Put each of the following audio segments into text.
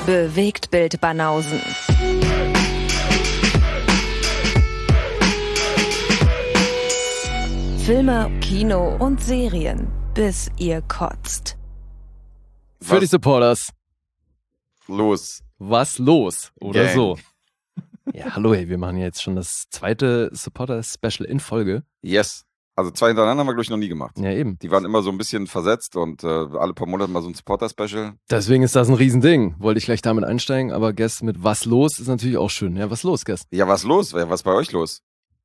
Bewegtbild Banausen. Filme, Kino und Serien, bis ihr kotzt. Für die Supporters. Los. Was los? Oder Gang. so. Ja, hallo, ey, wir machen jetzt schon das zweite Supporter-Special in Folge. Yes. Also 2 hintereinander haben wir, glaube ich, noch nie gemacht. Ja, eben. Die waren immer so ein bisschen versetzt und alle paar Monate mal so ein Supporter-Special. Deswegen ist das ein Riesending. Wollte ich gleich damit einsteigen, aber Guess mit was los ist natürlich auch schön. Ja, was los, Guess? Ja, was los? Was bei euch los?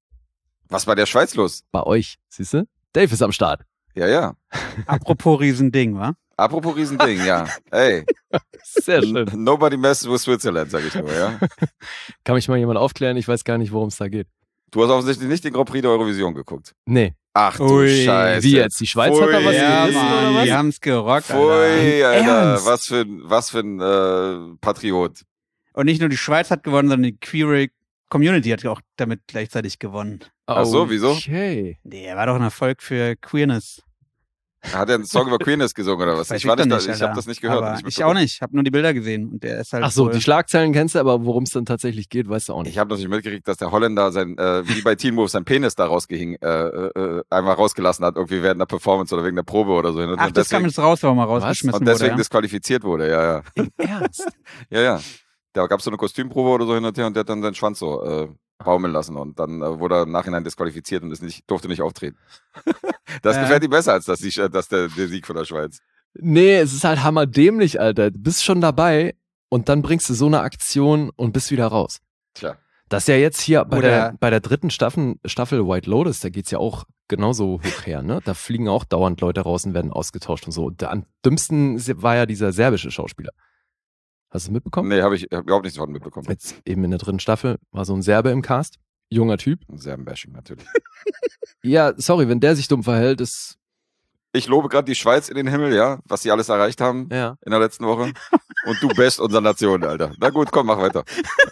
Was bei der Schweiz los? Bei euch, siehst du? Dave ist am Start. Ja. Apropos Riesending, wa? Apropos Riesending, ja. Ey. Sehr schön. Nobody messes with Switzerland, sag ich nur, ja. Kann mich mal jemand aufklären? Ich weiß gar nicht, worum es da geht. Du hast offensichtlich nicht den Grand Prix der Eurovision geguckt. Nee. Ach du Ui. Scheiße. Wie jetzt? Die Schweiz hat da was Ja, gerissen, oder Mann, was? die haben's gerockt, Pfui, Alter. Alter. Ernst? Was für ein Patriot. Und nicht nur die Schweiz hat gewonnen, sondern die queere Community hat auch damit gleichzeitig gewonnen. Ach so, wieso? Okay. Der war doch ein Erfolg für Queerness. Hat er einen Song über Queerness gesungen oder was? Weiß Ich war nicht da, doch ich habe das nicht gehört. Aber nicht ich auch nicht, habe nur die Bilder gesehen. Und der ist halt Ach so, wohl- die Schlagzeilen kennst du, aber worum es dann tatsächlich geht, weißt du auch nicht. Ich habe natürlich mitgekriegt, dass der Holländer sein, wie bei Teen Wolf, sein Penis da einmal rausgelassen hat, irgendwie während der Performance oder wegen der Probe oder so. Ach, das kam jetzt raus, warum er rausgeschmissen und deswegen wurde. disqualifiziert wurde, ja. Im Ernst? Ja. Da gab es so eine Kostümprobe oder so hin und her und der hat dann seinen Schwanz so baumeln lassen und dann wurde er im Nachhinein disqualifiziert und durfte nicht auftreten. Das gefällt ihm besser als der Sieg von der Schweiz. Nee, es ist halt hammerdämlich, Alter. Du bist schon dabei und dann bringst du so eine Aktion und bist wieder raus. Tja. Das ist ja jetzt hier Oder- bei der dritten Staffel White Lotus, da geht's ja auch genauso hoch her, ne? Da fliegen auch dauernd Leute raus und werden ausgetauscht und so. Und am dümmsten war ja dieser serbische Schauspieler. Hast du es mitbekommen? Nee, habe ich überhaupt nichts davon mitbekommen. Jetzt eben in der dritten Staffel war so ein Serbe im Cast. Junger Typ. Serben-Bashing natürlich. Ja, sorry, wenn der sich dumm verhält, ist, Ich lobe gerade die Schweiz in den Himmel, ja, was sie alles erreicht haben ja. in der letzten Woche. Und du best unsere Nation, Alter. Na gut, komm, mach weiter.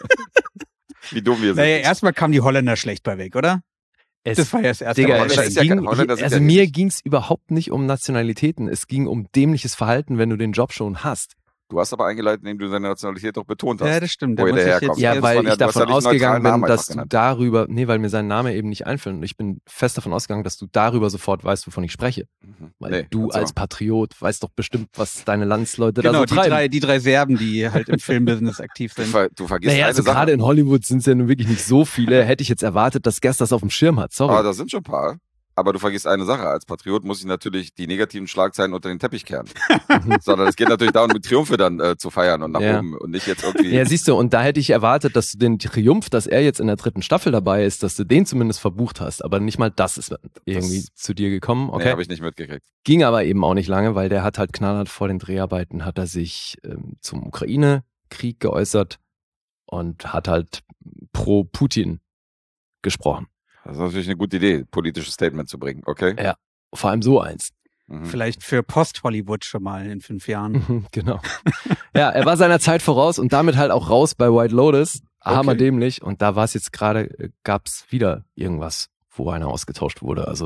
Wie dumm wir sind. Naja, erstmal kamen die Holländer schlecht bei weg, oder? Das war ja das erste Digga, Mal. Holländer ist ja kein- Holländer sind also ja mir nicht- ging's überhaupt nicht um Nationalitäten. Es ging um dämliches Verhalten, wenn du den Job schon hast. Du hast aber eingeleitet, indem du deine Nationalität doch betont hast. Ja, das stimmt. Wo Da der muss ich herkommt. jetzt- Ja, das weil waren ja- ich du hast ja davon nicht neutralen ausgegangen bin, Namen dass einfach du genannt. darüber, nee, weil mir sein Name eben nicht einfällt. Und ich bin fest davon ausgegangen, dass du darüber sofort weißt, wovon ich spreche. Weil Nee, du also- als Patriot weißt doch bestimmt, was deine Landsleute da Genau, so treiben. die drei Serben, die halt im Filmbusiness aktiv sind. Du vergisst Naja, eine also Sache. gerade in Hollywood sind es ja nun wirklich nicht so viele. Hätte ich jetzt erwartet, dass Guest das auf dem Schirm hat. Sorry. Aber da sind schon ein paar. Aber du vergisst eine Sache. Als Patriot muss ich natürlich die negativen Schlagzeilen unter den Teppich kehren. Sondern es geht natürlich darum, mit Triumphe dann zu feiern und nach Ja. oben und nicht jetzt irgendwie. Ja, siehst du, und da hätte ich erwartet, dass du den Triumph, dass er jetzt in der dritten Staffel dabei ist, dass du den zumindest verbucht hast. Aber nicht mal das ist irgendwie zu dir gekommen. Nee, Okay. habe ich nicht mitgekriegt. Ging aber eben auch nicht lange, weil der hat halt knallhart vor den Dreharbeiten, hat er sich zum Ukraine-Krieg geäußert und hat halt pro Putin gesprochen. Das ist natürlich eine gute Idee, politisches Statement zu bringen, okay? Ja, vor allem so eins. Mhm. Vielleicht für Post-Hollywood schon mal in 5 Jahren. Genau. Ja, er war seiner Zeit voraus und damit halt auch raus bei White Lotus. Hammerdämlich. Und da war es jetzt gerade, gab's wieder irgendwas, wo einer ausgetauscht wurde. Also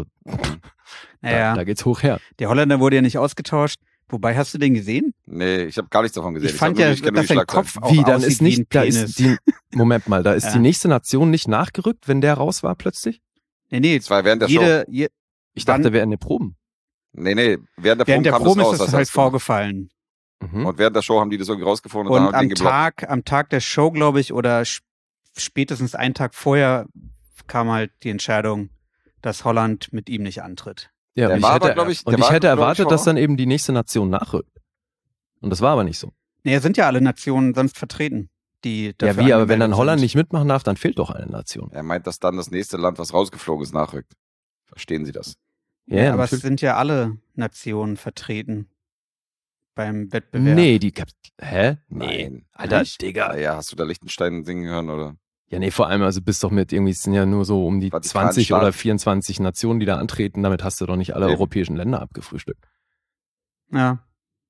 Naja, da geht's hoch her. der Holländer wurde ja nicht ausgetauscht. Wobei, hast du den gesehen? Nee, ich habe gar nichts davon gesehen. Ich fand hab ja, nur- kenn nur dass die sein Schlagzeilen. Kopf auch Wie, dann aussieht ist wie ein nicht, da Penis. ist die, Moment mal, da ist Ja. die nächste Nation nicht nachgerückt, wenn der raus war plötzlich? Nee, Das war während der Show. Ich dachte, Wann? wäre in der Proben. Nee, während der während der kam Probe das ist raus. das dass er halt das gemacht vorgefallen. Mhm. hat. Und während der Show haben die das irgendwie rausgefunden und, Und dann haben die am geblockt. Tag der Show, glaube ich, oder spätestens einen Tag vorher kam halt die Entscheidung, dass Holland mit ihm nicht antritt. Ja, Der und war ich aber, hätte, glaub ich- und der ich war, hätte glaub ich, erwartet, dass vor- dann eben die nächste Nation nachrückt. Und das war aber nicht so. Nee, sind ja alle Nationen sonst vertreten, die Ja, dafür wie, aber wenn dann angemeldet Holland sind. nicht mitmachen darf, dann fehlt doch eine Nation. Er meint, dass dann das nächste Land, was rausgeflogen ist, nachrückt. Verstehen Sie das? Ja, aber es natürlich. sind ja alle Nationen vertreten beim Wettbewerb. Nee, hä? Nee. Nein. Alter, Nicht? Digga. Ja, hast du da Liechtenstein singen hören, oder? Ja, nee, vor allem, also bist doch mit irgendwie, es sind ja nur so um die 20 Vatikanstaat. oder 24 Nationen, die da antreten. Damit hast du doch nicht alle Eben. europäischen Länder abgefrühstückt. Ja.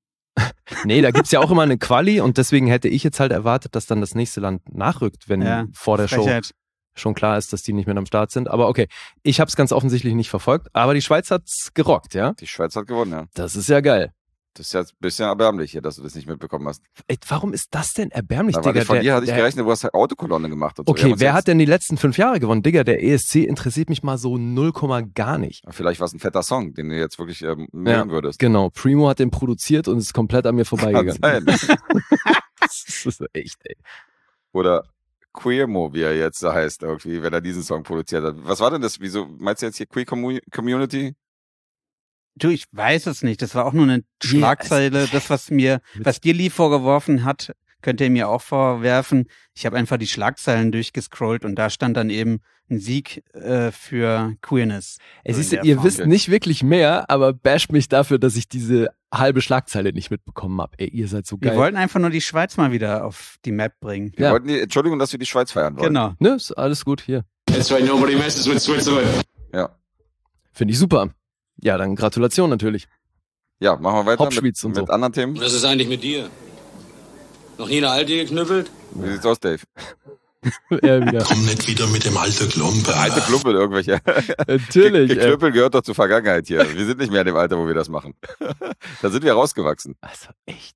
Nee, da gibt's ja auch immer eine Quali und deswegen hätte ich jetzt halt erwartet, dass dann das nächste Land nachrückt, wenn Ja, vor der Show Frechheit. schon klar ist, dass die nicht mehr am Start sind. Aber okay, ich habe es ganz offensichtlich nicht verfolgt, aber die Schweiz hat's gerockt, ja? Die Schweiz hat gewonnen, ja. Das ist ja geil. Das ist ja ein bisschen erbärmlich hier, dass du das nicht mitbekommen hast. Ey, warum ist das denn erbärmlich, Aber Digga? von dir hatte ich gerechnet, du hast halt Autokolonne gemacht. Und so. Okay, wer hat denn die letzten 5 Jahre gewonnen? Digga, der ESC interessiert mich mal so 0, gar nicht. Vielleicht war es ein fetter Song, den du jetzt wirklich mögen würdest. Genau, Primo hat den produziert und ist komplett an mir vorbeigegangen. Kann sein. Das ist echt, ey. Oder Queermo, wie er jetzt heißt, irgendwie, wenn er diesen Song produziert hat. Was war denn das? Wieso meinst du jetzt hier Queer Community? Du, ich weiß es nicht. Das war auch nur eine Schlagzeile. Das, was dir Lee vorgeworfen hat, könnt ihr mir auch vorwerfen. Ich habe einfach die Schlagzeilen durchgescrollt und da stand dann eben ein Sieg für Queerness. Siehst du, ihr wisst nicht wirklich mehr, aber basht mich dafür, dass ich diese halbe Schlagzeile nicht mitbekommen habe. Ey, ihr seid so geil. Wir wollten einfach nur die Schweiz mal wieder auf die Map bringen. Wir wollten Entschuldigung, dass wir die Schweiz feiern wollen. Genau. Ne, ist alles gut hier. That's why nobody messes with Switzerland. Ja. Finde ich super. Ja, dann Gratulation natürlich. Ja, machen wir weiter Hauptschwyz und mit so. anderen Themen. Was ist eigentlich mit dir? Noch nie eine Alte geknüppelt? Wie sieht's aus, Dave? Ja, wieder. Komm nicht wieder mit dem alten Klumpen. Alte Klumpel, irgendwelche. Natürlich. Geklüppel gehört doch zur Vergangenheit hier. Wir sind nicht mehr in dem Alter, wo wir das machen. Da sind wir rausgewachsen. Also echt.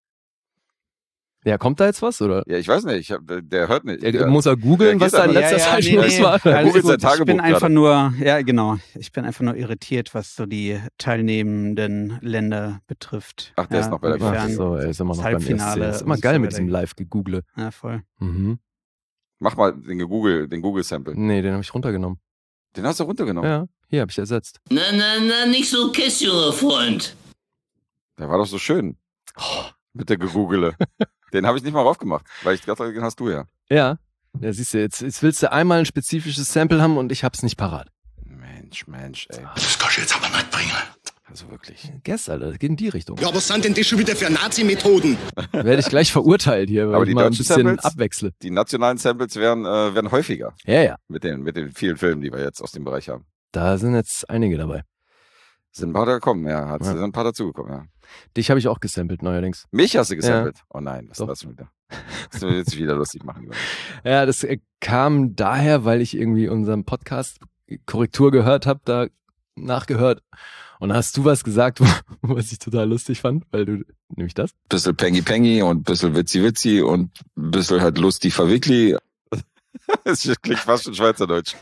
Ja, kommt da jetzt was, oder? Ja, ich weiß nicht. Der hört nicht. Muss er googeln, was da in letzter Zeit los war? Googelt sein Tagebuch ich bin einfach gerade. nur, ja genau, ich bin einfach nur irritiert, was so die teilnehmenden Länder betrifft. Ach, der ist noch bei der inwiefern Ach so, ey, ist immer noch beim ESC. Halbfinale Ist immer und geil so mit weiter. diesem Live-Gegoogle. Ja, voll. Mhm. Mach mal den Google-Sample. Nee, den habe ich runtergenommen. Den hast du runtergenommen. Ja, hier habe ich ersetzt. Na, nicht so Kiss, junger Freund. Der war doch so schön. Mit der Gegoogele. Den habe ich nicht mal raufgemacht, weil ich dachte, den hast du ja. Ja, siehst du, jetzt willst du einmal ein spezifisches Sample haben und ich hab's nicht parat. Mensch, ey. Das kannst du jetzt aber nicht bringen. Also wirklich. Guess, Alter, das geht in die Richtung. Ja, was sind denn das schon wieder für Nazi-Methoden? Werde ich gleich verurteilt hier, weil Aber ich die mal ein deutschen bisschen Samples? abwechsle. Die nationalen Samples werden häufiger Ja, mit den vielen Filmen, die wir jetzt aus dem Bereich haben. da sind jetzt einige dabei. Sind ein paar gekommen, ja. Ja. Sind ein paar dazugekommen, ja. Dich habe ich auch gesampelt neuerdings. Mich hast du gesampelt? Oh nein, was Doch. ist das wieder? Das will jetzt wieder lustig machen. Lieber. Ja, das kam daher, weil ich irgendwie unseren Podcast Korrektur gehört habe, da nachgehört. Und da hast du was gesagt, was ich total lustig fand, weil du, nämlich das? Bisschen Pengi und bisschen Witzi und bisschen halt lustig verwickli. Das klingt fast schon Schweizerdeutsch.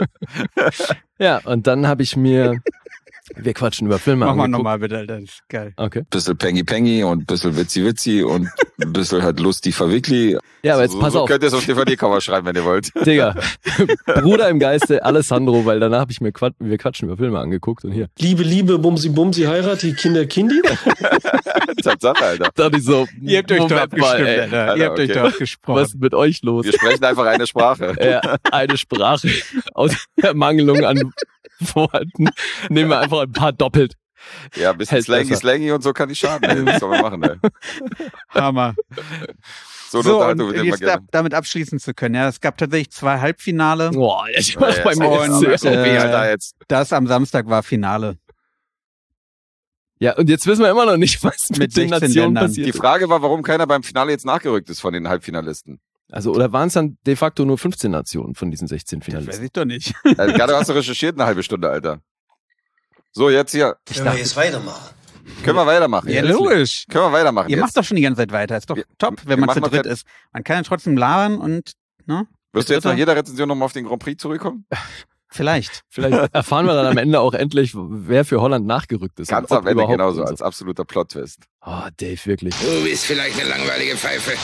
Ja, und dann habe ich mir, wir quatschen über Filme Mach mal angeguckt. nochmal bitte, Alter, das ist geil. Okay. Bisschen Pengi und bisschen Witzi und bisschen halt lustig verwickli. Ja, aber jetzt pass auf. Könnt ihr es auf DVD-Cover schreiben, wenn ihr wollt. Digga, Bruder im Geiste, Alessandro, weil danach habe ich mir wir quatschen über Filme angeguckt und hier. Liebe, Bumsi, Heirati, Kindi. Tatsache, Alter. Da dachte ich so, Ihr habt euch doch Moment mal, abgestimmt, ey. Alter. Ihr habt euch okay. doch abgesprochen. Was ist mit euch los? Wir sprechen einfach eine Sprache. Ja, eine Sprache aus Ermangelung an Worten. Nehmen wir einfach ein paar doppelt. Ja, ein bisschen Hält besser. Slangy und so kann nicht schaden. Ey. Was soll man machen, ey? Hammer. So eine So, Unterhaltung und wird immer jetzt gerne. damit abschließen zu können. Ja, es gab tatsächlich 2 Halbfinale. Boah, ich mach beim und, ESC. Alter, jetzt. Das am Samstag war Finale. Ja, und jetzt wissen wir immer noch nicht, was mit, Mit den 16 Nationen Ländern. passiert Die ist. Frage war, warum keiner beim Finale jetzt nachgerückt ist von den Halbfinalisten. Also, oder waren es dann de facto nur 15 Nationen von diesen 16 Das weiß Finalisten? ich doch nicht. Gerade hast du recherchiert eine halbe Stunde, Alter. So, jetzt hier. Können wir jetzt weitermachen? Können wir weitermachen? Ja, jetzt? logisch. Können wir weitermachen Ihr jetzt? macht doch schon die ganze Zeit weiter. Ist doch Wir- top, wir wenn man machen zu noch dritt kein- ist. Man kann ja trotzdem labern und, ne? Wirst du jetzt nach Dritter? jeder Rezension nochmal auf den Grand Prix zurückkommen? Vielleicht. Vielleicht erfahren wir dann am Ende auch endlich, wer für Holland nachgerückt ist. Ganz und ob am Ende überhaupt genauso, und so. als absoluter Plot-Twist. Oh, Dave, wirklich. Du bist vielleicht eine langweilige Pfeife.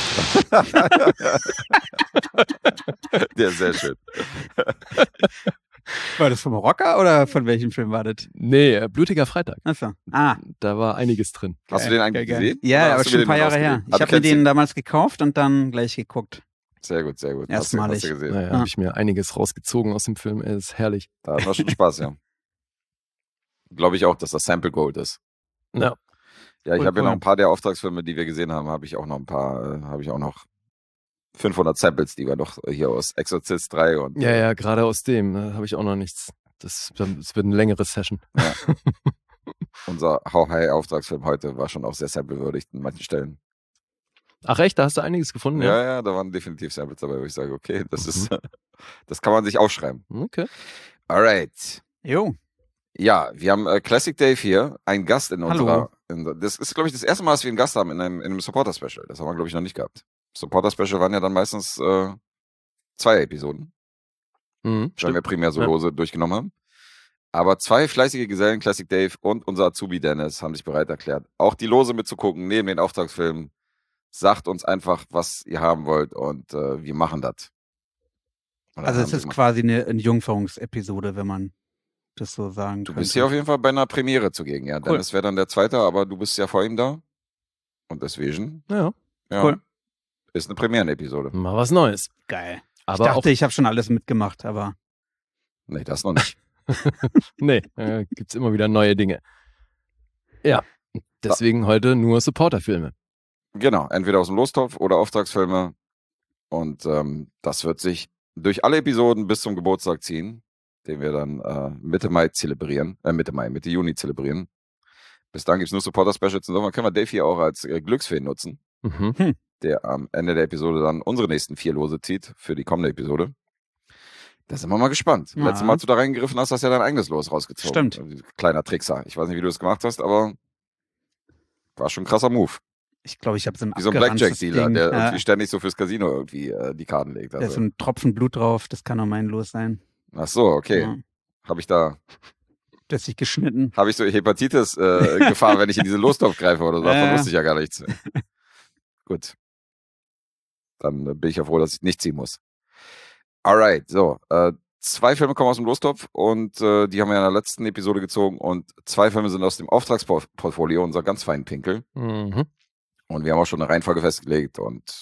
Der ist sehr schön. War das vom Rocker oder von welchem Film war das? Nee, Blutiger Freitag. Achso. Ah. Da war einiges drin. Hast du den eigentlich geil. gesehen? Oder Ja, hast aber du schon mir ein paar den Jahre her. ausgeliehen? Ich Aber habe mir kennst den damals gekauft und dann gleich geguckt. ihn? Sehr gut, sehr gut. Erstmalig. Hast du gesehen. Naja, habe ich mir einiges rausgezogen aus dem Film. Er ist herrlich. Da hat man schon Spaß, ja. Glaube ich auch, dass das Sample Gold ist. Ja. Ja, ich Cool, habe ja cool. noch ein paar der Auftragsfilme, die wir gesehen haben, habe ich auch noch ein paar, habe ich auch noch 500 Samples, die wir noch hier aus Exorcist 3 und Ja, ja, gerade aus dem habe ich auch noch nichts. Das wird eine längere Session. unser How High Auftragsfilm heute war schon auch sehr samplewürdig in manchen Stellen. Ach echt, da hast du einiges gefunden? Ja, da waren definitiv Samples dabei, wo ich sage, okay, das ist, das kann man sich aufschreiben. Okay. Alright. Jo. Ja, wir haben Classic Dave hier, ein Gast in Hallo. unserer. Das ist, glaube ich, das erste Mal, dass wir einen Gast haben in einem Supporter-Special. Das haben wir, glaube ich, noch nicht gehabt. Supporter-Special waren ja dann meistens 2 Episoden, wenn wir primär so lose durchgenommen haben. Aber 2 fleißige Gesellen, Classic Dave und unser Azubi Dennis, haben sich bereit erklärt, auch die Lose mitzugucken, neben den Auftragsfilmen. Sagt uns einfach, was ihr haben wollt und wir machen das. Also es ist quasi eine Entjungferungsepisode, wenn man das so sagen Du könnte. bist hier auf jeden Fall bei einer Premiere zugegen, ja. Cool. Dennis wäre dann der Zweite, aber du bist ja vor ihm da. Und deswegen. Ja. Cool. Ist eine Premierenepisode. Mal was Neues. Geil. Aber ich dachte, ich habe schon alles mitgemacht, aber. Nee, das noch nicht. Nee, gibt's immer wieder neue Dinge. Ja, deswegen heute nur Supporterfilme. Genau, entweder aus dem Lostopf oder Auftragsfilme. Und das wird sich durch alle Episoden bis zum Geburtstag ziehen, den wir dann Mitte Juni zelebrieren. Bis dann gibt es nur Supporter-Specials. Insofern können wir Dave hier auch als Glücksfee nutzen, der am Ende der Episode dann unsere nächsten 4 Lose zieht für die kommende Episode. Da sind wir mal gespannt. Ja. Letztes Mal, als du da reingegriffen hast, hast du ja dein eigenes Los rausgezogen. Stimmt. Kleiner Trickser. Ich weiß nicht, wie du das gemacht hast, aber war schon ein krasser Move. Ich glaube, ich habe so ein Wie so ein Blackjack-Dealer, der irgendwie ständig so fürs Casino irgendwie die Karten legt. Da ist so ein Tropfen Blut drauf, das kann auch mein Los sein. Ach so, okay. Ja. Habe ich da... Das sich geschnitten. Habe ich so Hepatitis-Gefahr, wenn ich in diese Lostopf greife oder so? Davon wusste ich ja gar nichts. Gut. Dann bin ich ja froh, dass ich nicht ziehen muss. Alright, so. 2 Filme kommen aus dem Lostopf und die haben wir in der letzten Episode gezogen und 2 Filme sind aus dem Auftragsportfolio, unser ganz feinen Pinkel. Mhm. Und wir haben auch schon eine Reihenfolge festgelegt und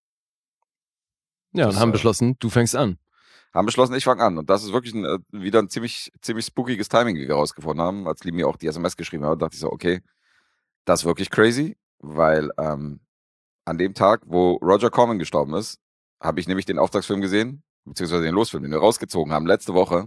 ja, und haben beschlossen, du fängst an. Haben beschlossen, ich fange an. Und das ist wirklich wieder ein ziemlich spookiges Timing, wie wir rausgefunden haben. Als Lee mir auch die SMS geschrieben hat, dachte ich so, okay, das ist wirklich crazy, weil an dem Tag, wo Roger Corman gestorben ist, habe ich nämlich den Auftragsfilm gesehen, beziehungsweise den Losfilm, den wir rausgezogen haben, letzte Woche,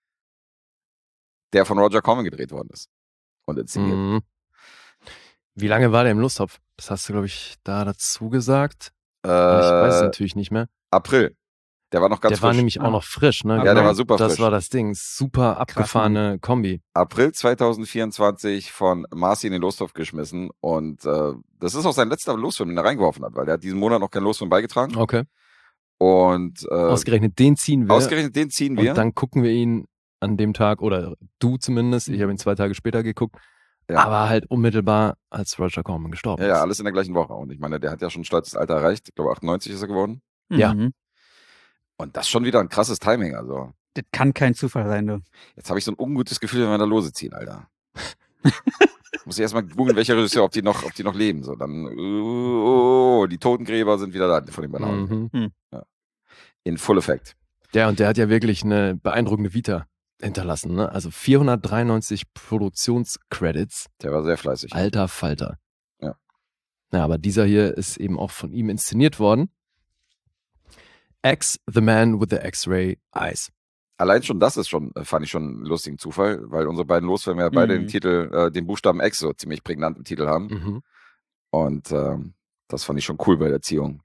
der von Roger Corman gedreht worden ist und inszeniert. Mhm. Wie lange war der im Lostopf? Das hast du, glaube ich, da dazu gesagt. Ich weiß es natürlich nicht mehr. April. Der war noch ganz frisch. Der war nämlich auch noch frisch, ne? Ja, der war super frisch. Das war das Ding. Super abgefahrene Kombi. April 2024 von Marci in den Lostopf geschmissen und das ist auch sein letzter Losfilm, den er reingeworfen hat, weil der hat diesen Monat noch keinen Losfilm beigetragen. Okay. Und ausgerechnet den ziehen wir. Und dann gucken wir ihn an dem Tag, oder du zumindest, ich habe ihn 2 Tage später geguckt, aber halt unmittelbar, als Roger Corman gestorben ist. Ja, alles in der gleichen Woche. Und ich meine, der hat ja schon ein stolzes Alter erreicht. Ich glaube, 98 ist er geworden. Ja. Und das ist schon wieder ein krasses Timing, also. Das kann kein Zufall sein, du. Jetzt habe ich so ein ungutes Gefühl, wenn wir da Lose ziehen, Alter. Muss ich erstmal googeln, welcher Regisseur, ob die noch leben. So, dann, die Totengräber sind wieder da von den Bananen. Ja. In Full Effect. Ja, und der hat ja wirklich eine beeindruckende Vita hinterlassen, ne? Also 493 Produktionscredits. Der war sehr fleißig. Alter Falter. Ja. Ja, aber dieser hier ist eben auch von ihm inszeniert worden. X, The Man with the X-Ray Eyes. Allein schon das ist fand ich schon einen lustigen Zufall, weil unsere beiden Losfilme ja beide den Titel, den Buchstaben X so ziemlich prägnant im Titel haben. Mhm. Und das fand ich schon cool bei der Ziehung.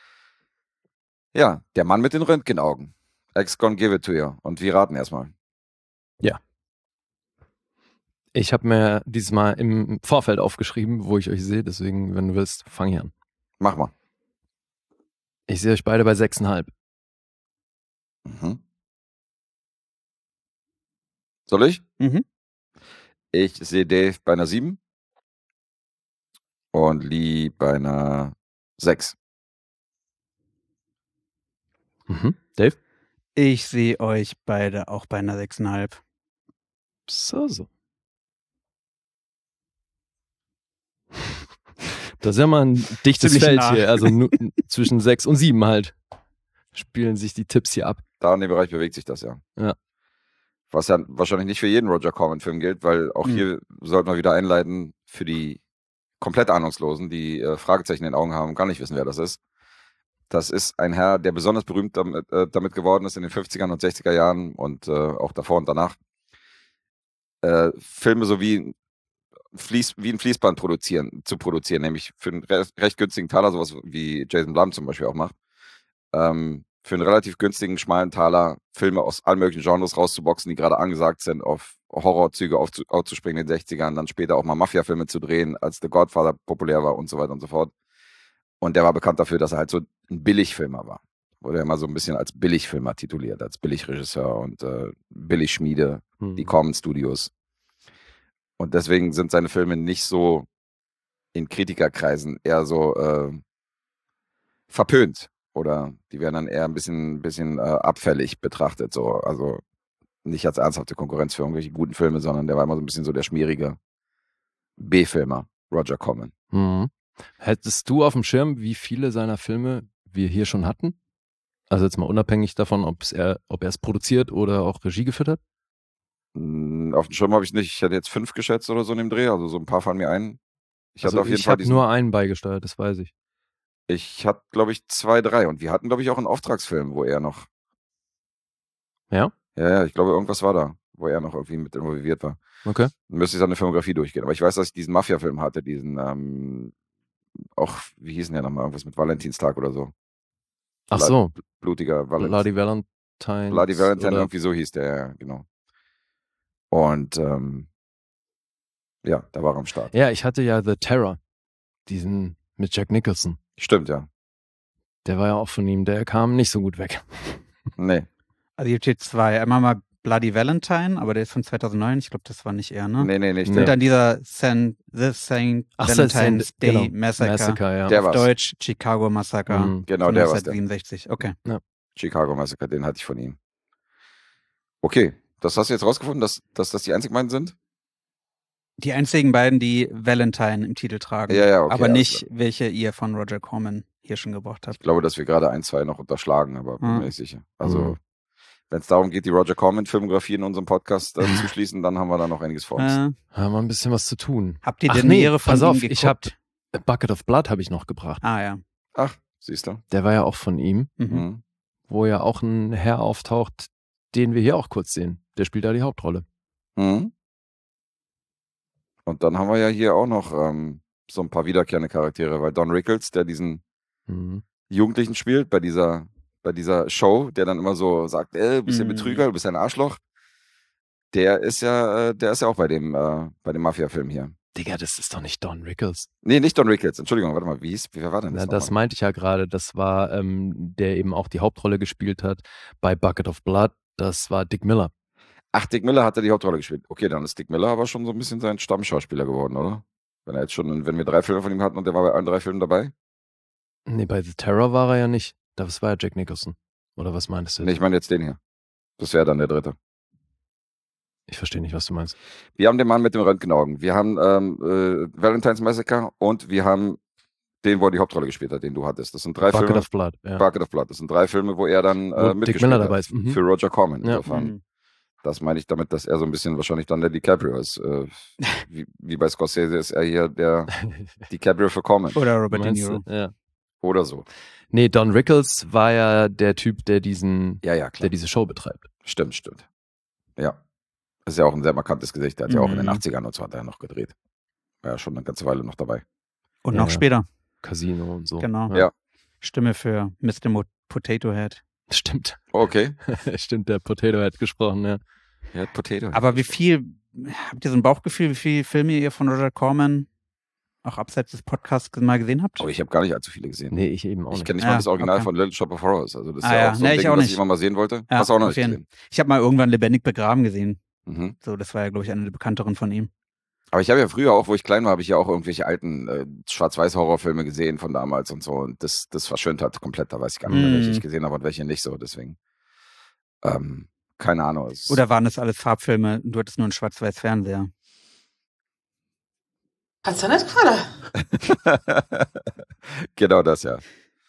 Ja, der Mann mit den Röntgenaugen. X gonna give it to you. Und wir raten erstmal. Ja. Ich habe mir dieses Mal im Vorfeld aufgeschrieben, wo ich euch sehe. Deswegen, wenn du willst, fang ich an. Mach mal. Ich sehe euch beide bei 6,5. Mhm. Soll ich? Mhm. Ich sehe Dave bei einer 7 und Lee bei einer 6. Mhm. Dave? Ich sehe euch beide auch bei einer 6,5. So. Das ist ja mal ein dichtes Ziemlich Feld nah. hier. Also zwischen 6 und 7 halt. Spielen sich die Tipps hier ab. Da in dem Bereich bewegt sich das, ja. Ja. Was ja wahrscheinlich nicht für jeden Roger Corman-Film gilt, weil auch hier sollten wir wieder einleiten für die komplett Ahnungslosen, die Fragezeichen in den Augen haben und gar nicht wissen, wer das ist. Das ist ein Herr, der besonders berühmt damit geworden ist in den 50er und 60er Jahren und auch davor und danach. Filme so wie ein Fließband zu produzieren, nämlich für einen recht günstigen Taler, sowas wie Jason Blum zum Beispiel auch macht. Für einen relativ günstigen, schmalen Taler Filme aus allen möglichen Genres rauszuboxen, die gerade angesagt sind, auf Horrorzüge aufzuspringen in den 60ern, dann später auch mal Mafia-Filme zu drehen, als The Godfather populär war und so weiter und so fort. Und der war bekannt dafür, dass er halt so ein Billigfilmer war. Wurde immer so ein bisschen als Billigfilmer tituliert, als Billigregisseur und Billigschmiede, die Corman Studios. Und deswegen sind seine Filme nicht so in Kritikerkreisen eher so verpönt. Oder die werden dann eher ein bisschen abfällig betrachtet. So. Also nicht als ernsthafte Konkurrenz für irgendwelche guten Filme, sondern der war immer so ein bisschen so der schmierige B-Filmer, Roger Corman. Mhm. Hättest du auf dem Schirm, wie viele seiner Filme wir hier schon hatten? Also jetzt mal unabhängig davon, ob er es produziert oder auch Regie geführt hat? Auf dem Schirm habe ich nicht. Ich hätte jetzt 5 geschätzt oder so in dem Dreh. Also so ein paar fallen mir ein. Ich habe nur einen beigesteuert, das weiß ich. Ich hatte, glaube ich, 2, 3. Und wir hatten, glaube ich, auch einen Auftragsfilm, wo er noch... Ja? Ja, ich glaube, irgendwas war da, wo er noch irgendwie mit involviert war. Okay. Dann müsste ich seine Filmografie durchgehen. Aber ich weiß, dass ich diesen Mafia-Film hatte, diesen, auch, wie hieß denn der nochmal? Irgendwas mit Valentinstag oder so. Ach so. Blutiger Bloody Valentine. Bloody Valentine, irgendwie so hieß der, ja, genau. Und ja, da war er am Start. Ja, ich hatte ja The Terror, diesen mit Jack Nicholson. Stimmt, ja. Der war ja auch von ihm, der kam nicht so gut weg. Nee. Also hier steht 2. Einmal mal Bloody Valentine, aber der ist von 2009. Ich glaube, das war nicht er, ne? Nee, nicht. Und dann dieser The St. Valentine's Day Massacre. Ja. Der auf Deutsch Chicago Massacre. Genau, der war 1967. Okay. Ja. Chicago Massacre, den hatte ich von ihm. Okay, das hast du jetzt rausgefunden, dass das die einzigen beiden sind? Die einzigen beiden, die Valentine im Titel tragen. Ja, okay, aber nicht, welche ihr von Roger Corman hier schon gebracht habt. Ich glaube, dass wir gerade 1, 2 noch unterschlagen, aber bin mir nicht sicher. Also, wenn es darum geht, die Roger Corman-Filmografie in unserem Podcast zu schließen, dann haben wir da noch einiges vor uns. Haben wir ein bisschen was zu tun. Habt ihr denn Ehre von ihm geguckt? Ich habe Bucket of Blood habe ich noch gebracht. Ah ja. Ach, siehst du. Der war ja auch von ihm, wo ja auch ein Herr auftaucht, den wir hier auch kurz sehen. Der spielt da die Hauptrolle. Mhm. Und dann haben wir ja hier auch noch so ein paar wiederkehrende Charaktere, weil Don Rickles, der diesen Jugendlichen spielt, bei dieser Show, der dann immer so sagt, du bist ein Betrüger, du bist ein Arschloch, der ist ja auch bei dem Mafia-Film hier. Digga, das ist doch nicht Don Rickles. Nee, nicht Don Rickles. Entschuldigung, warte mal, wer war denn das? Das meinte ich ja gerade. Das war, der eben auch die Hauptrolle gespielt hat bei Bucket of Blood. Das war Dick Miller. Ach, Dick Miller hat die Hauptrolle gespielt. Okay, dann ist Dick Miller aber schon so ein bisschen sein Stammschauspieler geworden, oder? Wenn wir 3 Filme von ihm hatten und der war bei allen 3 Filmen dabei? Nee, bei The Terror war er ja nicht. Das war ja Jack Nicholson. Oder was meinst du? Nee, ich meine jetzt den hier. Das wäre dann der 3. Ich verstehe nicht, was du meinst. Wir haben den Mann mit dem Röntgenaugen. Wir haben Valentine's Massacre und wir haben den, wo er die Hauptrolle gespielt hat, den du hattest. Das sind 3 Filme. Bucket of Blood, ja. Bucket of Blood. Das sind 3 Filme, wo er dann mitgespielt Dick Miller dabei ist. Für Roger Corman. Insofern. Das meine ich damit, dass er so ein bisschen wahrscheinlich dann der DiCaprio ist. Wie bei Scorsese ist er hier der DiCaprio für Corman. Oder Robert De Niro. Ja. Oder so. Nee, Don Rickles war ja der Typ, der der diese Show betreibt. Stimmt. Ja. Ist ja auch ein sehr markantes Gesicht. Der hat ja auch in den 80ern und so hat er noch gedreht. War ja schon eine ganze Weile noch dabei. Und noch später. Casino und so. Genau. Ja. Stimme für Mr. Potato Head. Stimmt. Okay. Stimmt, der Potato Head gesprochen, ja. Ja, Potato Head. Aber habt ihr so ein Bauchgefühl, wie viele Filme ihr von Roger Corman auch abseits des Podcasts mal gesehen habt? Oh, ich habe gar nicht allzu viele gesehen. Nee, ich eben auch nicht. Ich kenne nicht mal das Original von Little Shop of Horrors. Also das ist ja auch so ein Ding, was ich immer mal sehen wollte. Ja, hast du auch noch nicht gesehen? Ich habe mal irgendwann Lebendig begraben gesehen. Mhm. So, das war ja, glaube ich, eine der bekannteren von ihm. Aber ich habe ja früher auch, wo ich klein war, habe ich ja auch irgendwelche alten Schwarz-Weiß-Horrorfilme gesehen von damals und so. Und das verschwimmt halt komplett. Da weiß ich gar nicht mehr, welche ich gesehen habe und welche nicht so. Deswegen, keine Ahnung. Oder waren das alles Farbfilme? Du hattest nur einen Schwarz-Weiß-Fernseher. Hat's ja nicht gefallen. Genau das, ja.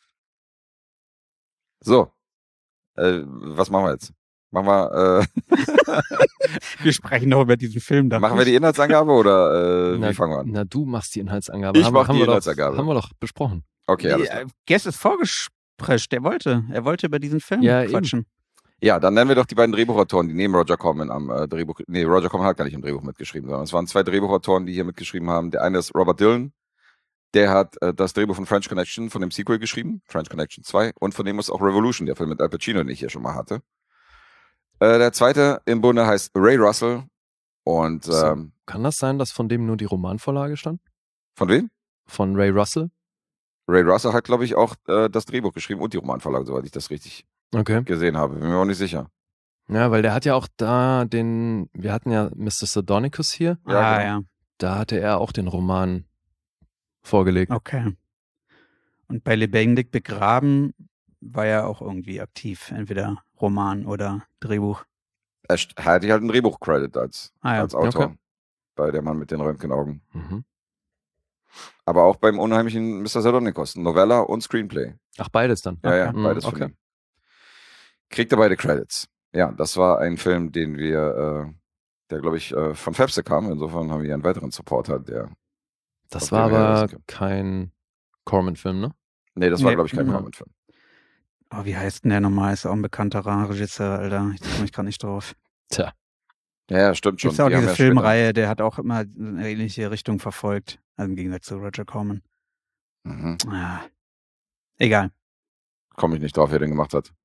So. Was machen wir jetzt? Machen wir. Wir sprechen noch über diesen Film. Machen wir die Inhaltsangabe oder wie fangen wir an? Na, du machst die Inhaltsangabe. Ich mache die Inhaltsangabe. Haben wir doch besprochen. Okay, alles klar. Guest ist vorgesprescht. Er wollte über diesen Film quatschen. Eben. Ja, dann nennen wir doch die beiden Drehbuchautoren, die neben Roger Corman am Drehbuch. Nee, Roger Corman hat gar nicht im Drehbuch mitgeschrieben, sondern es waren 2 Drehbuchautoren, die hier mitgeschrieben haben. Der eine ist Robert Dillon. Der hat das Drehbuch von French Connection, von dem Sequel geschrieben, French Connection 2. Und von dem ist auch Revolution, der Film mit Al Pacino, den ich hier schon mal hatte. Der zweite im Bunde heißt Ray Russell. Und So, kann das sein, dass von dem nur die Romanvorlage stand? von wem? Von Ray Russell? Ray Russell hat, glaube ich, auch das Drehbuch geschrieben und die Romanvorlage, soweit ich das richtig Okay. gesehen habe. Bin mir auch nicht sicher. Ja, weil der hat ja auch da wir hatten ja Mr. Sardonicus hier, Ja, genau. Ja. da hatte er auch den Roman vorgelegt. Okay. Und bei Lebendig begraben war er auch irgendwie aktiv, entweder Roman oder Drehbuch. Er hatte halt einen Drehbuch-Credit als Autor. Okay. Bei Der Mann mit den Röntgenaugen. Mhm. Aber auch beim unheimlichen Mr. Sardonicus. Novella und Screenplay. Ach, beides dann? Ja, Mhm, beides von okay. ihm. Kriegt er beide Credits. Ja, das war ein Film, den wir, der, glaube ich, von Fepse kam. Insofern haben wir einen weiteren Supporter, der. Das auf war den wir aber hinweisen können. kein Corman-Film, ne? Nee, das war, Nee. glaube ich, kein Mhm. Corman-Film. Oh, wie heißt denn der nochmal? Ist auch ein bekannterer Regisseur, Alter. Ich komme mich gerade nicht drauf. Tja. Ja, stimmt schon. Gibt auch Die haben diese ja später- Filmreihe, der hat auch immer eine ähnliche Richtung verfolgt. Also im Gegensatz zu Roger Corman. Mhm. Ah. Egal. Komme ich nicht drauf, wer den gemacht hat.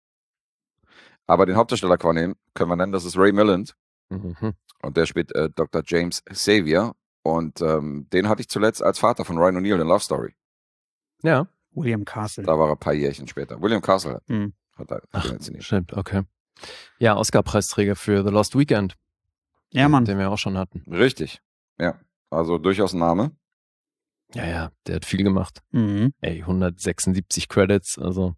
Aber den Hauptdarsteller können wir nennen, das ist Ray Milland. Mhm. Und der spielt Dr. James Xavier. Und den hatte ich zuletzt als Vater von Ryan O'Neal in Love Story. Ja. William Castle. Da war er ein paar Jährchen später. William Castle Hm. hat er Ach, den inszeniert. stimmt, okay. Ja, Oscar-Preisträger für The Lost Weekend, Ja, Mann. den wir auch schon hatten. Richtig. Ja. Also durchaus ein Name. Ja, der hat viel gemacht. Mhm. Ey, 176 Credits, also.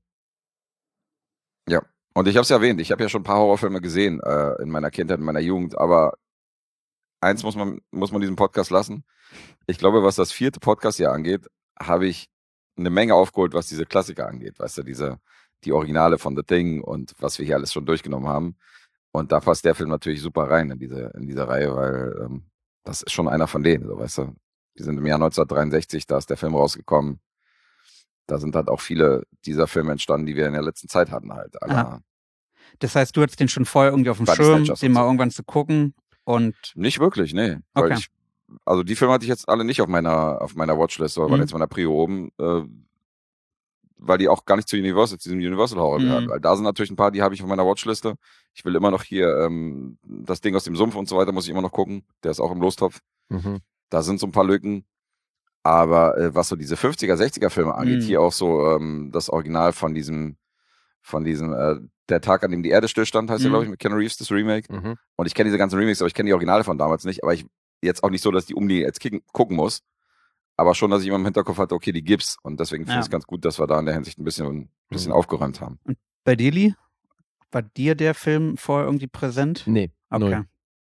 Ja. Und ich habe es ja erwähnt, ich habe ja schon ein paar Horrorfilme gesehen in meiner Kindheit, in meiner Jugend, aber eins muss man diesem Podcast lassen. Ich glaube, was das 4. Podcast-Jahr angeht, habe ich eine Menge aufgeholt, was diese Klassiker angeht. Weißt du, die Originale von The Thing und was wir hier alles schon durchgenommen haben. Und da passt der Film natürlich super rein in diese Reihe, weil das ist schon einer von denen, so, weißt du. Die sind im Jahr 1963, da ist der Film rausgekommen. Da sind halt auch viele dieser Filme entstanden, die wir in der letzten Zeit hatten halt. Ja. Das heißt, du hattest den schon vorher irgendwie auf dem Body Schirm, Snatchers den und mal so. irgendwann zu gucken und Nicht wirklich, nee. Okay. Also die Filme hatte ich jetzt alle nicht auf meiner Watchlist, oder waren jetzt meiner Prio oben, weil die auch gar nicht zu diesem Universal Horror gehören. Weil da sind natürlich ein paar, die habe ich auf meiner Watchliste. Ich will immer noch hier das Ding aus dem Sumpf und so weiter, muss ich immer noch gucken. Der ist auch im Lostopf. Mhm. Da sind so ein paar Lücken. Aber was so diese 50er, 60er Filme angeht, hier auch so das Original von diesem Der Tag, an dem die Erde stillstand, heißt der, glaube ich, mit Keanu Reeves, das Remake. Mhm. Und ich kenne diese ganzen Remakes, aber ich kenne die Originale von damals nicht. Aber ich jetzt auch nicht so, dass ich die jetzt gucken muss. Aber schon, dass ich immer im Hinterkopf hatte, okay, die gibt's. Und deswegen finde ich es ganz gut, dass wir da in der Hinsicht ein bisschen aufgeräumt haben. Und bei dir, Lee? War dir der Film vorher irgendwie präsent? Nee, Okay. null.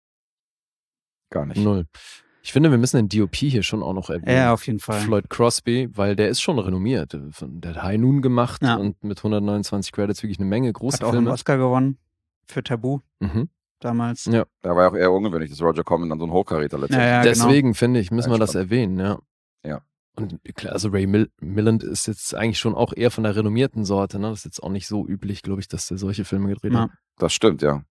Gar nicht. Null. Ich finde, wir müssen den DOP hier schon auch noch erwähnen. Ja, auf jeden Fall. Floyd Crosby, weil der ist schon renommiert. Der hat High Noon gemacht Ja. und mit 129 Credits wirklich eine Menge große Hat auch einen Filme. Oscar gewonnen für Tabu Mhm. damals. Ja. Da war ja auch eher ungewöhnlich, dass Roger Corman dann so ein Hochkaräter letztendlich. Ja, Deswegen finde ich, müssen wir das Spannend. erwähnen, ja. Ja. Und klar, also Ray Milland ist jetzt eigentlich schon auch eher von der renommierten Sorte, ne? Das ist jetzt auch nicht so üblich, glaube ich, dass der solche Filme gedreht Ja. hat. Das stimmt, ja.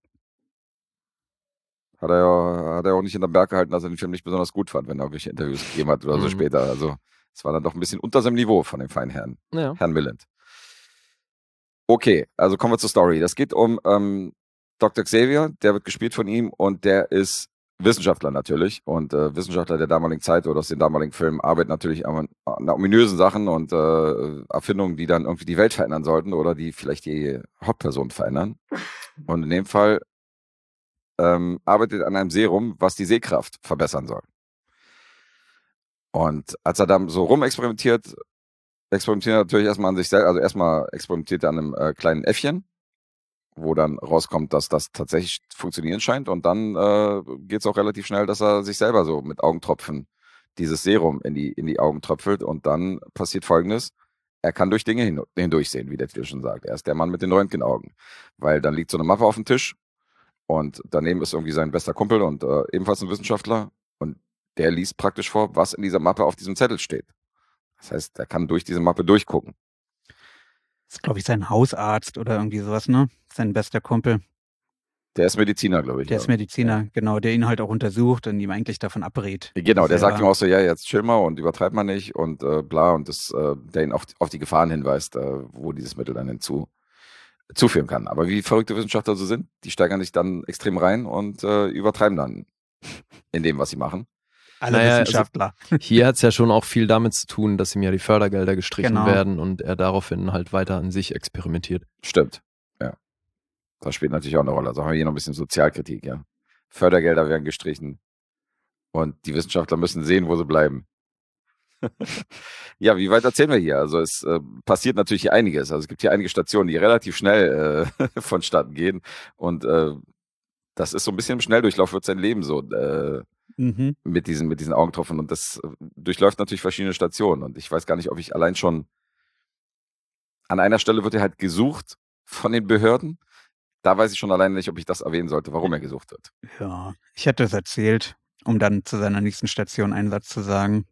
Hat er auch nicht in der Berg gehalten, dass er den Film nicht besonders gut fand, wenn er irgendwelche Interviews gegeben hat oder so Mhm. später. Also es war dann doch ein bisschen unter seinem Niveau von dem feinen Ja. Herrn Milland. Okay, also kommen wir zur Story. Das geht um Dr. Xavier, der wird gespielt von ihm und der ist Wissenschaftler natürlich. Und Wissenschaftler der damaligen Zeit oder aus den damaligen Filmen arbeiten natürlich an ominösen Sachen und Erfindungen, die dann irgendwie die Welt verändern sollten oder die vielleicht die Hauptperson verändern. Und in dem Fall arbeitet an einem Serum, was die Sehkraft verbessern soll. Und als er dann so rumexperimentiert er natürlich erstmal an sich selbst, also erstmal experimentiert er an einem kleinen Äffchen, wo dann rauskommt, dass das tatsächlich funktionieren scheint. Und dann geht es auch relativ schnell, dass er sich selber so mit Augentropfen dieses Serum in die Augen tröpfelt. Und dann passiert Folgendes: Er kann durch Dinge hindurchsehen, wie der Titel schon sagt. Er ist der Mann mit den Röntgenaugen. Weil dann liegt so eine Mappe auf dem Tisch und daneben ist irgendwie sein bester Kumpel und ebenfalls ein Wissenschaftler. Und der liest praktisch vor, was in dieser Mappe auf diesem Zettel steht. Das heißt, er kann durch diese Mappe durchgucken. Das ist, glaube ich, sein Hausarzt oder irgendwie sowas, ne? Sein bester Kumpel. Der ist Mediziner, glaube ich. Der ist Mediziner, genau, der ihn halt auch untersucht und ihm eigentlich davon abrät. Genau, der Selber. sagt ihm auch so, ja, jetzt chill mal und übertreib mal nicht und bla und der ihn auf die Gefahren hinweist, wo dieses Mittel dann zuführen kann. Aber wie verrückte Wissenschaftler so sind, die steigern sich dann extrem rein und übertreiben dann in dem, was sie machen. Alle Wissenschaftler. Also hier hat es ja schon auch viel damit zu tun, dass ihm ja die Fördergelder gestrichen werden und er daraufhin halt weiter an sich experimentiert. Stimmt, ja. Das spielt natürlich auch eine Rolle. Also haben wir hier noch ein bisschen Sozialkritik, ja. Fördergelder werden gestrichen und die Wissenschaftler müssen sehen, wo sie bleiben. Ja, wie weit erzählen wir hier? Also es passiert natürlich hier einiges. Also es gibt hier einige Stationen, die relativ schnell vonstatten gehen und das ist so ein bisschen im Schnelldurchlauf wird sein Leben so mit diesen Augentropfen und das durchläuft natürlich verschiedene Stationen und ich weiß gar nicht, ob ich allein schon an einer Stelle wird er halt gesucht von den Behörden. Da weiß ich schon alleine nicht, ob ich das erwähnen sollte, warum er gesucht wird. Ja, ich hätte es erzählt, um dann zu seiner nächsten Station einen Satz zu sagen.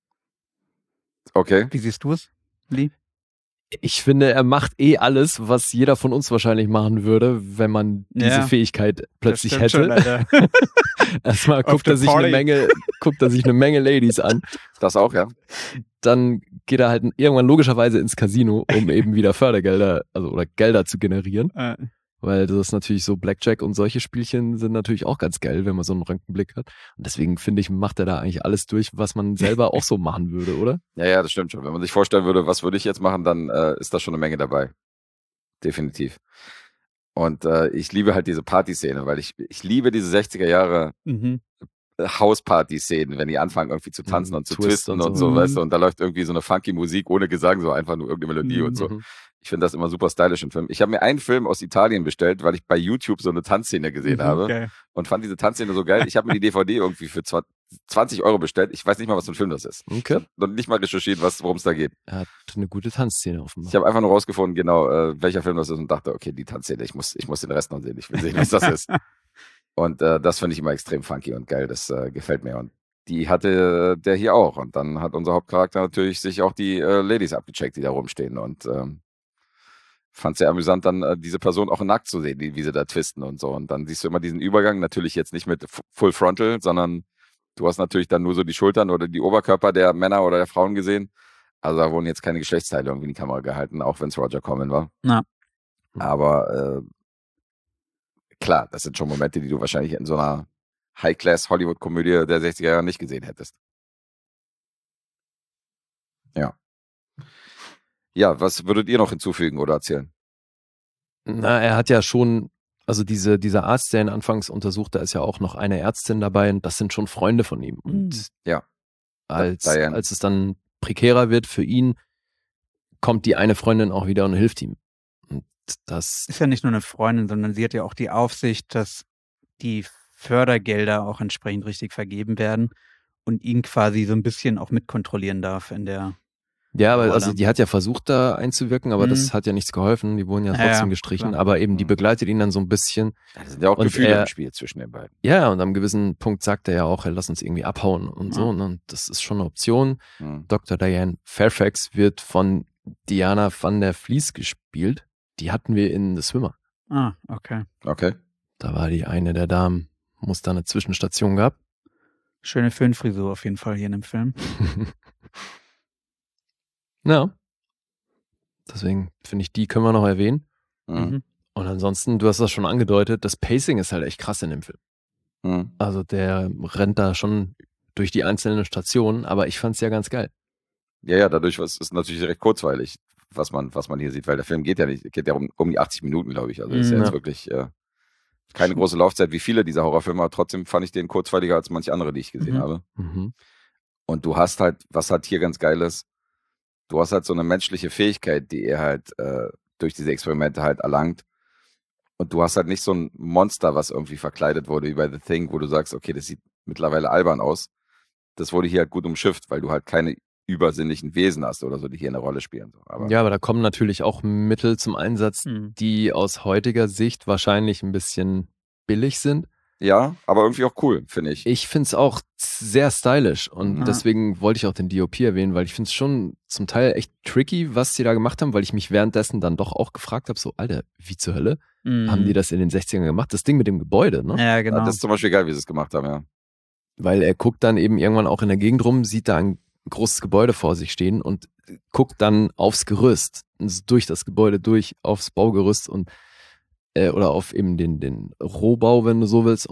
Okay. Wie siehst du es, Lee? Ich finde, er macht alles, was jeder von uns wahrscheinlich machen würde, wenn man diese Fähigkeit plötzlich hätte. Erstmal guckt er sich eine Menge Ladies an. Das auch, ja. Dann geht er halt irgendwann logischerweise ins Casino, um eben wieder Fördergelder, oder Gelder zu generieren. Weil das ist natürlich so Blackjack und solche Spielchen sind natürlich auch ganz geil, wenn man so einen Röntgenblick hat. Und deswegen finde ich, macht er da eigentlich alles durch, was man selber auch so machen würde, oder? Ja, das stimmt schon. Wenn man sich vorstellen würde, was würde ich jetzt machen, dann ist da schon eine Menge dabei. Definitiv. Und ich liebe halt diese Partyszene, weil ich liebe diese 60er Jahre Hausparty-Szenen, wenn die anfangen irgendwie zu tanzen und zu twisten und so, weißt du, und da läuft irgendwie so eine funky Musik ohne Gesang, so einfach nur irgendeine Melodie und so. Ich finde das immer super stylisch im Film. Ich habe mir einen Film aus Italien bestellt, weil ich bei YouTube so eine Tanzszene gesehen habe und fand diese Tanzszene so geil. Ich habe mir die DVD irgendwie für 20 € bestellt. Ich weiß nicht mal, was für ein Film das ist. Okay. Und nicht mal recherchiert, worum es da geht. Er hat eine gute Tanzszene offenbar. Ich habe einfach nur rausgefunden, genau, welcher Film das ist und dachte, okay, die Tanzszene, ich muss den Rest noch sehen. Ich will sehen, was das ist. Und das finde ich immer extrem funky und geil. Das gefällt mir. Und die hatte der hier auch. Und dann hat unser Hauptcharakter natürlich sich auch die Ladies abgecheckt, die da rumstehen. Und fand es sehr amüsant, dann diese Person auch nackt zu sehen, wie sie da twisten und so. Und dann siehst du immer diesen Übergang, natürlich jetzt nicht mit Full Frontal, sondern du hast natürlich dann nur so die Schultern oder die Oberkörper der Männer oder der Frauen gesehen. Also da wurden jetzt keine Geschlechtsteile irgendwie in die Kamera gehalten, auch wenn es Roger Corman war. Ja. Aber klar, das sind schon Momente, die du wahrscheinlich in so einer High-Class-Hollywood-Komödie der 60er Jahre nicht gesehen hättest. Ja. Ja, was würdet ihr noch hinzufügen oder erzählen? Na, er hat ja schon, also dieser Arzt, der ihn anfangs untersucht, da ist ja auch noch eine Ärztin dabei und das sind schon Freunde von ihm. Und ja. Als es dann prekärer wird für ihn, kommt die eine Freundin auch wieder und hilft ihm. Und das ist ja nicht nur eine Freundin, sondern sie hat ja auch die Aufsicht, dass die Fördergelder auch entsprechend richtig vergeben werden und ihn quasi so ein bisschen auch mitkontrollieren darf in der Ja, aber also die hat ja versucht, da einzuwirken, aber das hat ja nichts geholfen. Die wurden ja trotzdem gestrichen. Klar. Aber eben, die begleitet ihn dann so ein bisschen. Ja, das sind ja auch Gefühle im Spiel zwischen den beiden. Ja, und am gewissen Punkt sagt er ja auch, lass uns irgendwie abhauen und so. Und das ist schon eine Option. Dr. Diane Fairfax wird von Diana van der Vlies gespielt. Die hatten wir in The Swimmer. Ah, okay. Okay. Da war die eine der Damen, muss da eine Zwischenstation gehabt. Schöne Föhnfrisur auf jeden Fall hier in dem Film. Ja. Deswegen finde ich, die können wir noch erwähnen. Mhm. Und ansonsten, du hast das schon angedeutet, das Pacing ist halt echt krass in dem Film. Mhm. Also der rennt da schon durch die einzelnen Stationen, aber ich fand's ja ganz geil. Ja, dadurch ist natürlich recht kurzweilig, was man hier sieht, weil der Film geht ja um die 80 Minuten, glaube ich. Also ist ja jetzt wirklich keine große Laufzeit wie viele dieser Horrorfilme, aber trotzdem fand ich den kurzweiliger als manche andere, die ich gesehen habe. Mhm. Und du hast halt, was halt hier ganz geil ist, du hast halt so eine menschliche Fähigkeit, die er halt durch diese Experimente halt erlangt. Und du hast halt nicht so ein Monster, was irgendwie verkleidet wurde wie bei The Thing, wo du sagst, okay, das sieht mittlerweile albern aus. Das wurde hier halt gut umschifft, weil du halt keine übersinnlichen Wesen hast oder so, die hier eine Rolle spielen. Aber da kommen natürlich auch Mittel zum Einsatz, die aus heutiger Sicht wahrscheinlich ein bisschen billig sind. Ja, aber irgendwie auch cool, finde ich. Ich finde es auch sehr stylisch und deswegen wollte ich auch den DOP erwähnen, weil ich finde es schon zum Teil echt tricky, was sie da gemacht haben, weil ich mich währenddessen dann doch auch gefragt habe, so, Alter, wie zur Hölle haben die das in den 60ern gemacht? Das Ding mit dem Gebäude, ne? Ja, genau. Ja, das ist zum Beispiel geil, wie sie es gemacht haben, ja. Weil er guckt dann eben irgendwann auch in der Gegend rum, sieht da ein großes Gebäude vor sich stehen und guckt dann aufs Gerüst, durch das Gebäude durch, aufs Baugerüst und oder auf eben den Rohbau, wenn du so willst, und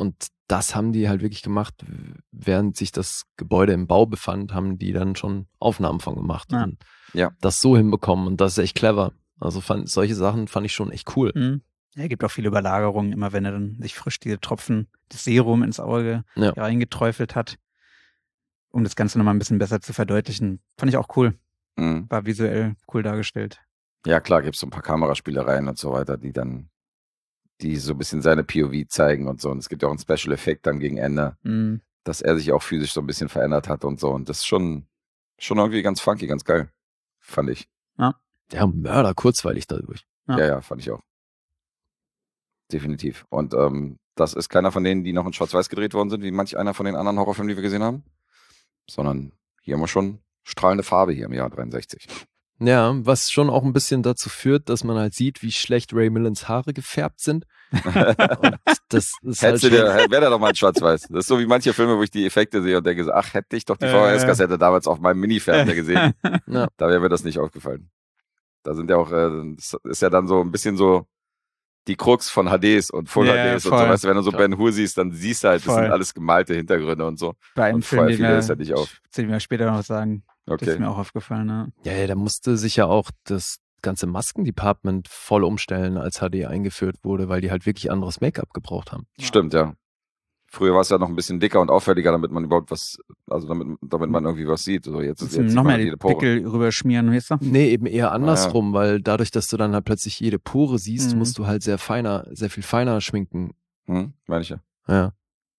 das haben die halt wirklich gemacht, während sich das Gebäude im Bau befand, haben die dann schon Aufnahmen von gemacht und das so hinbekommen und das ist echt clever. Also solche Sachen fand ich schon echt cool. Mhm. Ja, gibt auch viele Überlagerungen, immer wenn er dann sich frisch diese Tropfen des Serum ins Auge reingeträufelt hat, um das Ganze nochmal ein bisschen besser zu verdeutlichen. Fand ich auch cool. War visuell cool dargestellt. Ja, klar, gibt es so ein paar Kameraspielereien und so weiter, die so ein bisschen seine POV zeigen und so. Und es gibt ja auch einen Special-Effekt dann gegen Ende, dass er sich auch physisch so ein bisschen verändert hat und so. Und das ist schon irgendwie ganz funky, ganz geil. Fand ich. Ja, Mörder kurzweilig dadurch. Ja, fand ich auch. Definitiv. Und das ist keiner von denen, die noch in Schwarz-Weiß gedreht worden sind, wie manch einer von den anderen Horrorfilmen, die wir gesehen haben. Sondern hier haben wir schon strahlende Farbe hier im Jahr 63. Ja, was schon auch ein bisschen dazu führt, dass man halt sieht, wie schlecht Ray Millans Haare gefärbt sind. Und das ist halt wäre der doch mal in Schwarz-Weiß. Das ist so wie manche Filme, wo ich die Effekte sehe und denke so, ach, hätte ich doch die VHS-Kassette damals auf meinem Mini-Fernseher gesehen. Da wäre mir das nicht aufgefallen. Da sind ja auch, das ist ja dann so ein bisschen so die Krux von HDs und Full HDs und so. Weißt du, wenn du so Ben Hur siehst, dann siehst du halt, das sind alles gemalte Hintergründe und so. Bei einem Film, den wir später noch sagen. Okay. Das ist mir auch aufgefallen, ne? Ja, da musste sich ja auch das ganze Maskendepartment voll umstellen, als HD eingeführt wurde, weil die halt wirklich anderes Make-up gebraucht haben. Stimmt, ja. Früher war es ja noch ein bisschen dicker und auffälliger, damit man überhaupt damit man irgendwie was sieht. Also jetzt noch mehr die Pickel rüberschmieren, weißt du? Nee, eben eher andersrum, weil dadurch, dass du dann halt plötzlich jede Pore siehst, musst du halt sehr viel feiner schminken. Meine ich ja. Ja.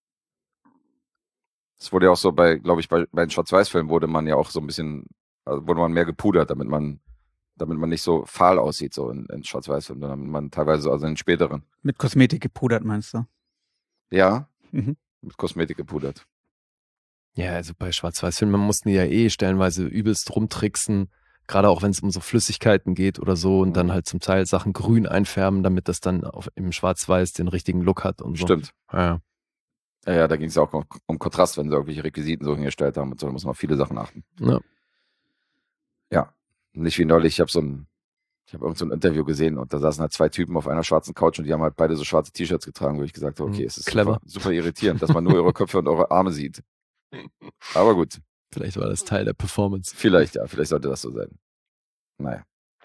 Es wurde ja auch so bei den Schwarz-Weiß-Filmen wurde man ja auch so ein bisschen, also wurde man mehr gepudert, damit man nicht so fahl aussieht, so in Schwarz-Weiß-Filmen, damit man teilweise, also in den späteren. Mit Kosmetik gepudert, meinst du? Ja, mit Kosmetik gepudert. Ja, also bei Schwarz-Weiß-Filmen mussten die ja stellenweise übelst rumtricksen, gerade auch wenn es um so Flüssigkeiten geht oder so und dann halt zum Teil Sachen grün einfärben, damit das dann im Schwarz-Weiß den richtigen Look hat und so. Stimmt. Ja, da ging es ja auch um Kontrast, wenn sie irgendwelche Requisiten so hingestellt haben und so, da muss man auf viele Sachen achten. Ja, nicht wie neulich, ich habe irgend so ein Interview gesehen und da saßen halt 2 Typen auf einer schwarzen Couch und die haben halt beide so schwarze T-Shirts getragen, wo ich gesagt habe, okay, es ist super irritierend, dass man nur eure Köpfe und eure Arme sieht. Aber gut. Vielleicht war das Teil der Performance. Vielleicht sollte das so sein. Naja.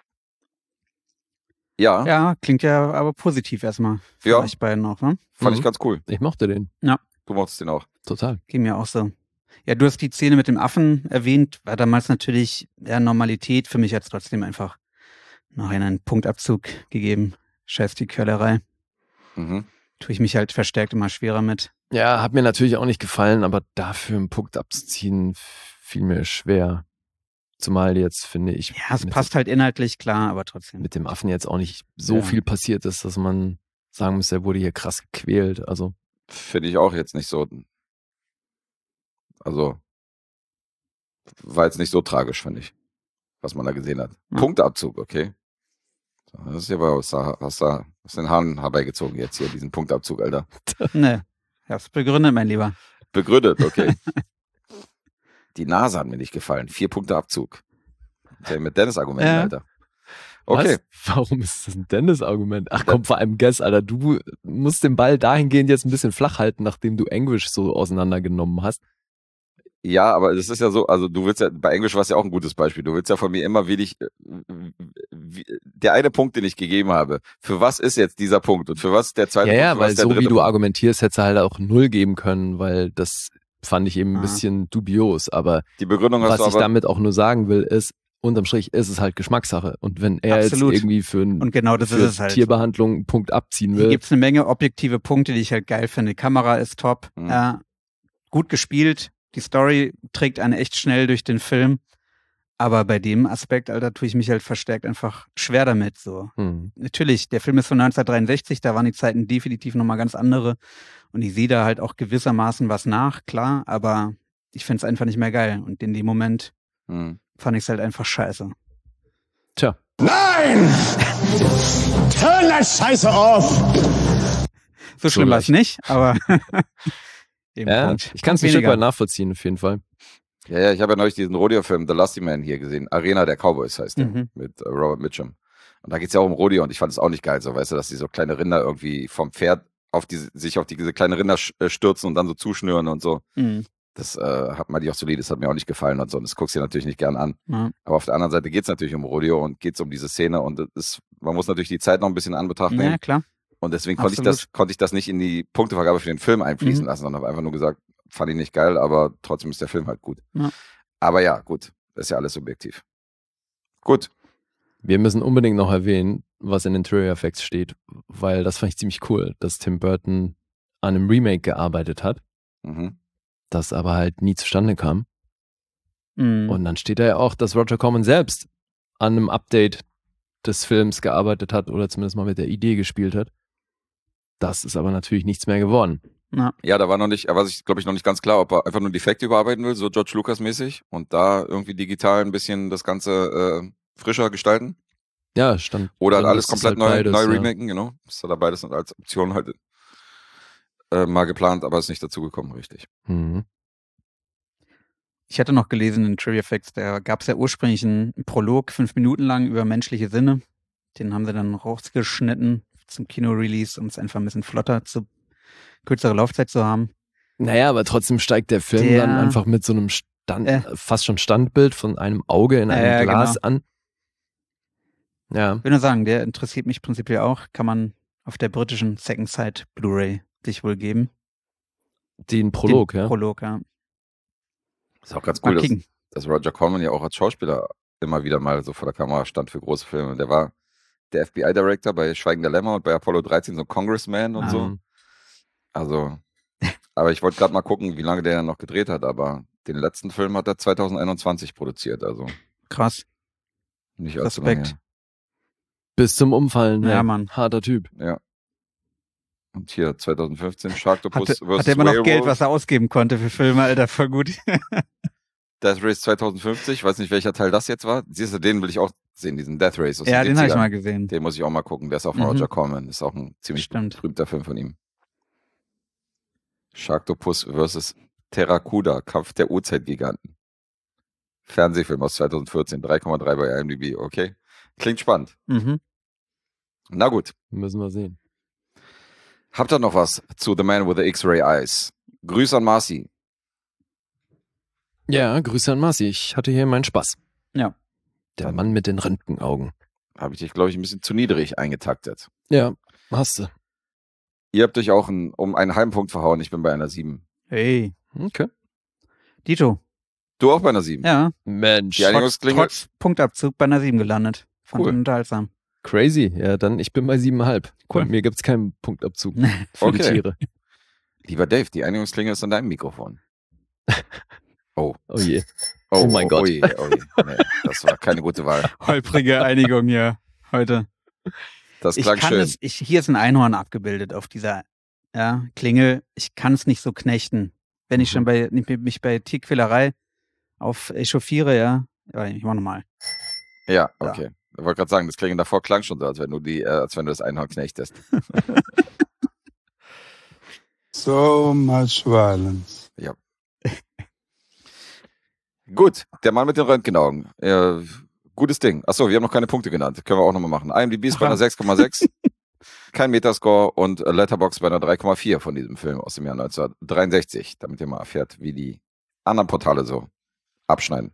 Ja. Ja, klingt ja aber positiv erstmal für euch beiden noch, ne? Fand ich ganz cool. Ich mochte den. Ja. Du mochtest den auch. Total. Ging mir auch so. Ja, du hast die Szene mit dem Affen erwähnt, war damals natürlich eher Normalität. Für mich hat es trotzdem einfach noch einen Punktabzug gegeben. Scheiß die Quälerei. Tue ich mich halt verstärkt immer schwerer mit. Ja, hat mir natürlich auch nicht gefallen, aber dafür einen Punkt abzuziehen, fiel mir schwer. Zumal jetzt, finde ich... Ja, es passt halt inhaltlich, klar, aber trotzdem. Mit dem Affen jetzt auch nicht so viel passiert ist, dass man sagen muss, er wurde hier krass gequält. Also finde ich auch jetzt nicht so... Also war jetzt nicht so tragisch, finde ich, was man da gesehen hat. Punktabzug, okay. Das ist ja aber aus den Haaren herbeigezogen jetzt hier, diesen Punktabzug, Alter. Ne, ich hab's begründet, mein Lieber. Begründet, okay. Die Nase hat mir nicht gefallen. 4 Punkte Abzug. Mit Dennis-Argumenten, Alter. Okay. Was? Warum ist das ein Dennis-Argument? Ach komm, vor allem Guess, Alter. Du musst den Ball dahingehend jetzt ein bisschen flach halten, nachdem du Englisch so auseinandergenommen hast. Ja, aber das ist ja so, also du willst ja, bei Englisch war es ja auch ein gutes Beispiel. Du willst ja von mir immer der eine Punkt, den ich gegeben habe, für was ist jetzt dieser Punkt und für was ist der zweite Punkt? Ja, weil so wie du argumentierst, hättest du halt auch 0 geben können, weil das fand ich eben ein bisschen dubios, aber die Begründung hast was ich damit auch nur sagen will, ist, unterm Strich ist es halt Geschmackssache. Und wenn er jetzt irgendwie für Tierbehandlung einen Punkt abziehen will. Hier gibt es eine Menge objektive Punkte, die ich halt geil finde. Die Kamera ist top, gut gespielt, die Story trägt einen echt schnell durch den Film. Aber bei dem Aspekt, Alter, tue ich mich halt verstärkt einfach schwer damit. So. Natürlich, der Film ist von 1963, da waren die Zeiten definitiv nochmal ganz andere. Und ich sehe da halt auch gewissermaßen was nach, klar, aber ich finde es einfach nicht mehr geil. Und in dem Moment fand ich es halt einfach scheiße. Tja. Nein! Turn das Scheiße auf! So schlimm war es nicht, aber ja, ich kann es ein Stück weit nachvollziehen, auf jeden Fall. Ja, ich habe ja neulich diesen Rodeo-Film The Lusty Man hier gesehen. Arena der Cowboys heißt der, mit Robert Mitchum. Und da geht es ja auch um Rodeo und ich fand es auch nicht geil, so, weißt du, dass die so kleine Rinder irgendwie vom Pferd sich auf diese kleinen Rinder stürzen und dann so zuschnüren und so. Mhm. Das hat das hat mir auch nicht gefallen und so. Und das guckst du dir natürlich nicht gern an. Ja. Aber auf der anderen Seite geht es natürlich um Rodeo und geht es um diese Szene und man muss natürlich die Zeit noch ein bisschen in Anbetracht nehmen. Ja, klar. Und deswegen konnte ich das nicht in die Punktevergabe für den Film einfließen lassen, sondern habe einfach nur gesagt, fand ich nicht geil, aber trotzdem ist der Film halt gut. Ja. Aber ja, gut, das ist ja alles subjektiv. Gut. Wir müssen unbedingt noch erwähnen, was in den Trailer Facts steht, weil das fand ich ziemlich cool, dass Tim Burton an einem Remake gearbeitet hat, das aber halt nie zustande kam. Und dann steht da ja auch, dass Roger Corman selbst an einem Update des Films gearbeitet hat oder zumindest mal mit der Idee gespielt hat. Das ist aber natürlich nichts mehr geworden. Ja, da war sich, glaube ich, noch nicht ganz klar, ob er einfach nur die Effekte überarbeiten will, so George Lucas mäßig und da irgendwie digital ein bisschen das Ganze frischer gestalten. Ja, stand. Oder halt alles komplett halt neu remaken, genau. Das hat er beides als Option halt mal geplant, aber ist nicht dazu gekommen, richtig. Mhm. Ich hatte noch gelesen in Trivia Facts, da gab es ja ursprünglich einen Prolog, 5 Minuten lang über menschliche Sinne. Den haben sie dann rausgeschnitten zum Kino-Release, um es einfach ein bisschen kürzere Laufzeit zu haben. Naja, aber trotzdem steigt der Film dann einfach mit so einem fast schon Standbild von einem Auge in einem Glas an. Ja. Ich will nur sagen, der interessiert mich prinzipiell auch. Kann man auf der britischen Second Sight Blu-ray sich wohl geben. Den Prolog, ja. Prolog, ja. Ist auch ganz cool, dass Roger Corman ja auch als Schauspieler immer wieder mal so vor der Kamera stand für große Filme. Der war der FBI-Director bei Schweigen der Lämmer und bei Apollo 13 so ein Congressman und so. Also, aber ich wollte gerade mal gucken, wie lange der noch gedreht hat, aber den letzten Film hat er 2021 produziert, also. Krass. Nicht allzu lange. Bis zum Umfallen. Ja, Mann. Harter Typ. Ja. Und hier, 2015, Sharktopus vs. Hat er immer noch Geld, was er ausgeben konnte für Filme, Alter, voll gut. Death Race 2050, ich weiß nicht, welcher Teil das jetzt war. Siehst du, den will ich auch sehen, diesen Death Race. Ja, den habe ich mal gesehen. Den muss ich auch mal gucken, der ist auch von Roger Corman. Ist auch ein ziemlich berühmter Film von ihm. Sharktopus vs. Terracuda, Kampf der Urzeitgiganten. Fernsehfilm aus 2014, 3,3 bei IMDb, okay. Klingt spannend. Na gut. Müssen wir sehen. Habt ihr noch was zu The Man with the X-Ray Eyes? Grüße an Marci. Ja, Grüße an Marci. Ich hatte hier meinen Spaß. Ja. Der Mann mit den Röntgenaugen. Habe ich dich, glaube ich, ein bisschen zu niedrig eingetaktet. Ja, hast du. Ihr habt euch auch um einen halben Punkt verhauen. Ich bin bei einer 7. Hey. Okay. Dito. Du auch bei einer 7? Ja. Mensch. Die Einigungsklingel. Trotz Punktabzug bei einer 7 gelandet. Cool. Unterhaltsam. Crazy. Ja, dann ich bin bei 7,5. Cool. Bei mir gibt es keinen Punktabzug für die Tiere. Lieber Dave, die Einigungsklingel ist an deinem Mikrofon. Oh. Oh je. Oh mein Gott. Oh je. Nee, das war keine gute Wahl. Holprige Einigung hier heute. Das klang schön. Hier ist ein Einhorn abgebildet auf dieser Klingel. Ich kann es nicht so knechten. Wenn ich schon mich bei Tierquälerei echauffiere, ja. Ich mach nochmal. Ja, okay. Ich wollte gerade sagen, das Klingeln davor klang schon so, als wenn du das Einhorn knechtest. So much violence. Ja. Gut, der Mann mit den Röntgenaugen. Gutes Ding. Achso, wir haben noch keine Punkte genannt. Können wir auch nochmal machen. IMDb ist bei einer 6,6. Kein Metascore und Letterboxd bei einer 3,4 von diesem Film aus dem Jahr 1963. Damit ihr mal erfährt, wie die anderen Portale so abschneiden.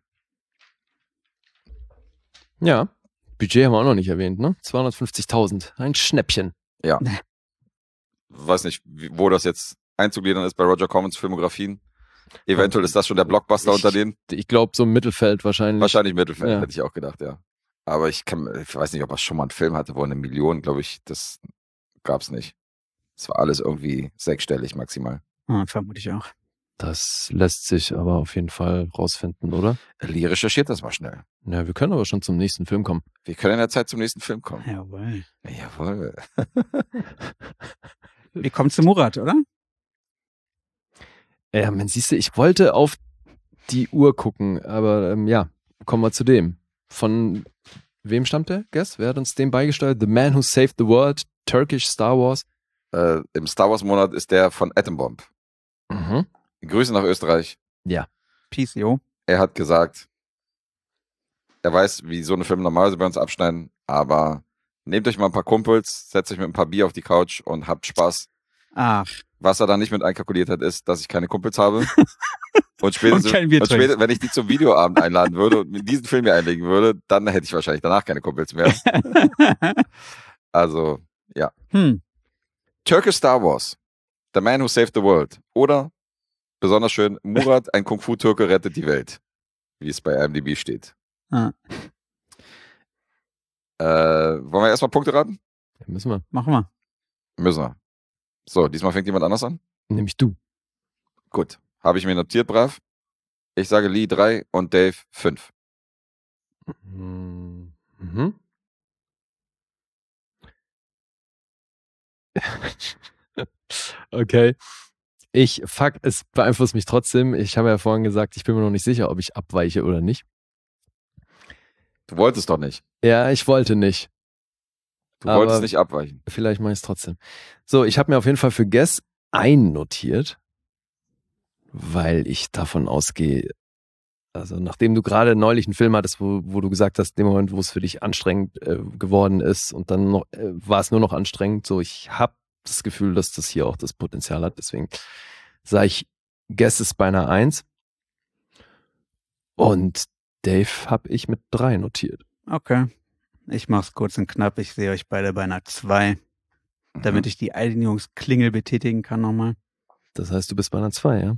Ja. Budget haben wir auch noch nicht erwähnt, ne? 250.000. Ein Schnäppchen. Ja. Weiß nicht, wo das jetzt einzugliedern ist bei Roger Cormans Filmografien. Eventuell ist das schon der Blockbuster unter denen. Ich glaube, so im Mittelfeld wahrscheinlich. Wahrscheinlich Mittelfeld, hätte ich auch gedacht, ja. Aber ich weiß nicht, ob er schon mal einen Film hatte, wo er 1 Million, glaube ich, das gab's nicht. Das war alles irgendwie 6-stellig maximal. Vermute ich auch. Das lässt sich aber auf jeden Fall rausfinden, oder? Lee recherchiert das mal schnell. Ja, wir können aber schon zum nächsten Film kommen. Wir können in der Zeit zum nächsten Film kommen. Jawohl. Jawohl. Wir kommen zu Murat, oder? Ja, man siehst du, ich wollte auf die Uhr gucken, aber kommen wir zu dem. Von wem stammt der? Guess? Wer hat uns den beigesteuert? The Man Who Saved the World, Turkish Star Wars. Im Star Wars Monat ist der von Atom Bomb. Mhm. Grüße nach Österreich. Ja. Peace, yo. Er hat gesagt, er weiß, wie so eine Filme normalerweise bei uns abschneiden, aber nehmt euch mal ein paar Kumpels, setzt euch mit ein paar Bier auf die Couch und habt Spaß. Ach. Was er dann nicht mit einkalkuliert hat, ist, dass ich keine Kumpels habe. Und spätestens, wenn ich die zum Videoabend einladen würde und mit diesen Film hier einlegen würde, dann hätte ich wahrscheinlich danach keine Kumpels mehr. Also, ja. Turkish Star Wars. The Man Who Saved the World. Oder, besonders schön, Murat, ein Kung-Fu-Türke rettet die Welt. Wie es bei IMDb steht. Ah. Wollen wir erstmal Punkte raten? Ja, müssen wir. Machen wir. Müssen wir. So, diesmal fängt jemand anders an? Nämlich du. Gut. Habe ich mir notiert, brav. Ich sage Lee 3 und Dave 5. Mhm. Okay. Es beeinflusst mich trotzdem. Ich habe ja vorhin gesagt, ich bin mir noch nicht sicher, ob ich abweiche oder nicht. Du wolltest doch nicht. Ja, ich wollte nicht. Du wolltest nicht abweichen. Vielleicht mache ich es trotzdem. So, ich habe mir auf jeden Fall für Guess einnotiert, weil ich davon ausgehe, also nachdem du gerade neulich einen Film hattest, wo du gesagt hast, dem Moment, wo es für dich anstrengend geworden ist und dann noch war es nur noch anstrengend, so ich habe das Gefühl, dass das hier auch das Potenzial hat, deswegen sage ich, Guess ist bei einer 1 und Dave habe ich mit 3 notiert. Okay. Ich mach's kurz und knapp. Ich sehe euch beide bei einer 2, damit ich die Einigungsklingel betätigen kann nochmal. Das heißt, du bist bei einer 2, ja?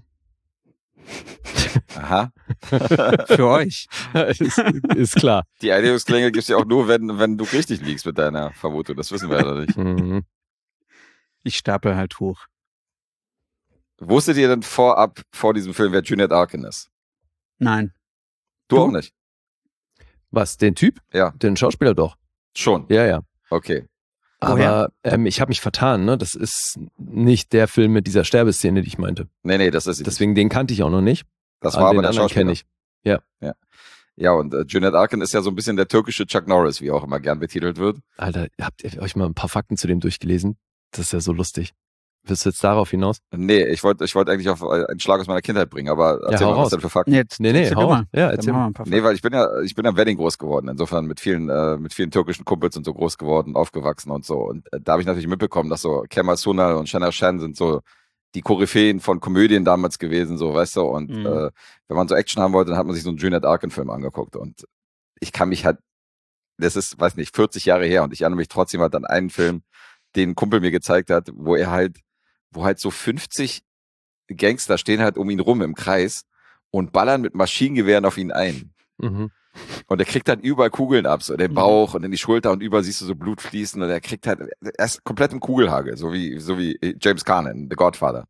Aha. Für euch. ist klar. Die Einigungsklingel gibt's ja auch nur, wenn du richtig liegst mit deiner Vermutung. Das wissen wir ja nicht. Mhm. Ich stapel halt hoch. Wusstet ihr denn vor diesem Film, wer Junet Arkin ist? Nein. Du auch nicht? Was, den Typ? Ja. Den Schauspieler doch. Schon? Ja. Okay. Aber ich habe mich vertan, ne? Das ist nicht der Film mit dieser Sterbeszene, die ich meinte. Nee, das ist deswegen den kannte ich auch noch nicht. Das war aber der Schauspieler. Kenne ich. Ja. Ja, und Junet Arkin ist ja so ein bisschen der türkische Chuck Norris, wie auch immer gern betitelt wird. Alter, habt ihr euch mal ein paar Fakten zu dem durchgelesen? Das ist ja so lustig. Willst du jetzt darauf hinaus? Nee, ich wollte eigentlich auf einen Schlag aus meiner Kindheit bringen, aber erzähl mal, was denn für Fakten? Nee, hau raus. Ja, erzähl mal. Nee, weil ich bin ja im Wedding groß geworden, insofern mit vielen türkischen Kumpels und so groß geworden, aufgewachsen und so. Und da habe ich natürlich mitbekommen, dass so Kemal Sunal und Şener Şen sind so die Koryphäen von Komödien damals gewesen, so, weißt du, und wenn man so Action haben wollte, dann hat man sich so einen Junet Arkin-Film angeguckt und ich kann mich halt, das ist, weiß nicht, 40 Jahre her und ich erinnere mich trotzdem halt an einen Film, den ein Kumpel mir gezeigt hat, wo halt so 50 Gangster stehen halt um ihn rum im Kreis und ballern mit Maschinengewehren auf ihn ein. Mhm. Und er kriegt dann überall Kugeln ab, so in den Bauch und in die Schulter und überall siehst du so Blut fließen und er ist komplett im Kugelhagel, so wie James Caan in The Godfather.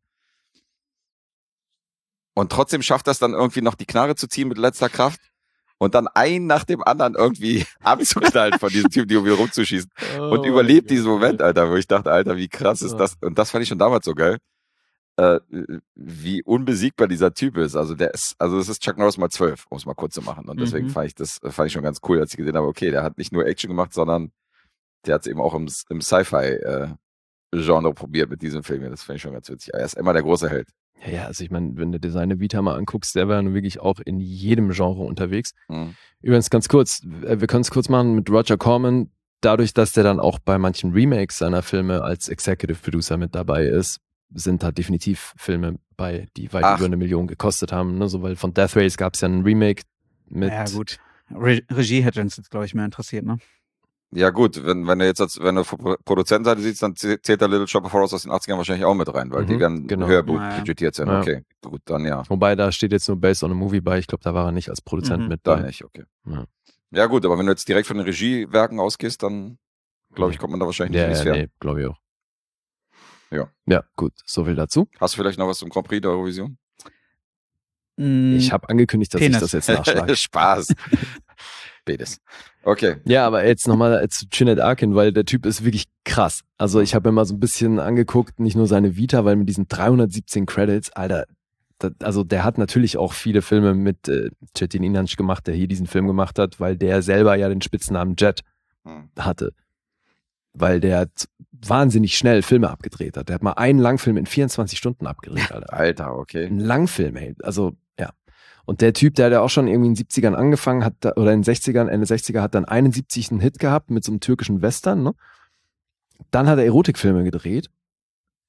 Und trotzdem schafft das dann irgendwie noch die Knarre zu ziehen mit letzter Kraft und dann einen nach dem anderen irgendwie abzuknallen von diesem Typ, die um ihn rumzuschießen. Und überlebt diesen Moment, Alter, wo ich dachte, Alter, wie krass ist das? Und das fand ich schon damals so geil, wie unbesiegbar dieser Typ ist. Also das ist Chuck Norris mal 12, um es mal kurz zu machen. Und deswegen fand ich schon ganz cool, als ich gesehen habe, okay, der hat nicht nur Action gemacht, sondern der hat es eben auch im Sci-Fi-Genre probiert mit diesem Film. Das fand ich schon ganz witzig. Er ist immer der große Held. Ja, also ich meine, wenn du dir seine Vita mal anguckst, der war ja wirklich auch in jedem Genre unterwegs. Mhm. Übrigens ganz kurz, wir können es kurz machen mit Roger Corman, dadurch, dass der dann auch bei manchen Remakes seiner Filme als Executive Producer mit dabei ist, sind da definitiv Filme bei, die weit über 1 Million gekostet haben. Ne? So, weil von Death Race gab es ja ein Remake mit... Ja gut, Regie hätte uns jetzt, glaube ich, mehr interessiert, ne? Ja gut, wenn du von Produzentenseite siehst, dann zählt der Little Shop of Horrors aus den 80ern wahrscheinlich auch mit rein, weil die werden höher budgetiert sein. Okay, gut, dann ja. Wobei, da steht jetzt nur Based on a Movie bei. Ich glaube, da war er nicht als Produzent mit bei. Da nicht, okay. Ja gut, aber wenn du jetzt direkt von den Regiewerken ausgehst, dann glaube ich, kommt man da wahrscheinlich nicht ins nee, glaube ich auch. Ja. Ja, gut, so viel dazu. Hast du vielleicht noch was zum Grand Prix der Eurovision? Ich habe angekündigt, dass ich das jetzt nachschlage. Spaß. Beides. Okay. Ja, aber jetzt nochmal zu Junet Arkin, weil der Typ ist wirklich krass. Also ich habe mir mal so ein bisschen angeguckt, nicht nur seine Vita, weil mit diesen 317 Credits, Alter, also der hat natürlich auch viele Filme mit Cetin Inanc gemacht, der hier diesen Film gemacht hat, weil der selber ja den Spitznamen Jet hatte. Weil der wahnsinnig schnell Filme abgedreht hat. Der hat mal einen Langfilm in 24 Stunden abgedreht, Alter. Alter, okay. Ein Langfilm, ey. Also, ja. Und der Typ, der hat ja auch schon irgendwie in den 70ern angefangen, oder in den 60ern, Ende 60er, hat dann 71 einen Hit gehabt mit so einem türkischen Western, ne? Dann hat er Erotikfilme gedreht.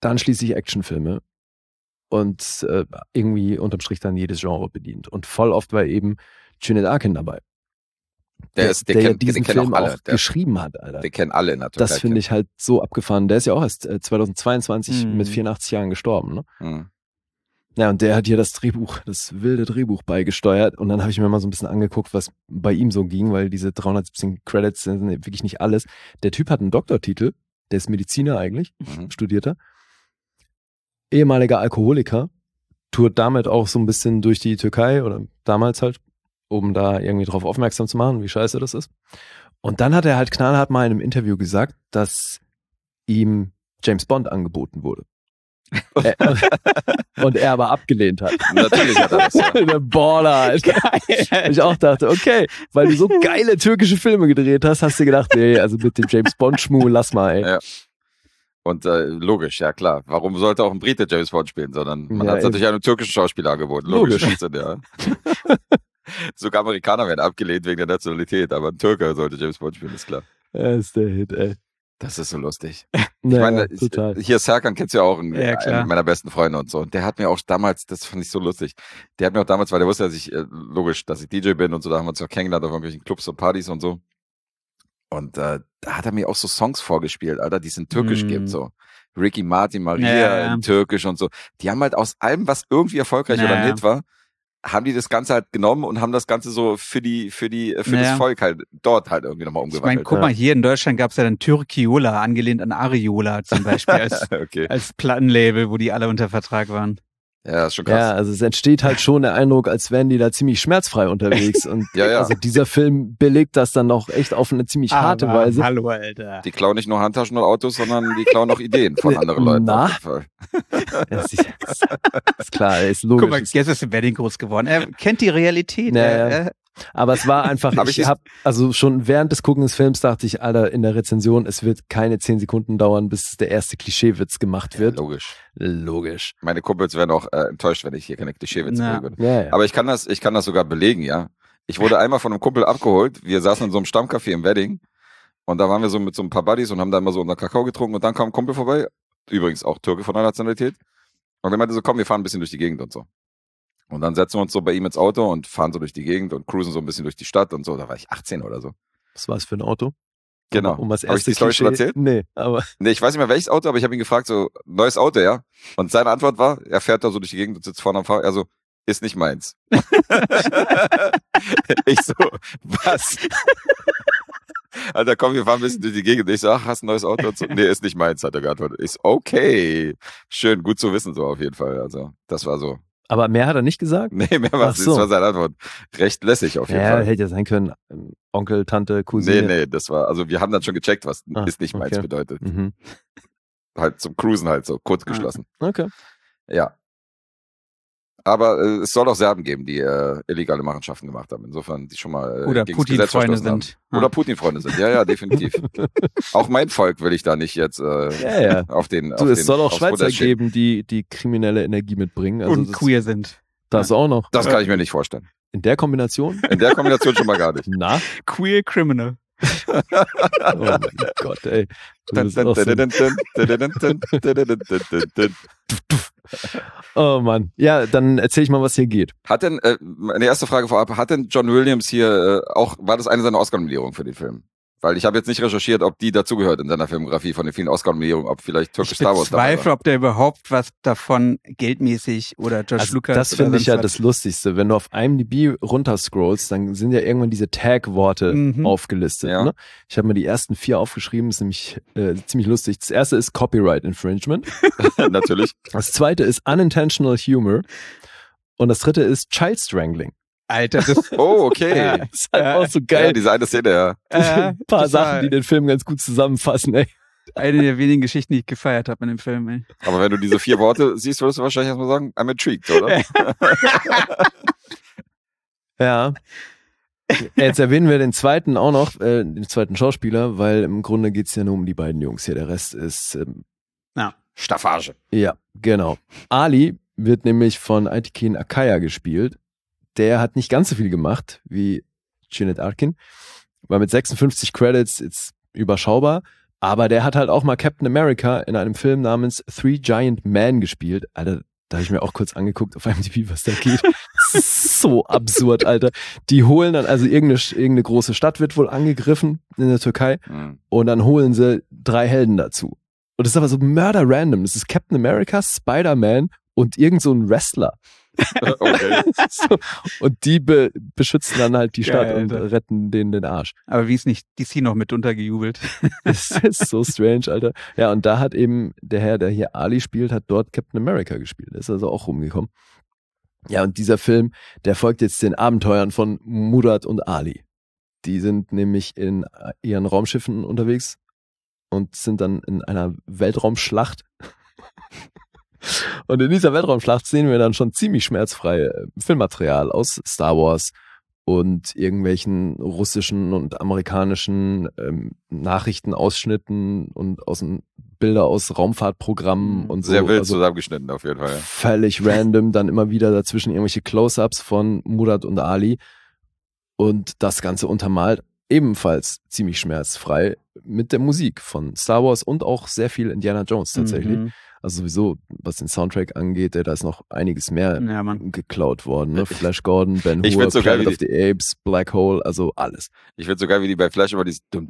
dann schließlich Actionfilme und irgendwie unterm Strich dann jedes Genre bedient. Und voll oft war eben Cüneyt Arkın dabei. Der diesen Film auch geschrieben hat, Alter. Den kennen alle in der Türkei. Das finde ich halt so abgefahren. Der ist ja auch erst 2022 mit 84 Jahren gestorben, ne? Mhm. Ja, und der hat hier das wilde Drehbuch beigesteuert. Und dann habe ich mir mal so ein bisschen angeguckt, was bei ihm so ging, weil diese 317 Credits sind wirklich nicht alles. Der Typ hat einen Doktortitel, der ist Mediziner eigentlich, studierter. Ehemaliger Alkoholiker, tourt damit auch so ein bisschen durch die Türkei oder damals halt, um da irgendwie drauf aufmerksam zu machen, wie scheiße das ist. Und dann hat er halt knallhart mal in einem Interview gesagt, dass ihm James Bond angeboten wurde. Und er aber abgelehnt hat. Natürlich hat er das, ja. Der Baller, Alter. Ich auch dachte, okay, weil du so geile türkische Filme gedreht hast, hast du gedacht, nee, also mit dem James Bond-Schmuh, lass mal, ey. Ja. Und logisch, ja klar. Warum sollte auch ein Brite James Bond spielen, sondern man hat es natürlich einem türkischen Schauspieler angeboten. Logisch. Ja. Sogar Amerikaner werden abgelehnt wegen der Nationalität, aber ein Türke sollte James Bond spielen, ist klar. Er ist der Hit, ey. Das ist so lustig. Naja, ich meine, total. Hier Serkan kennst du ja auch, einen meiner besten Freunde und so. Und der hat mir auch damals, das fand ich so lustig, der hat mir auch damals, weil der wusste, dass ich, logisch, dass ich DJ bin und so, da haben wir uns auch kennengelernt auf irgendwelchen Clubs und Partys und so. Und da hat er mir auch so Songs vorgespielt, Alter, die es in Türkisch gibt, so. Ricky Martin, Maria in Türkisch und so. Die haben halt aus allem, was irgendwie erfolgreich oder ein Hit war, haben die das Ganze halt genommen und haben das Ganze so für das Volk halt dort halt irgendwie nochmal umgewandelt. Ich meine, guck mal, hier in Deutschland gab es ja dann Türkiola, angelehnt an Ariola zum Beispiel als Plattenlabel, wo die alle unter Vertrag waren. Ja, ist schon krass. Ja, also es entsteht halt schon der Eindruck, als wären die da ziemlich schmerzfrei unterwegs. Und also dieser Film belegt das dann auch echt auf eine ziemlich harte Weise. Hallo, Alter. Die klauen nicht nur Handtaschen und Autos, sondern die klauen auch Ideen von anderen Leuten. Na? Das ist klar, ist logisch. Guck mal, jetzt ist Wedding groß geworden. Er kennt die Realität. Naja. Aber es war einfach, also schon während des Gucken des Films dachte ich, Alter, in der Rezension, es wird keine 10 Sekunden dauern, bis der erste Klischeewitz gemacht wird. Logisch. Meine Kumpels werden auch enttäuscht, wenn ich hier keine Klischeewitze bringe. Ja. Aber ich kann das sogar belegen, ja. Ich wurde einmal von einem Kumpel abgeholt. Wir saßen in so einem Stammcafé im Wedding und da waren wir so mit so ein paar Buddies und haben da immer so unseren Kakao getrunken und dann kam ein Kumpel vorbei, übrigens auch Türke von der Nationalität. Und der meinte so, komm, wir fahren ein bisschen durch die Gegend und so. Und dann setzen wir uns so bei ihm ins Auto und fahren so durch die Gegend und cruisen so ein bisschen durch die Stadt und so. Da war ich 18 oder so. Was war es für ein Auto? Genau. Um das Habe ich die Story schon erzählt? Nee, ich weiß nicht mehr welches Auto, aber ich habe ihn gefragt, so, neues Auto, ja? Und seine Antwort war, er fährt da so durch die Gegend und sitzt vorne am Fahrer. Er so, ist nicht meins. Ich so, was? Alter, komm, wir fahren ein bisschen durch die Gegend. Ich so, ach, hast ein neues Auto? Und so, nee, ist nicht meins, hat er geantwortet. Ich so, okay. Schön, gut zu wissen, so auf jeden Fall. Also, das war so. Aber mehr hat er nicht gesagt? Nee, mehr war es nicht. Das war seine Antwort. Recht lässig auf jeden Fall. Ja, hätte ja sein können. Onkel, Tante, Cousine. Nee, das war, also wir haben dann schon gecheckt, was ist nicht meins bedeutet. Mhm. Halt zum Cruisen halt so, kurz geschlossen. Okay. Ja. Aber es soll auch Serben geben, die illegale Machenschaften gemacht haben. Insofern, die schon mal oder Putin-Freunde sind. Oder Putin-Freunde sind. Ja, definitiv. Auch mein Volk will ich da nicht jetzt auf den. Es soll auch Schweizer geben, die kriminelle Energie mitbringen. Also und queer sind. Das auch noch. Das kann ich mir nicht vorstellen. In der Kombination? In der Kombination schon mal gar nicht. Na? Queer Criminal. Oh mein Gott, ey. Oh Mann. Ja, dann erzähl ich mal, was hier geht. Hat denn, meine erste Frage vorab, hat denn John Williams hier war das eine seiner Oscar-Nominierungen für den Film? Weil ich habe jetzt nicht recherchiert, ob die dazugehört in seiner Filmografie von den vielen Oscar-Nominierungen, ob vielleicht Turkish Star Wars dabei war. Ich bezweifle, ob der überhaupt was davon geldmäßig oder George Lucas. Das finde ich ja das Lustigste. Wenn du auf IMDb runterscrollst, dann sind ja irgendwann diese Tag-Worte aufgelistet. Ja. Ne? Ich habe mir die ersten 4 aufgeschrieben, ist nämlich ziemlich lustig. Das erste ist Copyright Infringement. Natürlich. Das zweite ist Unintentional Humor. Und das dritte ist Child Strangling. Alter, das okay. Ja, das ist halt auch so geil. Ja, diese eine Szene, ja. Ein paar Sachen, die den Film ganz gut zusammenfassen, ey. Eine der wenigen Geschichten, die ich gefeiert habe in dem Film, ey. Aber wenn du diese 4 Worte siehst, würdest du wahrscheinlich erstmal sagen, I'm intrigued, oder? Ja. Jetzt erwähnen wir den zweiten auch noch, den zweiten Schauspieler, weil im Grunde geht's ja nur um die beiden Jungs hier. Der Rest ist Staffage. Ja, genau. Ali wird nämlich von Aytekin Akaya gespielt. Der hat nicht ganz so viel gemacht wie Cüneyt Arkın. War mit 56 Credits jetzt überschaubar. Aber der hat halt auch mal Captain America in einem Film namens Three Giant Men gespielt. Alter, da habe ich mir auch kurz angeguckt auf IMDb, was da geht. Das ist so absurd, Alter. Die holen dann, also irgendeine große Stadt wird wohl angegriffen in der Türkei und dann holen sie 3 Helden dazu. Und das ist aber so mörder-random. Das ist Captain America, Spider-Man und irgend so ein Wrestler. Okay. So, und die beschützen dann halt die Stadt und retten denen den Arsch. Aber wie ist nicht DC noch mit untergejubelt? Das ist so strange, Alter. Ja, und da hat eben der Herr, der hier Ali spielt, hat dort Captain America gespielt. Der ist also auch rumgekommen. Ja, und dieser Film, der folgt jetzt den Abenteuern von Murat und Ali. Die sind nämlich in ihren Raumschiffen unterwegs und sind dann in einer Weltraumschlacht. Und in dieser Weltraumschlacht sehen wir dann schon ziemlich schmerzfreie Filmmaterial aus Star Wars und irgendwelchen russischen und amerikanischen Nachrichtenausschnitten und Bilder aus Raumfahrtprogrammen und so. Sehr wild zusammengeschnitten auf jeden Fall. Ja. Völlig random, dann immer wieder dazwischen irgendwelche Close-Ups von Murat und Ali und das Ganze untermalt ebenfalls ziemlich schmerzfrei mit der Musik von Star Wars und auch sehr viel Indiana Jones tatsächlich. Mhm. Also sowieso, was den Soundtrack angeht, da ist noch einiges mehr geklaut worden. Ne? Flash Gordon, Ben Hur, Planet of the Apes, Black Hole, also alles. Ich finde sogar, wie die bei Flash immer dieses und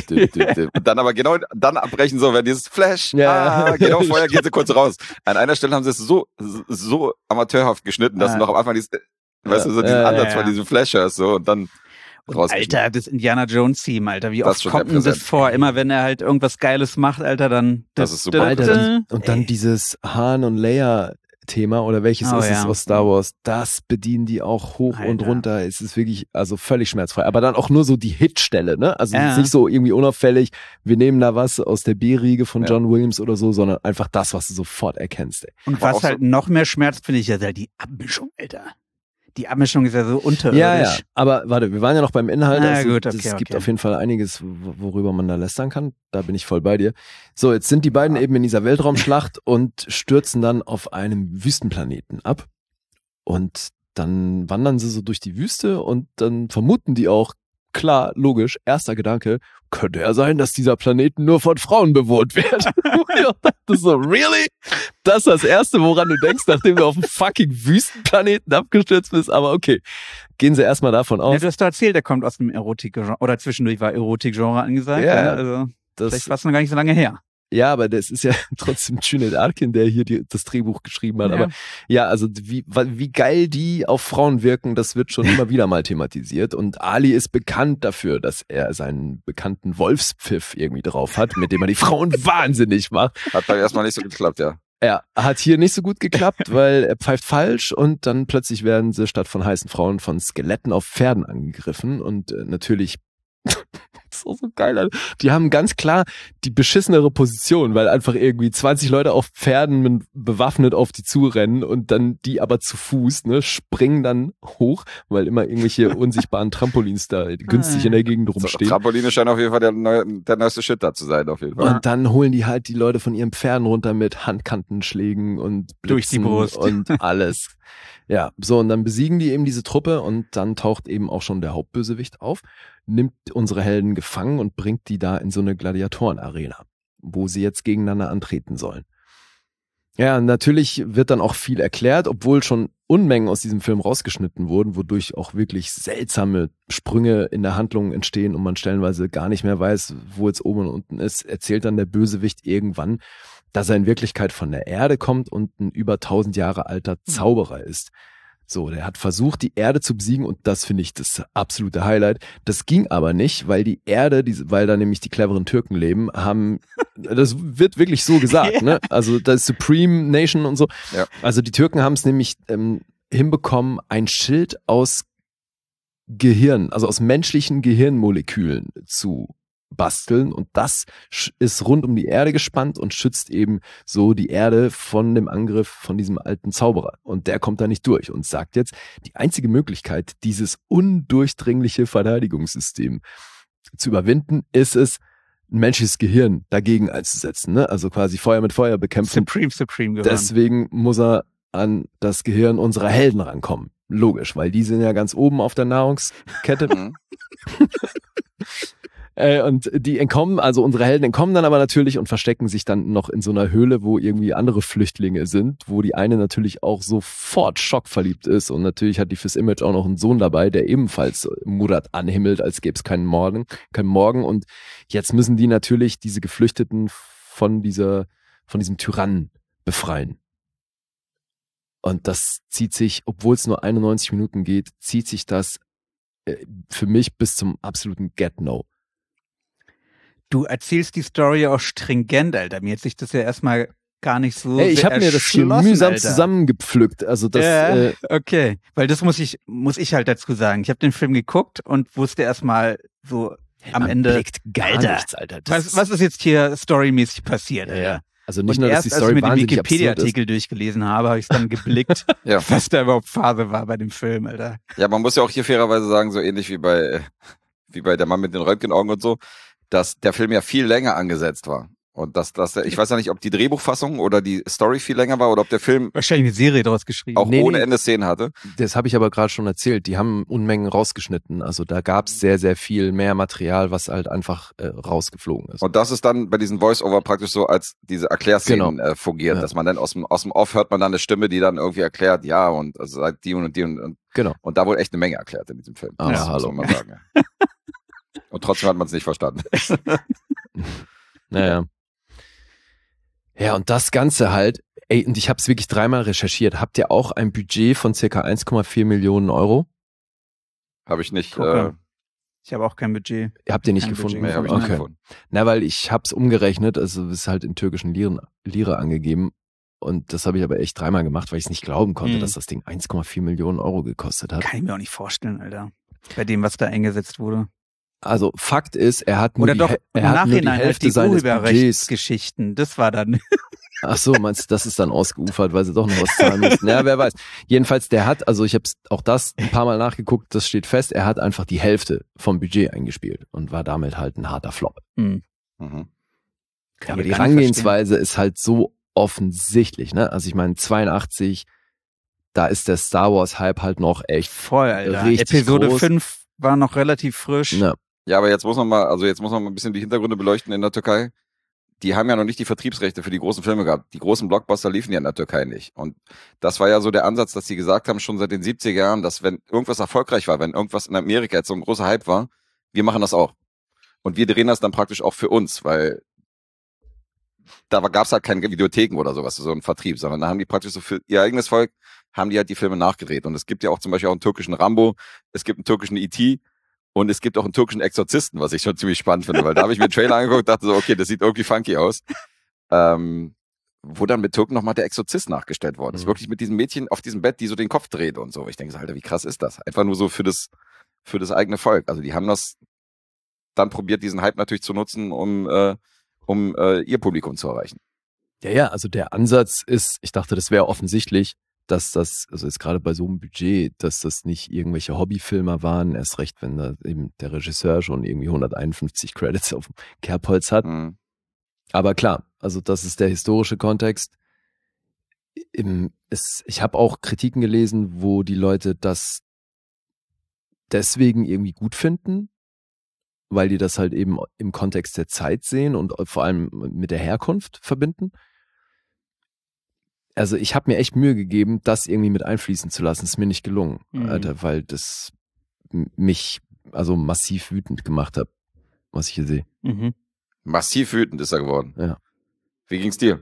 dann aber genau dann abbrechen, so wenn dieses Flash, genau vorher geht sie kurz raus. An einer Stelle haben sie es so amateurhaft geschnitten, dass du noch am Anfang diesen Ansatz von diesem Flash hörst, so und dann Alter, das Indiana Jones Theme, Alter, wie oft kommt denn das vor? Immer wenn er halt irgendwas Geiles macht, Alter, dann... Das ist super. Alter, und dann dieses Han und Leia Thema oder welches ist es aus Star Wars, das bedienen die auch hoch und runter. Es ist wirklich, also völlig schmerzfrei. Aber dann auch nur so die Hitstelle, ne? Also es ist nicht so irgendwie unauffällig, wir nehmen da was aus der B-Riege von John Williams oder so, sondern einfach das, was du sofort erkennst. Ey. Und was halt noch mehr schmerzt, finde ich, ja halt die Abmischung, Alter. Die Abmischung ist ja so unterirdisch. Ja, aber warte, wir waren ja noch beim Inhalt. Es gibt auf jeden Fall einiges, worüber man da lästern kann. Da bin ich voll bei dir. So, jetzt sind die beiden eben in dieser Weltraumschlacht und stürzen dann auf einem Wüstenplaneten ab. Und dann wandern sie so durch die Wüste und dann vermuten die auch, klar, logisch, erster Gedanke, könnte ja sein, dass dieser Planet nur von Frauen bewohnt wird. Ich dachte so, really? Das ist das Erste, woran du denkst, nachdem du auf einem fucking Wüstenplaneten abgestürzt bist. Aber okay, gehen sie erstmal davon aus. Ja, du hast doch erzählt, der kommt aus dem Erotik-Genre, oder zwischendurch war Erotik-Genre angesagt. Ja, also vielleicht war es noch gar nicht so lange her. Ja, aber das ist ja trotzdem Cüneyt Arkin, der hier das Drehbuch geschrieben hat. Ja. Aber ja, also wie geil die auf Frauen wirken, das wird schon immer wieder mal thematisiert. Und Ali ist bekannt dafür, dass er seinen bekannten Wolfspfiff irgendwie drauf hat, mit dem er die Frauen wahnsinnig macht. Hat da erstmal nicht so geklappt, ja. Ja, hat hier nicht so gut geklappt, weil er pfeift falsch und dann plötzlich werden sie statt von heißen Frauen von Skeletten auf Pferden angegriffen und natürlich so geil, Alter. Die haben ganz klar die beschissenere Position, weil einfach irgendwie 20 Leute auf Pferden bewaffnet auf die zurennen und dann die aber zu Fuß, ne, springen dann hoch, weil immer irgendwelche unsichtbaren Trampolins da günstig in der Gegend rumstehen. Trampoline scheinen auf jeden Fall der neueste Shit da zu sein, auf jeden Fall. Und dann holen die halt die Leute von ihren Pferden runter mit Handkantenschlägen und Blitzen durch die Brust und alles. Ja, so, und dann besiegen die eben diese Truppe und dann taucht eben auch schon der Hauptbösewicht auf, nimmt unsere Helden gefangen und bringt die da in so eine Gladiatorenarena, wo sie jetzt gegeneinander antreten sollen. Ja, natürlich wird dann auch viel erklärt, obwohl schon Unmengen aus diesem Film rausgeschnitten wurden, wodurch auch wirklich seltsame Sprünge in der Handlung entstehen und man stellenweise gar nicht mehr weiß, wo jetzt oben und unten ist, erzählt dann der Bösewicht irgendwann, dass er in Wirklichkeit von der Erde kommt und ein über 1000 Jahre alter Zauberer ist. So, der hat versucht, die Erde zu besiegen und das finde ich das absolute Highlight. Das ging aber nicht, weil die Erde, weil da nämlich die cleveren Türken leben, haben, das wird wirklich so gesagt, ne? Also das Supreme Nation und so. Ja. Also die Türken haben es nämlich hinbekommen, ein Schild aus Gehirn, also aus menschlichen Gehirnmolekülen zu basteln und das ist rund um die Erde gespannt und schützt eben so die Erde von dem Angriff von diesem alten Zauberer und der kommt da nicht durch und sagt jetzt, die einzige Möglichkeit, dieses undurchdringliche Verteidigungssystem zu überwinden, ist es, ein menschliches Gehirn dagegen einzusetzen, ne? Also quasi Feuer mit Feuer bekämpfen. Supreme gewonnen. Deswegen muss er an das Gehirn unserer Helden rankommen. Logisch, weil die sind ja ganz oben auf der Nahrungskette. Und die entkommen, also unsere Helden entkommen dann aber natürlich und verstecken sich dann noch in so einer Höhle, wo irgendwie andere Flüchtlinge sind, wo die eine natürlich auch sofort schockverliebt ist und natürlich hat die fürs Image auch noch einen Sohn dabei, der ebenfalls Murat anhimmelt, als gäbe es keinen Morgen. Und jetzt müssen die natürlich diese Geflüchteten von diesem Tyrannen befreien. Und das zieht sich, obwohl es nur 91 Minuten geht, zieht sich das für mich bis zum absoluten Get-No. Du erzählst die Story auch stringent, Alter. Mir hat sich das ja erstmal gar nicht so ich habe mir das hier mühsam Alter. zusammengepflückt. Also das, okay. Weil das muss ich halt dazu sagen. Ich habe den Film geguckt und wusste erstmal so am Ende, blickt gar nichts, Alter. Was ist jetzt hier storymäßig passiert, Alter? Also nicht und nur, dass erst, die Story als ich mir den wahnsinnig Wikipedia-Artikel durchgelesen habe, habe ich dann geblickt, was da überhaupt Phase war bei dem Film, Alter. Ja, man muss ja auch hier fairerweise sagen, so ähnlich wie bei der Mann mit den Röntgenaugen und so, dass der Film ja viel länger angesetzt war. Und ich weiß ja nicht, ob die Drehbuchfassung oder die Story viel länger war oder ob der Film wahrscheinlich eine Serie daraus geschrieben auch ohne Ende Szenen hatte. Das habe ich aber gerade schon erzählt. Die haben Unmengen rausgeschnitten. Also da gab es sehr, sehr viel mehr Material, was halt einfach rausgeflogen ist. Und das ist dann bei diesen Voice-Over praktisch so als diese Erklärszenen fungiert, dass man dann aus dem Off hört man dann eine Stimme, die dann irgendwie erklärt, ja und also seit die und die und genau. Und da wohl echt eine Menge erklärt in diesem Film. Ja, muss man mal sagen. Und trotzdem hat man es nicht verstanden. Naja. Ja, und das Ganze halt, und ich habe es wirklich 3-mal recherchiert. Habt ihr auch ein Budget von circa 1,4 Millionen Euro? Habe ich nicht. Ich habe auch kein Budget. Habt ihr nicht gefunden? Nee, habe ich nicht gefunden. Na, weil ich habe es umgerechnet, also es ist halt in türkischen Lire angegeben. Und das habe ich aber echt 3-mal gemacht, weil ich es nicht glauben konnte, dass das Ding 1,4 Millionen Euro gekostet hat. Kann ich mir auch nicht vorstellen, Alter. Bei dem, was da eingesetzt wurde. Also Fakt ist, er hat nur die Hälfte seines Budgets. Geschichten. Das war dann. Ach so, meinst du, das ist dann ausgeufert, weil sie doch noch was zahlen mussten? Ja, wer weiß. Jedenfalls, der hat, also ich habe auch das ein paar Mal nachgeguckt, das steht fest, er hat einfach die Hälfte vom Budget eingespielt und war damit halt ein harter Flop. Mhm. Ja, aber die Herangehensweise ist halt so offensichtlich, ne? Also ich meine, 82, da ist der Star Wars Hype halt noch echt voll, Alter. Richtig Episode groß. 5 war noch relativ frisch. Ja, aber jetzt muss man mal ein bisschen die Hintergründe beleuchten in der Türkei. Die haben ja noch nicht die Vertriebsrechte für die großen Filme gehabt. Die großen Blockbuster liefen ja in der Türkei nicht. Und das war ja so der Ansatz, dass sie gesagt haben, schon seit den 70er Jahren, dass wenn irgendwas erfolgreich war, wenn irgendwas in Amerika jetzt so ein großer Hype war, wir machen das auch. Und wir drehen das dann praktisch auch für uns, weil da gab's halt keine Videotheken oder sowas, so ein Vertrieb, sondern da haben die praktisch so für ihr eigenes Volk, haben die halt die Filme nachgedreht. Und es gibt ja auch zum Beispiel auch einen türkischen Rambo, es gibt einen türkischen E.T., und es gibt auch einen türkischen Exorzisten, was ich schon ziemlich spannend finde, weil da habe ich mir den Trailer angeguckt und dachte so, okay, das sieht irgendwie funky aus. Wo dann mit Türken nochmal der Exorzist nachgestellt worden ist. Wirklich mit diesem Mädchen auf diesem Bett, die so den Kopf dreht und so. Ich denke so, Alter, wie krass ist das? Einfach nur so für das eigene Volk. Also die haben das dann probiert, diesen Hype natürlich zu nutzen, um ihr Publikum zu erreichen. Ja, also der Ansatz ist, ich dachte, das wäre offensichtlich, dass das, also jetzt gerade bei so einem Budget, dass das nicht irgendwelche Hobbyfilmer waren, erst recht, wenn da eben der Regisseur schon irgendwie 151 Credits auf dem Kerbholz hat. Aber klar, also das ist der historische Kontext. Ich habe auch Kritiken gelesen, wo die Leute das deswegen irgendwie gut finden, weil die das halt eben im Kontext der Zeit sehen und vor allem mit der Herkunft verbinden. Also ich habe mir echt Mühe gegeben, das irgendwie mit einfließen zu lassen. Ist mir nicht gelungen, Alter, weil das mich also massiv wütend gemacht hat, was ich hier sehe. Massiv wütend ist er geworden. Ja. Wie ging's dir?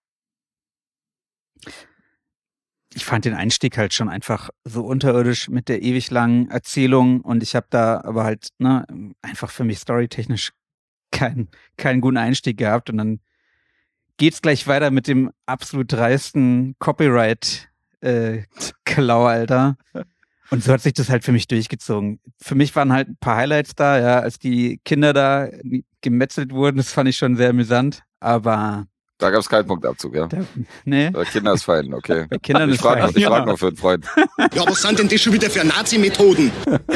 Ich fand den Einstieg halt schon einfach so unterirdisch mit der ewig langen Erzählung und ich habe da aber halt einfach für mich storytechnisch keinen guten Einstieg gehabt und dann geht's gleich weiter mit dem absolut dreisten Copyright-Klau, Alter. Und so hat sich das halt für mich durchgezogen. Für mich waren halt ein paar Highlights da, ja, als die Kinder da gemetzelt wurden, das fand ich schon sehr amüsant, aber da gab's keinen Punktabzug, ja? Nee. Bei Kindern ist fein, okay. Bei Kindern ich frage noch für einen Freund. Ja, was sind denn das schon wieder für Nazi-Methoden?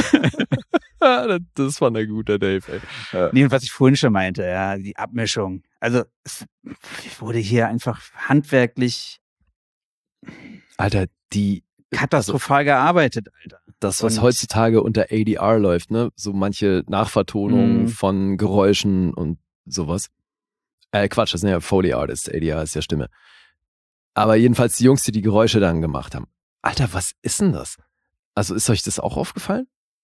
Das war ein guter Dave, ey. Ja. Nee, und was ich vorhin schon meinte, ja, die Abmischung. Also es wurde hier einfach handwerklich Alter, katastrophal gearbeitet, Alter. Das, was heutzutage unter ADR läuft, ne? So manche Nachvertonungen von Geräuschen und sowas. Quatsch, das sind ja Foley Artists, ADR ist ja Stimme. Aber jedenfalls die Jungs, die die Geräusche dann gemacht haben. Alter, was ist denn das? Also ist euch das auch aufgefallen?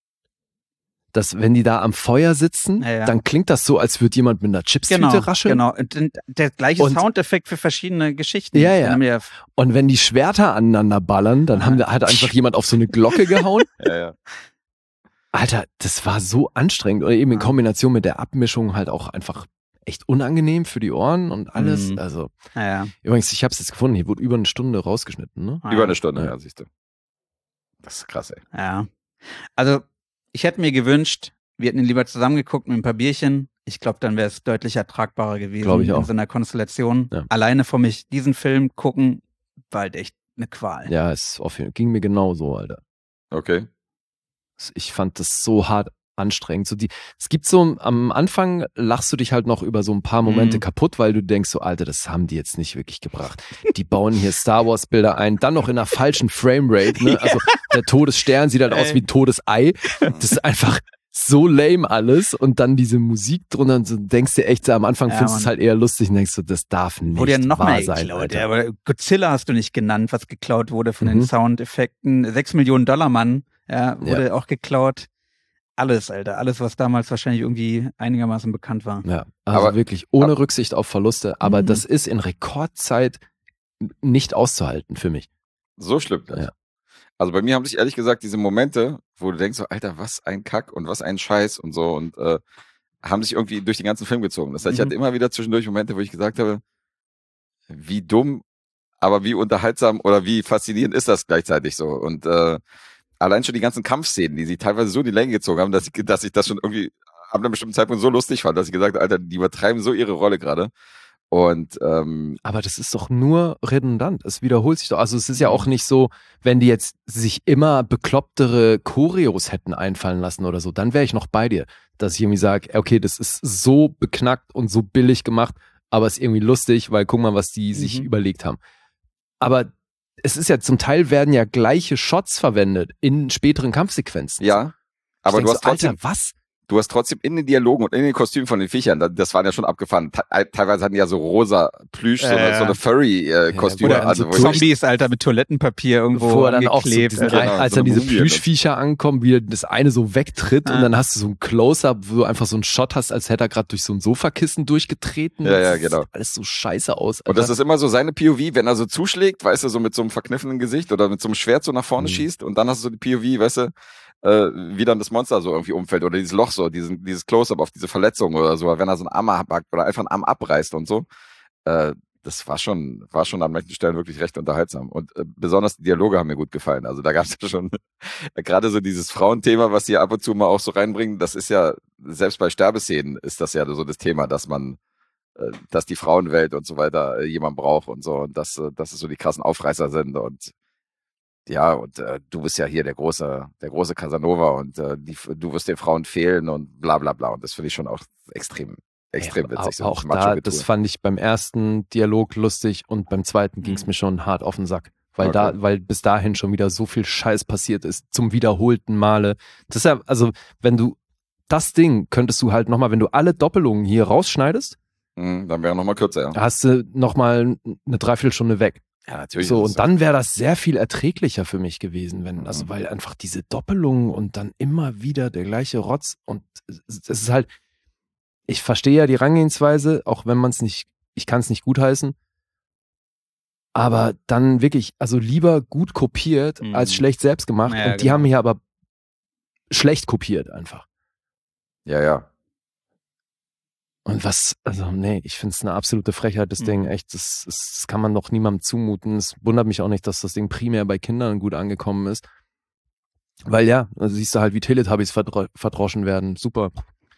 Dass wenn die da am Feuer sitzen, dann klingt das so, als würde jemand mit einer Chipstüte rascheln. Genau, der gleiche Soundeffekt für verschiedene Geschichten. Ja. Und wenn die Schwerter aneinander ballern, dann hat einfach jemand auf so eine Glocke gehauen. Ja. Alter, das war so anstrengend. Oder eben in Kombination mit der Abmischung halt auch einfach echt unangenehm für die Ohren und alles. Also, übrigens, ich habe es jetzt gefunden, hier wurde über eine Stunde rausgeschnitten, ne? Über eine Stunde, ja, siehst du. Das ist krass, ey. Ja. Also, ich hätte mir gewünscht, wir hätten ihn lieber zusammengeguckt mit ein paar Bierchen. Ich glaube, dann wäre es deutlich ertragbarer gewesen. Glaube ich auch. In so einer Konstellation. Ja. Alleine vor mich diesen Film gucken, war halt echt eine Qual. Ja, ging mir genauso, Alter. Okay. Ich fand das so hart anstrengend. Es gibt so, am Anfang lachst du dich halt noch über so ein paar Momente kaputt, weil du denkst so, Alter, das haben die jetzt nicht wirklich gebracht. Die bauen hier Star Wars Bilder ein, dann noch in einer falschen Framerate, ne? Also der Todesstern sieht halt aus wie ein Todesei. Das ist einfach so lame alles und dann diese Musik drunter und so, denkst dir echt so, am Anfang findest du es halt eher lustig und denkst so, das darf nicht wurde ja noch wahr mehr sein, geklaut, Alter. Aber Godzilla hast du nicht genannt, was geklaut wurde von den Soundeffekten. 6 Millionen $, Mann, wurde auch geklaut. Alles, Alter. Alles, was damals wahrscheinlich irgendwie einigermaßen bekannt war. Ja, also aber wirklich ohne Rücksicht auf Verluste. Aber das ist in Rekordzeit nicht auszuhalten für mich. So schlimm das. Ja. Also bei mir haben sich ehrlich gesagt diese Momente, wo du denkst so, Alter, was ein Kack und was ein Scheiß und so und haben sich irgendwie durch den ganzen Film gezogen. Das heißt, ich hatte immer wieder zwischendurch Momente, wo ich gesagt habe, wie dumm, aber wie unterhaltsam oder wie faszinierend ist das gleichzeitig so. Und allein schon die ganzen Kampfszenen, die sie teilweise so in die Länge gezogen haben, dass ich das schon irgendwie ab einem bestimmten Zeitpunkt so lustig fand, dass ich gesagt habe, Alter, die übertreiben so ihre Rolle gerade. Und aber das ist doch nur redundant. Es wiederholt sich doch. Also es ist ja auch nicht so, wenn die jetzt sich immer beklopptere Choreos hätten einfallen lassen oder so, dann wäre ich noch bei dir, dass ich irgendwie sage, okay, das ist so beknackt und so billig gemacht, aber ist irgendwie lustig, weil guck mal, was die sich überlegt haben. Aber es ist ja zum Teil werden ja gleiche Shots verwendet in späteren Kampfsequenzen. Ja, aber du hast trotzdem, Alter, was? Du hast trotzdem in den Dialogen und in den Kostümen von den Viechern, das waren ja schon abgefahren. Teilweise hatten die ja so rosa Plüsch, so eine Furry-Kostüme. Oder also Zombies, Alter, mit Toilettenpapier irgendwo wo dann auch so als so dann diese Plüschviecher ankommen, wie das eine so wegtritt und dann hast du so ein Close-Up, wo du einfach so einen Shot hast, als hätte er gerade durch so ein Sofakissen durchgetreten. Ja, genau. Sieht alles so scheiße aus. Alter. Und das ist immer so seine POV, wenn er so zuschlägt, weißt du, so mit so einem verkniffenen Gesicht oder mit so einem Schwert so nach vorne schießt und dann hast du so die POV, weißt du, wie dann das Monster so irgendwie umfällt oder dieses Loch so, dieses Close-Up auf diese Verletzung oder so, wenn er so einen Arm abhackt oder einfach einen Arm abreißt und so. Das war schon an manchen Stellen wirklich recht unterhaltsam. Und besonders die Dialoge haben mir gut gefallen. Also da gab es ja schon gerade so dieses Frauenthema, was die ab und zu mal auch so reinbringen, das ist ja, selbst bei Sterbeszenen ist das ja so das Thema, dass die Frauenwelt und so weiter jemand braucht und so und dass es so die krassen Aufreißer sind und ja, und du bist ja hier der große Casanova und du wirst den Frauen fehlen und bla bla bla. Und das finde ich schon auch extrem witzig. Auch da, das fand ich beim ersten Dialog lustig und beim zweiten ging es mir schon hart auf den Sack. Weil bis dahin schon wieder so viel Scheiß passiert ist, zum wiederholten Male. Das ist ja, also, wenn du das Ding könntest du halt nochmal, wenn du alle Doppelungen hier rausschneidest, dann wäre nochmal kürzer, ja. Hast du nochmal eine Dreiviertelstunde weg. Ja, natürlich. So, und dann wäre das sehr viel erträglicher für mich gewesen, weil einfach diese Doppelungen und dann immer wieder der gleiche Rotz und es ist halt, ich verstehe ja die Herangehensweise, auch wenn ich kann es nicht gutheißen, aber dann wirklich, also lieber gut kopiert als schlecht selbst gemacht und die haben hier aber schlecht kopiert einfach. Ja. Und ich finde es eine absolute Frechheit, das Ding, echt, das kann man doch niemandem zumuten. Es wundert mich auch nicht, dass das Ding primär bei Kindern gut angekommen ist. Weil ja, also siehst du halt, wie Teletubbies verdroschen werden. Super.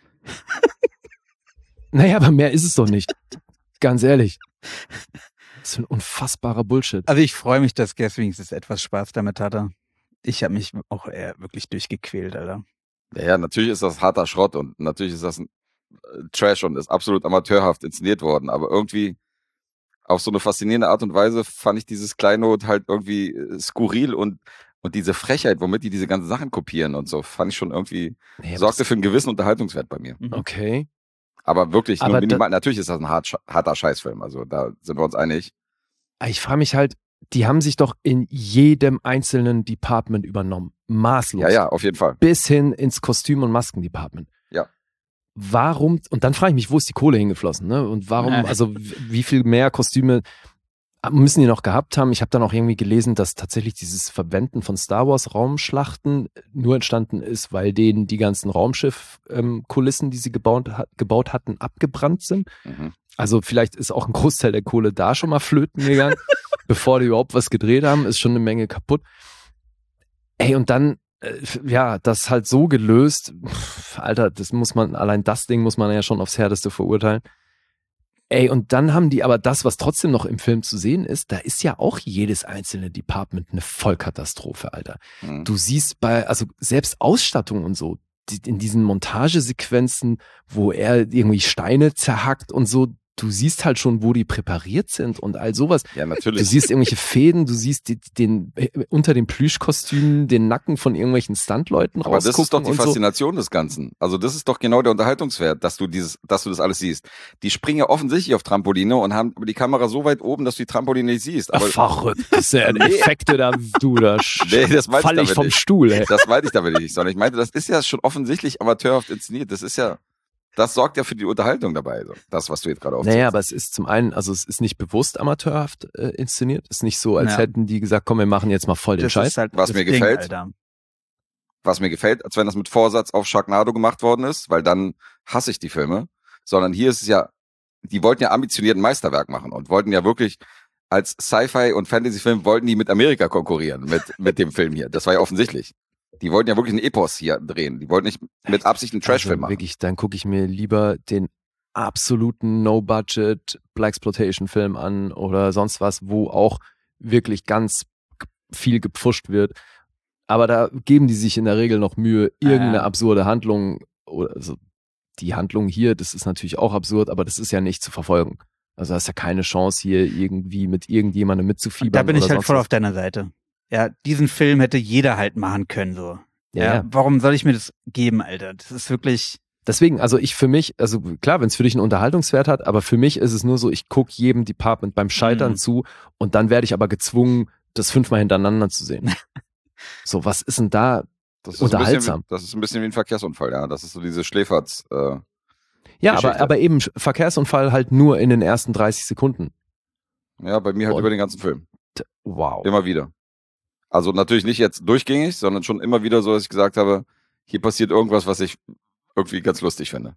Naja, aber mehr ist es doch nicht. Ganz ehrlich. Das ist ein unfassbarer Bullshit. Also ich freue mich, dass Guess wenigstens etwas Spaß damit hatte. Ich habe mich auch eher wirklich durchgequält, Alter. Ja, natürlich ist das harter Schrott und natürlich ist das ein Trash und ist absolut amateurhaft inszeniert worden, aber irgendwie auf so eine faszinierende Art und Weise fand ich dieses Kleinod halt irgendwie skurril und Und diese Frechheit, womit die diese ganzen Sachen kopieren und so, fand ich schon irgendwie, sorgte für einen gewissen Unterhaltungswert bei mir. Okay. Aber wirklich, nur minimal. Natürlich ist das ein harter Scheißfilm, also da sind wir uns einig. Ich frage mich halt, die haben sich doch in jedem einzelnen Department übernommen. Maßlos. Ja, auf jeden Fall. Bis hin ins Kostüm- und Maskendepartment. Ja. Warum, und dann frage ich mich, wo ist die Kohle hingeflossen, ne? Und warum, also wie viel mehr Kostüme müssen die noch gehabt haben? Ich habe dann auch irgendwie gelesen, dass tatsächlich dieses Verwenden von Star Wars Raumschlachten nur entstanden ist, weil denen die ganzen Raumschiff-Kulissen, die sie gebaut hatten, abgebrannt sind. Mhm. Also vielleicht ist auch ein Großteil der Kohle da schon mal flöten gegangen, bevor die überhaupt was gedreht haben, ist schon eine Menge kaputt. Ey, und dann, das halt so gelöst, Alter, allein das Ding muss man ja schon aufs Härteste verurteilen. Ey, und dann haben die aber das, was trotzdem noch im Film zu sehen ist, da ist ja auch jedes einzelne Department eine Vollkatastrophe, Alter. Mhm. Du siehst also selbst Ausstattung und so, in diesen Montagesequenzen, wo er irgendwie Steine zerhackt und so, du siehst halt schon, wo die präpariert sind und all sowas. Ja, natürlich. Du siehst irgendwelche Fäden, du siehst unter den Plüschkostümen den Nacken von irgendwelchen Stuntleuten rausgucken. Aber das ist doch die Faszination so. des Ganzen. Also das ist doch genau der Unterhaltungswert, dass du das alles siehst. Die springen ja offensichtlich auf Trampoline und haben die Kamera so weit oben, dass du die Trampoline nicht siehst. Aber verrückt, das ist ja Effekte da, fall ich vom nicht. Stuhl. Ey. Das meinte ich damit nicht, sondern ich meinte, das ist ja schon offensichtlich amateurhaft inszeniert. Das sorgt ja für die Unterhaltung dabei, so. Das, was du jetzt gerade aufzählst. Naja, aber es ist zum einen, also es ist nicht bewusst amateurhaft inszeniert. Es ist nicht so, als hätten die gesagt, komm, wir machen jetzt mal voll den Scheiß. Halt was mir gefällt, als wenn das mit Vorsatz auf Sharknado gemacht worden ist, weil dann hasse ich die Filme. Sondern hier ist es ja, die wollten ja ambitioniert ein Meisterwerk machen und wollten ja wirklich als Sci-Fi- und Fantasy-Film wollten die mit Amerika konkurrieren, mit dem Film hier. Das war ja offensichtlich. Die wollten ja wirklich einen Epos hier drehen. Die wollten nicht mit Absicht einen Trashfilm machen. Wirklich, dann gucke ich mir lieber den absoluten No-Budget Blaxploitation-Film an oder sonst was, wo auch wirklich ganz viel gepfuscht wird. Aber da geben die sich in der Regel noch Mühe, irgendeine absurde Handlung, oder also die Handlung hier, das ist natürlich auch absurd, aber das ist ja nicht zu verfolgen. Also da ist ja keine Chance, hier irgendwie mit irgendjemandem mitzufiebern. Und da bin ich halt voll auf deiner Seite. Ja, diesen Film hätte jeder halt machen können, so. Ja. Warum soll ich mir das geben, Alter? Das ist wirklich. Deswegen, also für mich, also klar, wenn es für dich einen Unterhaltungswert hat, aber für mich ist es nur so, ich gucke jedem Department beim Scheitern zu und dann werde ich aber gezwungen, das 5-mal hintereinander zu sehen. So, was ist denn da unterhaltsam? Das ist ein bisschen wie ein Verkehrsunfall, ja. Das ist so diese Schläferz. Ja, aber eben Verkehrsunfall halt nur in den ersten 30 Sekunden. Ja, bei mir halt über den ganzen Film. Wow. Immer wieder. Also natürlich nicht jetzt durchgängig, sondern schon immer wieder so, dass ich gesagt habe, hier passiert irgendwas, was ich irgendwie ganz lustig finde.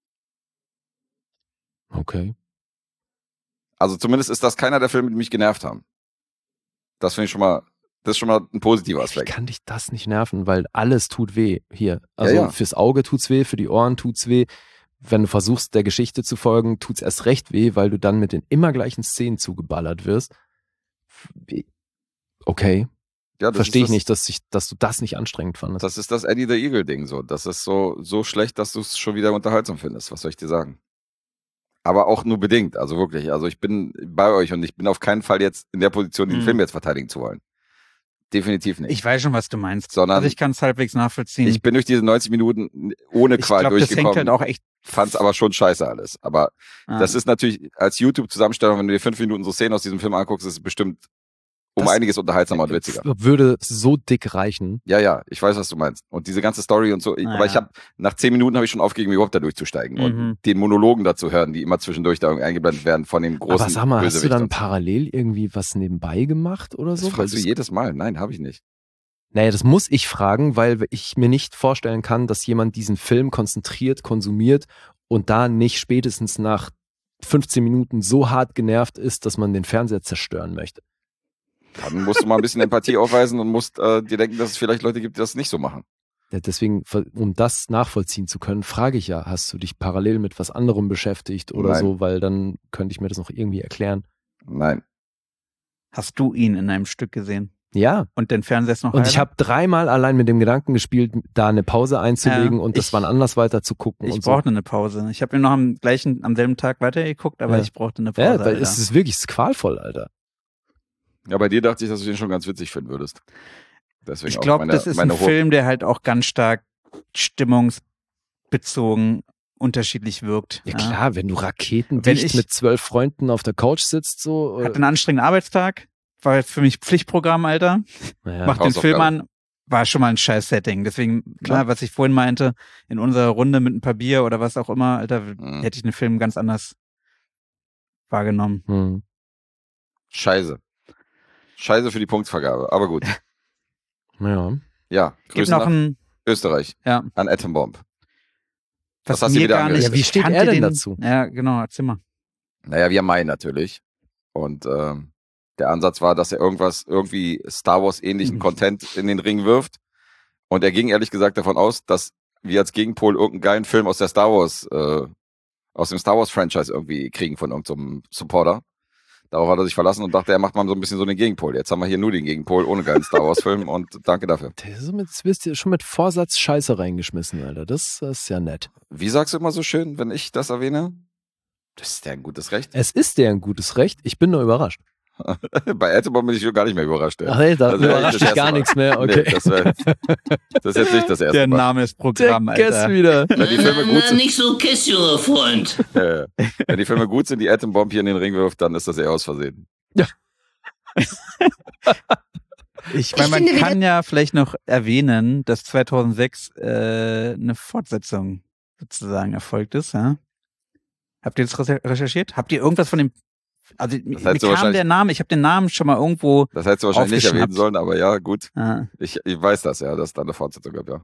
Okay. Also zumindest ist das keiner der Filme, die mich genervt haben. Das finde ich das ist schon mal ein positiver Aspekt. Wie kann dich das nicht nerven, weil alles tut weh hier. Also fürs Auge tut's weh, für die Ohren tut's weh. Wenn du versuchst, der Geschichte zu folgen, tut's erst recht weh, weil du dann mit den immer gleichen Szenen zugeballert wirst. Okay. Ja, verstehe ich nicht, dass du das nicht anstrengend fandest. Das ist das Eddie the Eagle-Ding so. Das ist so schlecht, dass du es schon wieder unterhaltsam findest. Was soll ich dir sagen? Aber auch nur bedingt, also wirklich. Also ich bin bei euch und ich bin auf keinen Fall jetzt in der Position, den Film jetzt verteidigen zu wollen. Definitiv nicht. Ich weiß schon, was du meinst. Sondern also ich kann es halbwegs nachvollziehen. Ich bin durch diese 90 Minuten ohne Qual durchgekommen. Das hängt halt auch echt. Fand's aber schon scheiße alles. Aber das ist natürlich als YouTube-Zusammenstellung, wenn du dir 5 Minuten so Szenen aus diesem Film anguckst, ist es bestimmt einiges unterhaltsamer und witziger. Würde so dick reichen. Ja, ich weiß, was du meinst. Und diese ganze Story und so. Aber ich habe nach 10 Minuten habe ich schon aufgegeben, überhaupt da durchzusteigen. Und den Monologen dazu hören, die immer zwischendurch da irgendwie eingeblendet werden von dem großen. Aber sag mal, hast du dann parallel irgendwie was nebenbei gemacht oder so? Das fragst du jedes Mal. Nein, habe ich nicht. Naja, das muss ich fragen, weil ich mir nicht vorstellen kann, dass jemand diesen Film konzentriert konsumiert und da nicht spätestens nach 15 Minuten so hart genervt ist, dass man den Fernseher zerstören möchte. Dann musst du mal ein bisschen Empathie aufweisen und musst dir denken, dass es vielleicht Leute gibt, die das nicht so machen. Ja, deswegen, um das nachvollziehen zu können, frage ich ja, hast du dich parallel mit was anderem beschäftigt oder so, weil dann könnte ich mir das noch irgendwie erklären. Nein. Hast du ihn in einem Stück gesehen? Ja. Und den Fernseher ist noch Und ich habe 3-mal allein mit dem Gedanken gespielt, da eine Pause einzulegen und das wann anders weiter zu gucken. Ich brauchte eine Pause. Ich habe ihn noch am selben Tag weitergeguckt, aber ich brauchte eine Pause. Ja, weil es ist wirklich qualvoll, Alter. Ja, bei dir dachte ich, dass du den schon ganz witzig finden würdest. Deswegen ich glaube, das ist ein Film, der halt auch ganz stark stimmungsbezogen unterschiedlich wirkt. Ja klar, wenn du raketendicht mit 12 Freunden auf der Couch sitzt, so. Hatte einen anstrengenden Arbeitstag, war jetzt für mich Pflichtprogramm, Alter. Naja, Macht den Film an, war schon mal ein scheiß Setting. Deswegen, klar, was ich vorhin meinte, in unserer Runde mit ein paar Bier oder was auch immer, Alter, hätte ich den Film ganz anders wahrgenommen. Scheiße für die Punktvergabe, aber gut. Ja, Grüße nach Österreich an Atombomb. Was hast du wieder angeregt? Ja, wie steht er denn dazu? Ja, genau, erzähl mal. Naja, wir meinen natürlich. Und der Ansatz war, dass er irgendwie Star Wars ähnlichen Content in den Ring wirft. Und er ging ehrlich gesagt davon aus, dass wir als Gegenpol irgendeinen geilen Film aus der aus dem Star Wars Franchise irgendwie kriegen von irgendeinem Supporter. Darauf hat er sich verlassen und dachte, er macht mal so ein bisschen so den Gegenpol. Jetzt haben wir hier nur den Gegenpol ohne geilen Star Wars Film und danke dafür. Jetzt bist du schon mit Vorsatz Scheiße reingeschmissen, Alter. Das ist ja nett. Wie sagst du immer so schön, wenn ich das erwähne? Das ist dir ein gutes Recht. Es ist dir ein gutes Recht. Ich bin nur überrascht. Bei Atombomb bin ich gar nicht mehr überrascht. Ja. Ach ey, da überrascht dich gar nichts mehr. Okay. Nee, das ist jetzt nicht das erste Der Mal. Name ist Programm, Alter. Wieder. Wenn die Filme gut sind, Nicht so Kiss, junger Freund. Wenn die Filme gut sind, die Atombomb hier in den Ring wirft, dann ist das eher aus Versehen. Ja. Ich meine, man kann ja vielleicht noch erwähnen, dass 2006 eine Fortsetzung sozusagen erfolgt ist. Ja? Habt ihr das recherchiert? Habt ihr irgendwas von dem... Also mir kam der Name, ich habe den Namen schon mal irgendwo Das hättest du wahrscheinlich nicht erwähnen sollen, aber ja, gut. Ah. Ich weiß das, ja, dass es da eine Fortsetzung gab, ja.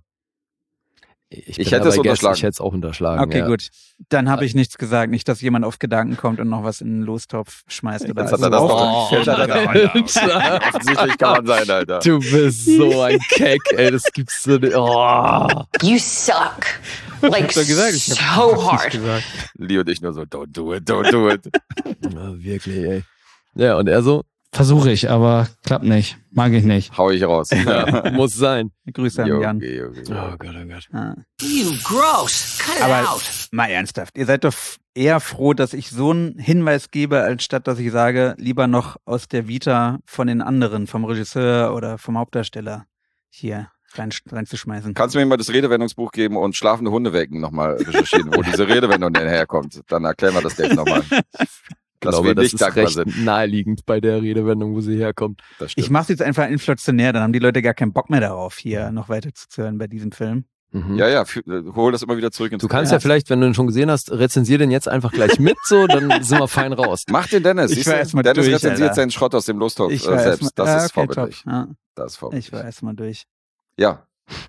Ich hätte es unterschlagen. Ich hätte es auch unterschlagen. Okay, gut. Dann habe ich nichts gesagt. Nicht, dass jemand auf Gedanken kommt und noch was in den Lostopf schmeißt. Oder Jetzt hat er das noch offensichtlich kann man sein, Alter. Du bist so ein Keck, ey. Das gibt's so nicht. Oh. You suck. Like so hard. Lee und ich nur so, don't do it. Ja, wirklich, ey. Ja, und er so? Versuche ich, aber klappt nicht. Mag ich nicht. Hau ich raus. Ja, muss sein. Grüße an Jan. Oh Gott, oh Gott. Ah. You gross. Cut Aber it out. mal ernsthaft, ihr seid doch eher froh, dass ich so einen Hinweis gebe, als statt dass ich sage, lieber noch aus der Vita von den anderen, vom Regisseur oder vom Hauptdarsteller hier reinzuschmeißen. Kannst du mir mal das Redewendungsbuch geben und schlafende Hunde wecken nochmal recherchieren, wo diese Redewendung denn herkommt? Dann erklären wir das Date nochmal. Ich glaube, das ist recht naheliegend bei der Redewendung, wo sie herkommt. Ich mache es jetzt einfach inflationär, dann haben die Leute gar keinen Bock mehr darauf, hier noch weiter zuzuhören bei diesem Film. Mhm. Ja, hol das immer wieder zurück ins Du kannst ja vielleicht, wenn du ihn schon gesehen hast, rezensier den jetzt einfach gleich mit, so, dann sind wir fein raus. Mach den Dennis. Dennis rezensiert seinen Schrott aus dem Lostopf selbst. Das ist vorbildlich. Ja. Das ist vorbildlich. Ich war erstmal durch. Ja.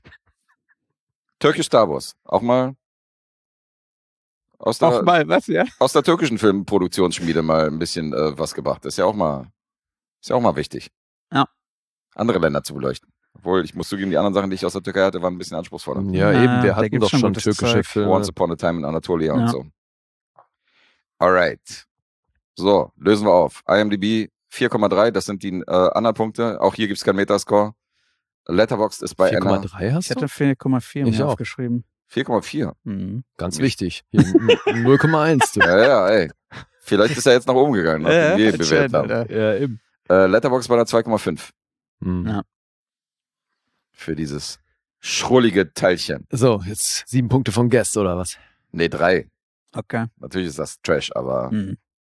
Turkish Star Wars. Auch mal aus der türkischen Filmproduktionsschmiede mal ein bisschen was gebracht. Ist ja auch mal wichtig. Ja. Andere Länder zu beleuchten. Obwohl, ich muss zugeben, die anderen Sachen, die ich aus der Türkei hatte, waren ein bisschen anspruchsvoller. Ja, eben, wir hatten doch schon türkische Filme. Once Upon a Time in Anatolia und so. Alright. So, lösen wir auf. IMDb 4,3, das sind die anderen Punkte. Auch hier gibt es keinen Metascore. Letterboxd ist bei 4,3 hast du? Ich hatte 4,4 mir aufgeschrieben. 4,4. Mhm. Ganz wichtig. 0,1. Ja, ey. Vielleicht ist er jetzt nach oben gegangen, nachdem wir bewertet haben. Ja, eben. Letterboxd bei der 2,5. Mhm. Ja. Für dieses schrullige Teilchen. So, jetzt 7 Punkte von Guest, oder was? Nee, 3. Okay. Natürlich ist das Trash, aber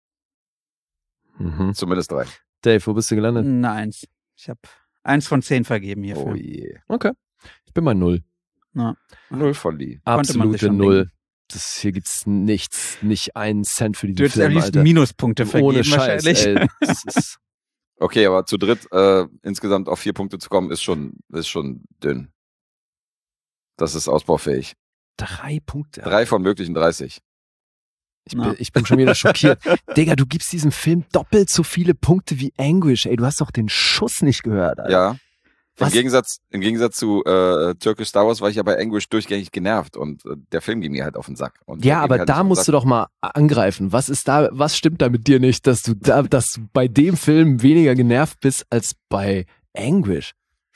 zumindest 3. Dave, wo bist du gelandet? Eine 1. Ich habe 1 von 10 vergeben hierfür. Oh je. Okay. Ich bin bei 0. Ja. 0 von Lee. Absolute 0. Hier gibt's nichts, nicht einen Cent für diesen Film, Alter. Du Minuspunkte vergeben ohne Scheiß, wahrscheinlich. Ey, das ist okay, aber zu dritt insgesamt auf 4 Punkte zu kommen, ist schon dünn. Das ist ausbaufähig. 3 Punkte. 3 von möglichen 30. Ich bin schon wieder schockiert. Digga, du gibst diesem Film doppelt so viele Punkte wie Anguish. Ey, du hast doch den Schuss nicht gehört, Alter. Ja. Im Gegensatz zu Turkish Star Wars war ich ja bei Anguish durchgängig genervt und der Film ging mir halt auf den Sack. Und ja, aber da musst du doch mal angreifen. Was stimmt da mit dir nicht, dass du bei dem Film weniger genervt bist als bei Anguish?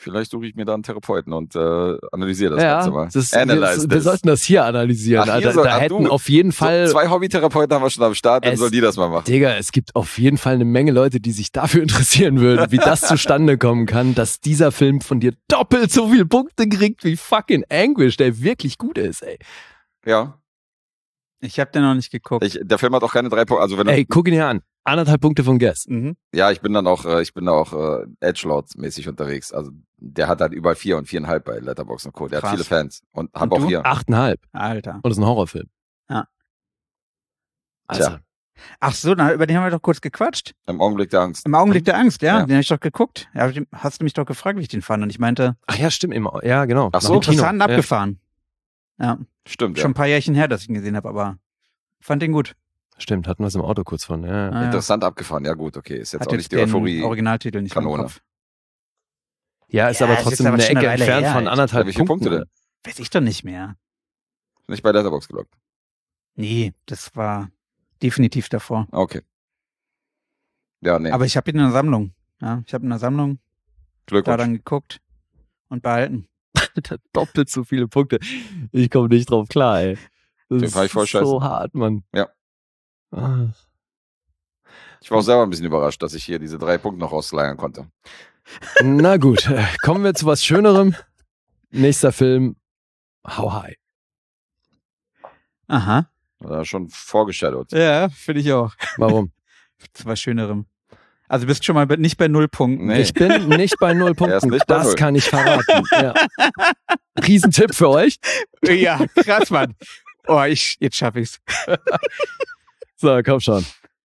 Vielleicht suche ich mir da einen Therapeuten und analysiere das Ganze mal. Wir sollten das hier analysieren. Da hätten auf jeden Fall... 2 Hobbytherapeuten haben wir schon am Start, dann soll die das mal machen. Digga, es gibt auf jeden Fall eine Menge Leute, die sich dafür interessieren würden, wie das zustande kommen kann, dass dieser Film von dir doppelt so viele Punkte kriegt wie fucking Anguish, der wirklich gut ist, ey. Ja. Ich habe den noch nicht geguckt. Der Film hat auch keine 3 Punkte. Also guck ihn hier an. 1,5 Punkte von Guess. Mhm. Ja, ich bin da auch Edgelord-mäßig unterwegs. Also der hat halt überall 4 und 4,5 bei Letterboxd und Co. Der hat viele Fans und hat auch hier 8,5. Alter. Und das ist ein Horrorfilm. Ja. Also. Tja. Ach so, über den haben wir doch kurz gequatscht. Im Augenblick der Angst. Im Augenblick der Angst, ja. Den habe ich doch geguckt. Ja, hast du mich doch gefragt, wie ich den fand. Und ich meinte... Ach ja, stimmt. Ja, genau. Ach so, interessant abgefahren. Ja. Stimmt, Schon ein paar Jährchen her, dass ich ihn gesehen habe, aber fand den gut. Stimmt, hatten wir es im Auto kurz von. Ja. Interessant abgefahren, ja gut, okay. Ist jetzt Hat auch nicht die Euphorie. Originaltitel nicht Kanone. im Kopf. Ja, ist aber trotzdem eine Ecke entfernt von 1,5 Wie viele Punkte denn? Weiß ich doch nicht mehr. Nicht bei Letterboxd gelockt? Nee, das war definitiv davor. Okay. Ja, nee. Aber ich habe ihn in der Sammlung. Ja, ich habe in der Sammlung da dann geguckt und behalten. Doppelt so viele Punkte. Ich komme nicht drauf klar, ey. Das ist so hart, Mann. Ja. Ich war auch selber ein bisschen überrascht, dass ich hier diese 3 Punkte noch ausleiern konnte. Na gut, kommen wir zu was Schönerem. Nächster Film, How High. Aha. War schon vorgeshadowt. Ja, finde ich auch. Warum? Zu was Schönerem. Also bist schon mal nicht bei 0 Punkten. Nee. Ich bin nicht bei 0 Punkten. Das 0. kann ich verraten. Ja. Riesentipp für euch. Ja, krass, Mann. Oh, jetzt schaffe ich's. So, komm schon.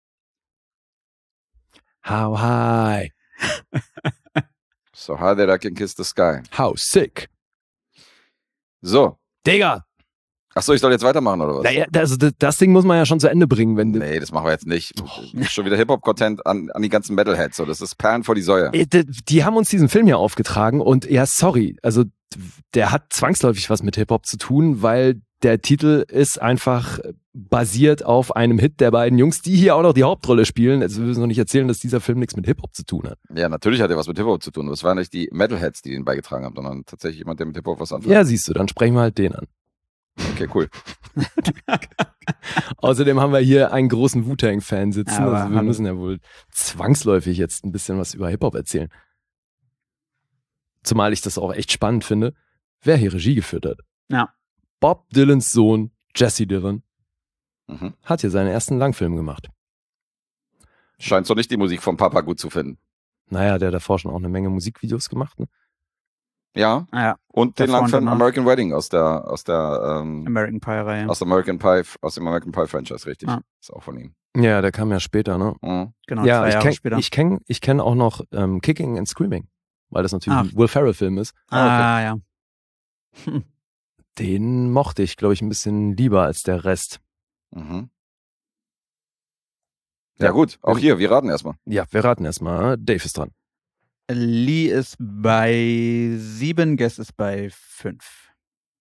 How high? So high that I can kiss the sky. How sick? So. Digga. Achso, ich soll jetzt weitermachen, oder was? Naja, also das Ding muss man ja schon zu Ende bringen. Nee, das machen wir jetzt nicht. Schon wieder Hip-Hop-Content an die ganzen Metalheads. So, das ist Perlen vor die Säue. Die haben uns diesen Film hier aufgetragen und ja, sorry, also der hat zwangsläufig was mit Hip-Hop zu tun, weil der Titel ist einfach basiert auf einem Hit der beiden Jungs, die hier auch noch die Hauptrolle spielen. Also wir müssen noch nicht erzählen, dass dieser Film nichts mit Hip-Hop zu tun hat. Ja, natürlich hat er was mit Hip-Hop zu tun. Das waren nicht die Metalheads, die ihn beigetragen haben, sondern tatsächlich jemand, der mit Hip-Hop was anfängt. Ja, siehst du, dann sprechen wir halt den an. Okay, cool. Außerdem haben wir hier einen großen Wu-Tang-Fan sitzen. Ja, also wir müssen ja wohl zwangsläufig jetzt ein bisschen was über Hip-Hop erzählen. Zumal ich das auch echt spannend finde, wer hier Regie geführt hat. Ja. Bob Dylans Sohn, Jesse Dillon, hat hier seinen ersten Langfilm gemacht. Scheint so nicht die Musik vom Papa gut zu finden. Naja, der hat davor schon auch eine Menge Musikvideos gemacht, ne? Ja. Und den Langfilm American Wedding aus der American Pie-Reihe. Aus dem American Pie-Franchise, richtig. Ja. Ist auch von ihm. Ja, der kam ja später, ne? Mhm. Genau, ja, 2 Jahre später. Ich kenn auch noch Kicking and Screaming, weil das natürlich ein Will Ferrell-Film ist. Ja. Den mochte ich, glaube ich, ein bisschen lieber als der Rest. Mhm. Ja gut, auch hier, wir raten erstmal. Ja, wir raten erstmal. Dave ist dran. Lee ist bei 7, Guess ist bei 5.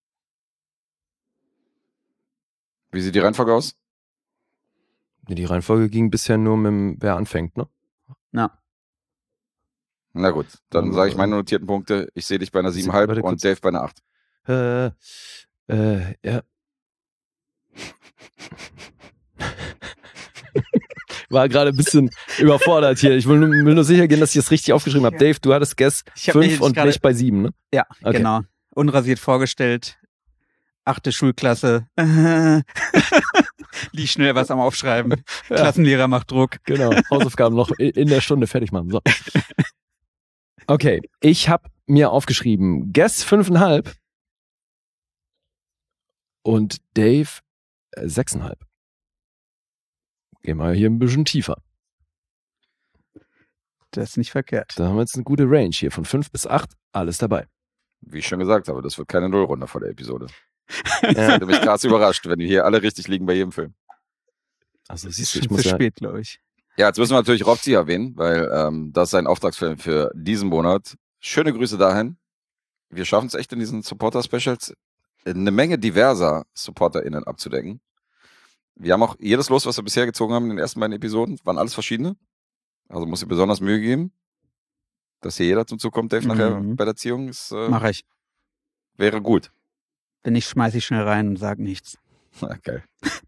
Wie sieht die Reihenfolge aus? Die Reihenfolge ging bisher nur mit dem, wer anfängt, ne? Ja. Na gut, dann sage ich meine notierten Punkte. Ich sehe dich bei einer 7,5 und Dave bei einer 8. Ja. War gerade ein bisschen überfordert hier. Ich will nur sicher gehen, dass ich das richtig aufgeschrieben habe. Dave, du hattest Guess 5 und nicht bei 7, ne? Ja, okay. Genau. Unrasiert vorgestellt. 8. Schulklasse. Lieg schnell was am Aufschreiben. Ja. Klassenlehrer macht Druck. Genau, Hausaufgaben noch in der Stunde fertig machen. So. Okay, ich habe mir aufgeschrieben, Guess 5,5 und Dave 6,5. Gehen wir hier ein bisschen tiefer. Das ist nicht verkehrt. Da haben wir jetzt eine gute Range hier. Von 5 bis 8, alles dabei. Wie ich schon gesagt habe, das wird keine Nullrunde vor der Episode. Das hätte mich krass überrascht, wenn wir hier alle richtig liegen bei jedem Film. Also siehst du, ich muss spät, glaube ich. Ja, jetzt müssen wir natürlich Robzi erwähnen, weil das ist ein Auftragsfilm für diesen Monat. Schöne Grüße dahin. Wir schaffen es echt in diesen Supporter-Specials eine Menge diverser SupporterInnen abzudecken. Wir haben auch jedes Los, was wir bisher gezogen haben in den ersten beiden Episoden, waren alles verschiedene. Also muss ich besonders Mühe geben. dass hier jeder zum Zug kommt, Dave, nachher bei der Ziehung? Mache ich. Wäre gut. Wenn nicht, schmeiß ich schnell rein und sag nichts. Geil.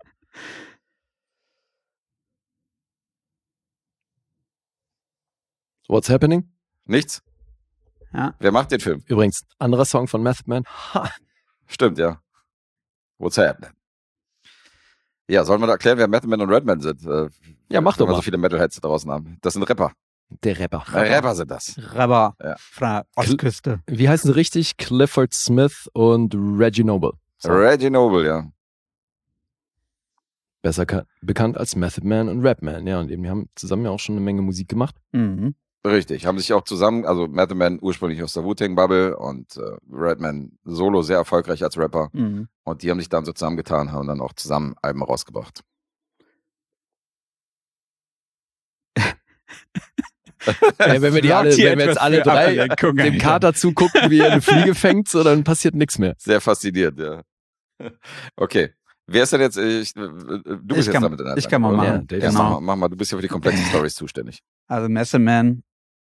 What's happening? Nichts. Ja. Wer macht den Film? Übrigens, anderer Song von Method Man. Ha. Stimmt, ja. What's happening? Ja, sollen wir da erklären, wer Method Man und Redman sind? Ja, mach doch mal. so viele Metalheads draußen haben. Das sind Rapper. Der Rapper. Rapper sind das. Rapper. Ja. Von der Ostküste. Wie heißen sie richtig? Clifford Smith und Reggie Noble. So. Reggie Noble, ja. Besser bekannt als Method Man und Rapman. Ja, und eben, die haben zusammen ja auch schon eine Menge Musik gemacht. Mhm. Richtig, haben sich auch zusammen, also Method Man ursprünglich aus der Wu-Tang-Bubble und Redman solo sehr erfolgreich als Rapper. Mhm. Und die haben sich dann so zusammengetan, haben dann auch zusammen Alben rausgebracht. Ja, wenn wir jetzt alle drei dem Kater zugucken, wie er eine Fliege fängt, so, dann passiert nichts mehr. Sehr faszinierend, ja. Okay. Wer ist denn jetzt? Du bist jetzt damit in der Ich kann mal machen. Ja, genau. Mach mal, du bist ja für die komplexen Storys zuständig. Also Method Man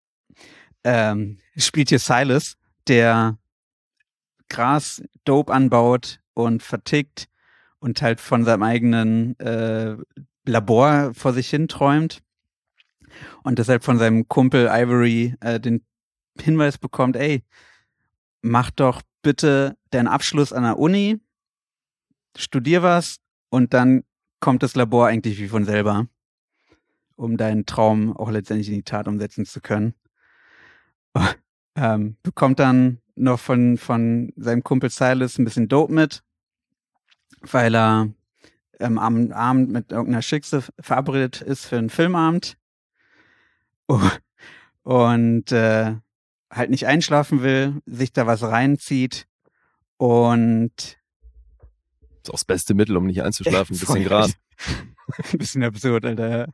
spielt hier Silas, der Gras, Dope anbaut und vertickt und halt von seinem eigenen Labor vor sich hin träumt und deshalb von seinem Kumpel Ivory den Hinweis bekommt, ey, mach doch bitte deinen Abschluss an der Uni, studier was und dann kommt das Labor eigentlich wie von selber, um deinen Traum auch letztendlich in die Tat umsetzen zu können. Bekommt dann noch von seinem Kumpel Silas ein bisschen Dope mit, weil er am Abend mit irgendeiner Schickse verabredet ist für einen Filmabend und halt nicht einschlafen will, sich da was reinzieht und das ist auch das beste Mittel, um nicht einzuschlafen, ein bisschen Gran. Ein bisschen absurd, Alter.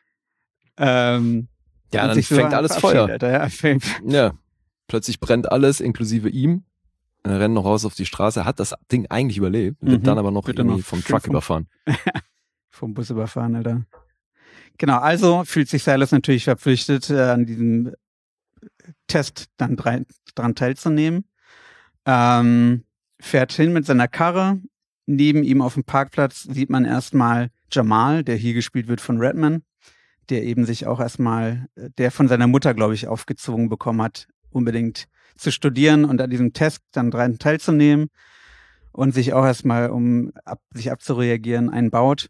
Ja, dann fängt alles Feuer. Alter, ja, plötzlich brennt alles, inklusive ihm. Er rennt noch raus auf die Straße, hat das Ding eigentlich überlebt, wird dann aber noch irgendwie vom Truck überfahren. Vom Bus überfahren, Alter. Genau, also fühlt sich Silas natürlich verpflichtet, an diesem Test dann dran teilzunehmen. Fährt hin mit seiner Karre. Neben ihm auf dem Parkplatz sieht man erstmal Jamal, der hier gespielt wird von Redman, der eben sich auch erstmal, der von seiner Mutter, glaube ich, aufgezwungen bekommen hat, unbedingt zu studieren und an diesem Test dann dran teilzunehmen und sich auch erstmal, um sich abzureagieren, einbaut.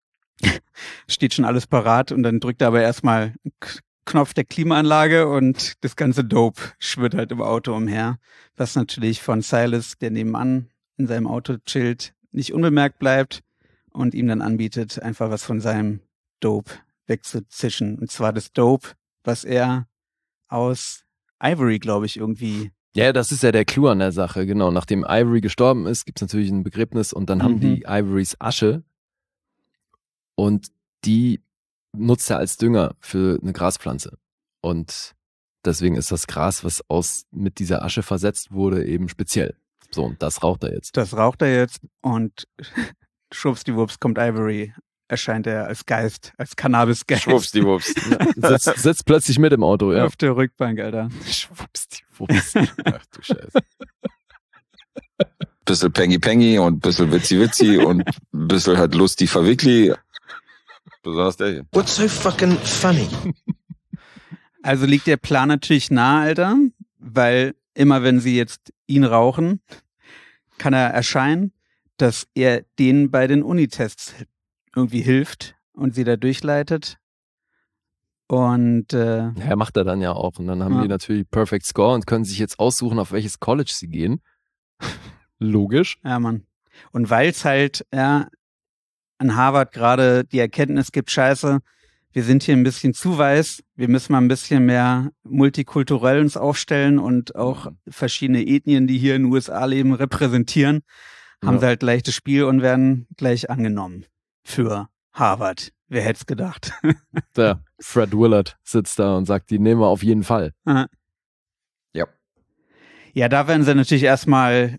Steht schon alles parat und dann drückt er aber erstmal einen Knopf der Klimaanlage und das ganze Dope schwirrt halt im Auto umher, was natürlich von Silas, der nebenan in seinem Auto chillt, nicht unbemerkt bleibt und ihm dann anbietet, einfach was von seinem Dope wegzuzischen. Und zwar das Dope, was er aus Ivory, glaube ich, irgendwie... Ja, das ist ja der Clou an der Sache, genau. Nachdem Ivory gestorben ist, gibt es natürlich ein Begräbnis und dann haben die Ivorys Asche und die nutzt er als Dünger für eine Graspflanze. Und deswegen ist das Gras, was mit dieser Asche versetzt wurde, eben speziell. So, und das raucht er jetzt. Das raucht er jetzt und schwuppsdiwupps kommt Ivory, erscheint er als Geist, als Cannabis-Geist. Schwuppsdiwupps. Sitzt plötzlich mit im Auto, ja. Auf der Rückbank, Alter. Schwuppsdiwupps. Ach du Scheiße. Bisschen Pengi-Pengi und bisschen Witzi-Witzi und bisschen halt Lusti-Verwickli. Besonders der hier. What's so fucking funny? Also liegt der Plan natürlich nahe, Alter, weil immer wenn sie jetzt ihn rauchen, kann er erscheinen, dass er denen bei den Unitests irgendwie hilft und sie da durchleitet. Und ja, macht er dann ja auch. Und dann haben die natürlich Perfect Score und können sich jetzt aussuchen, auf welches College sie gehen. Logisch. Ja, Mann. Und weil es halt an Harvard gerade die Erkenntnis gibt, scheiße, wir sind hier ein bisschen zu weiß, wir müssen mal ein bisschen mehr multikulturell uns aufstellen und auch verschiedene Ethnien, die hier in den USA leben, repräsentieren, haben sie halt leichtes Spiel und werden gleich angenommen für Harvard. Wer hätte es gedacht? Der Fred Willard sitzt da und sagt, die nehmen wir auf jeden Fall. Aha. Ja. Ja, da werden sie natürlich erstmal,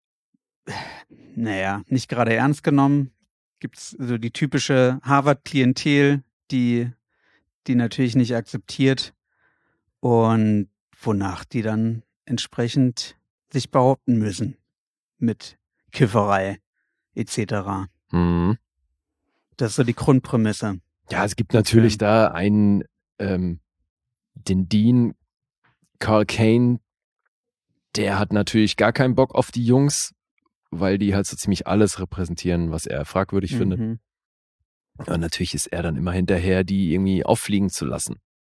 nicht gerade ernst genommen. Gibt's so die typische Harvard-Klientel, die natürlich nicht akzeptiert und wonach die dann entsprechend sich behaupten müssen mit Kifferei etc. Mhm. Das ist so die Grundprämisse. Ja, es gibt natürlich da einen, den Dean, Carl Kane, der hat natürlich gar keinen Bock auf die Jungs, weil die halt so ziemlich alles repräsentieren, was er fragwürdig findet. Und natürlich ist er dann immer hinterher, die irgendwie auffliegen zu lassen.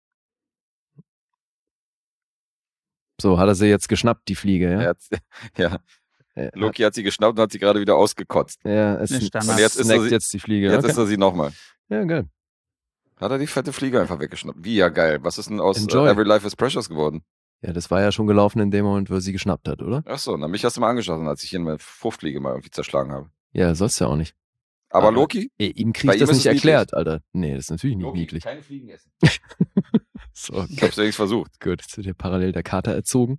So, hat er sie jetzt geschnappt, die Fliege, ja? Loki hat sie geschnappt und hat sie gerade wieder ausgekotzt. Ja, es und jetzt ist jetzt die Fliege. Jetzt ist er sie nochmal. Ja, geil. Hat er die fette Fliege einfach weggeschnappt. Wie, ja geil. Was ist denn aus Enjoy. Every Life is Precious geworden? Ja, das war ja schon gelaufen in dem Moment, wo er sie geschnappt hat, oder? Ach so, na, mich hast du mal angeschossen, als ich ihn mit Fruchtfliege mal irgendwie zerschlagen habe. Ja, sollst ja auch nicht. Aber Loki? Ihm krieg ich das nicht erklärt, Alter. Nee, das ist natürlich nicht Loki, niedlich. keine Fliegen essen. So, ich hab's wenigstens versucht. Gut, jetzt wird hier parallel der Kater erzogen.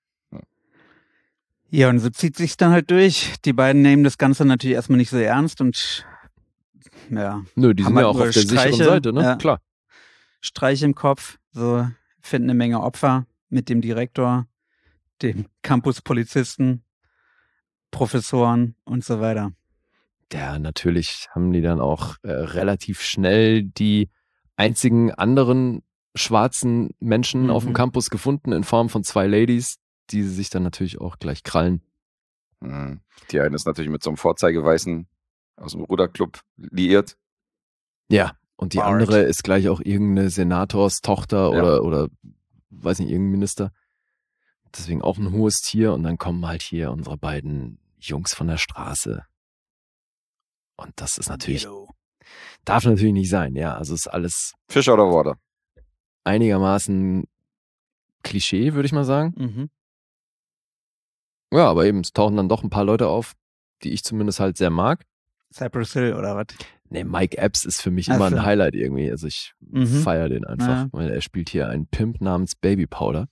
Ja, und so zieht sich's dann halt durch. Die beiden nehmen das Ganze natürlich erstmal nicht so ernst und ja. Nö, die sind ja auch auf der sicheren Seite, ne? Ja. Klar. Streiche im Kopf, so finden eine Menge Opfer mit dem Direktor, dem Campuspolizisten, Professoren und so weiter. Ja, natürlich haben die dann auch relativ schnell die einzigen anderen schwarzen Menschen auf dem Campus gefunden in Form von 2 Ladies, die sich dann natürlich auch gleich krallen. Die eine ist natürlich mit so einem Vorzeigeweißen aus dem Ruderclub liiert. Ja, und die andere ist gleich auch irgendeine Senatorstochter oder weiß nicht, irgendein Minister. Deswegen auch ein hohes Tier. Und dann kommen halt hier unsere beiden Jungs von der Straße. Und das ist natürlich, darf natürlich nicht sein. Ja, also ist alles Fish out of water. Einigermaßen Klischee, würde ich mal sagen. Ja, aber eben, es tauchen dann doch ein paar Leute auf, die ich zumindest halt sehr mag. Cypress Hill oder was? Nee, Mike Epps ist für mich immer ein Highlight irgendwie. Also ich feiere den einfach, weil er spielt hier einen Pimp namens Baby Powder.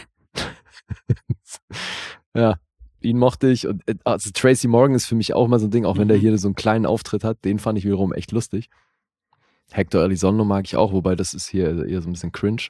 Ja, ihn mochte ich. Und also Tracy Morgan ist für mich auch mal so ein Ding, auch wenn der hier so einen kleinen Auftritt hat, den fand ich wiederum echt lustig. Hector Elizondo mag ich auch, wobei das ist hier eher so ein bisschen cringe.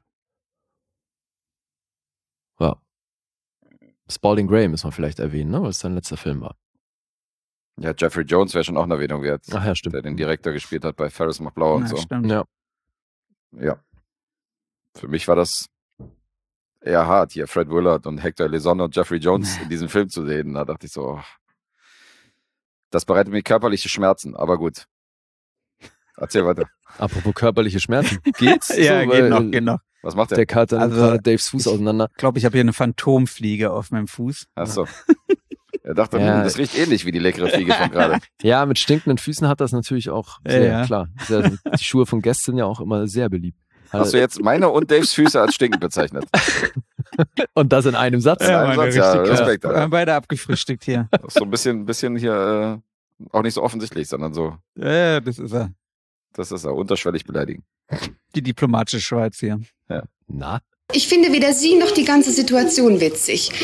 Ja. Spalding Gray müssen wir vielleicht erwähnen, ne? Weil es sein letzter Film war. Ja, Jeffrey Jones wäre schon auch eine Erwähnung wert. Ach ja, stimmt. Der den Direktor gespielt hat bei Ferris macht Blau und so. Stimmt. Ja. Für mich war das eher hart, hier Fred Willard und Hector Elizondo und Jeffrey Jones in diesem Film zu sehen. Da dachte ich so, das bereitet mir körperliche Schmerzen, aber gut. Erzähl weiter. Apropos körperliche Schmerzen. Geht's? Ja, so, geht noch. Was macht der? Der Kater nimmt gerade Daves Fuß auseinander. Ich glaube, ich habe hier eine Phantomfliege auf meinem Fuß. Ach so. Er dachte, das riecht ähnlich wie die leckere Fliege von gerade. Ja, mit stinkenden Füßen hat das natürlich auch sehr, klar. Die Schuhe von Guests sind ja auch immer sehr beliebt. Hast du jetzt meine und Daves Füße als stinkend bezeichnet? Und das in einem Satz? Ja, Respekt. Wir haben beide abgefrühstückt hier. So ein bisschen hier auch nicht so offensichtlich, sondern so. Ja, das ist er. Das ist er, unterschwellig beleidigen. Die diplomatische Schweiz hier. Ja. Na? Ich finde weder sie noch die ganze Situation witzig.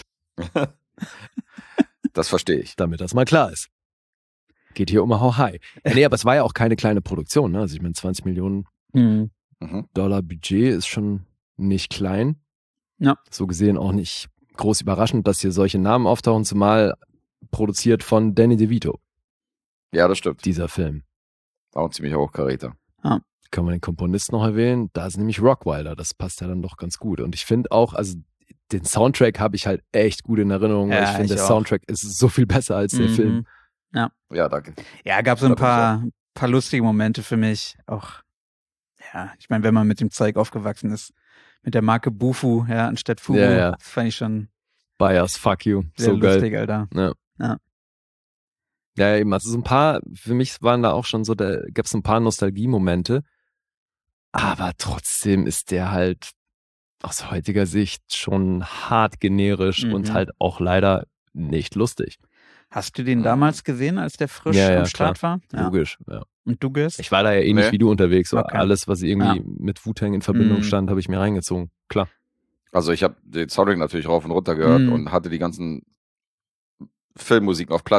Das verstehe ich. Damit das mal klar ist. Geht hier um How High. Nee, aber es war ja auch keine kleine Produktion. Ne? Also ich meine, 20 Millionen Dollar Budget ist schon nicht klein. Ja. So gesehen auch nicht groß überraschend, dass hier solche Namen auftauchen, zumal produziert von Danny DeVito. Ja, das stimmt. Dieser Film. Auch ein ziemlich Hochkaräter. Ah. Kann man den Komponisten noch erwähnen? Da ist nämlich Rockwilder. Das passt ja dann doch ganz gut. Und ich finde auch, also den Soundtrack habe ich halt echt gut in Erinnerung. Ja, weil ich finde, der Soundtrack ist so viel besser als der Film. Ja. Ja, danke. Ja, gab so ein paar lustige Momente für mich. Auch, ja, ich meine, wenn man mit dem Zeug aufgewachsen ist, mit der Marke Bufu, ja, anstatt Fubu, das fand ich schon Bias, fuck you. sehr So geil. lustig, Alter. Ja. Ja, eben, also so ein paar, für mich waren da auch schon so, da gab es ein paar Nostalgie-Momente, aber trotzdem ist der halt aus heutiger Sicht schon hart generisch und halt auch leider nicht lustig. Hast du den damals gesehen, als der frisch am Start war? Ja. Logisch, ja. Und du gehst? Ich war da ja ähnlich wie du unterwegs, so Okay. alles, was irgendwie mit Wu-Tang in Verbindung stand, habe ich mir reingezogen, klar. Also ich habe den Soundtrack natürlich rauf und runter gehört und hatte die ganzen Filmmusiken auf Platte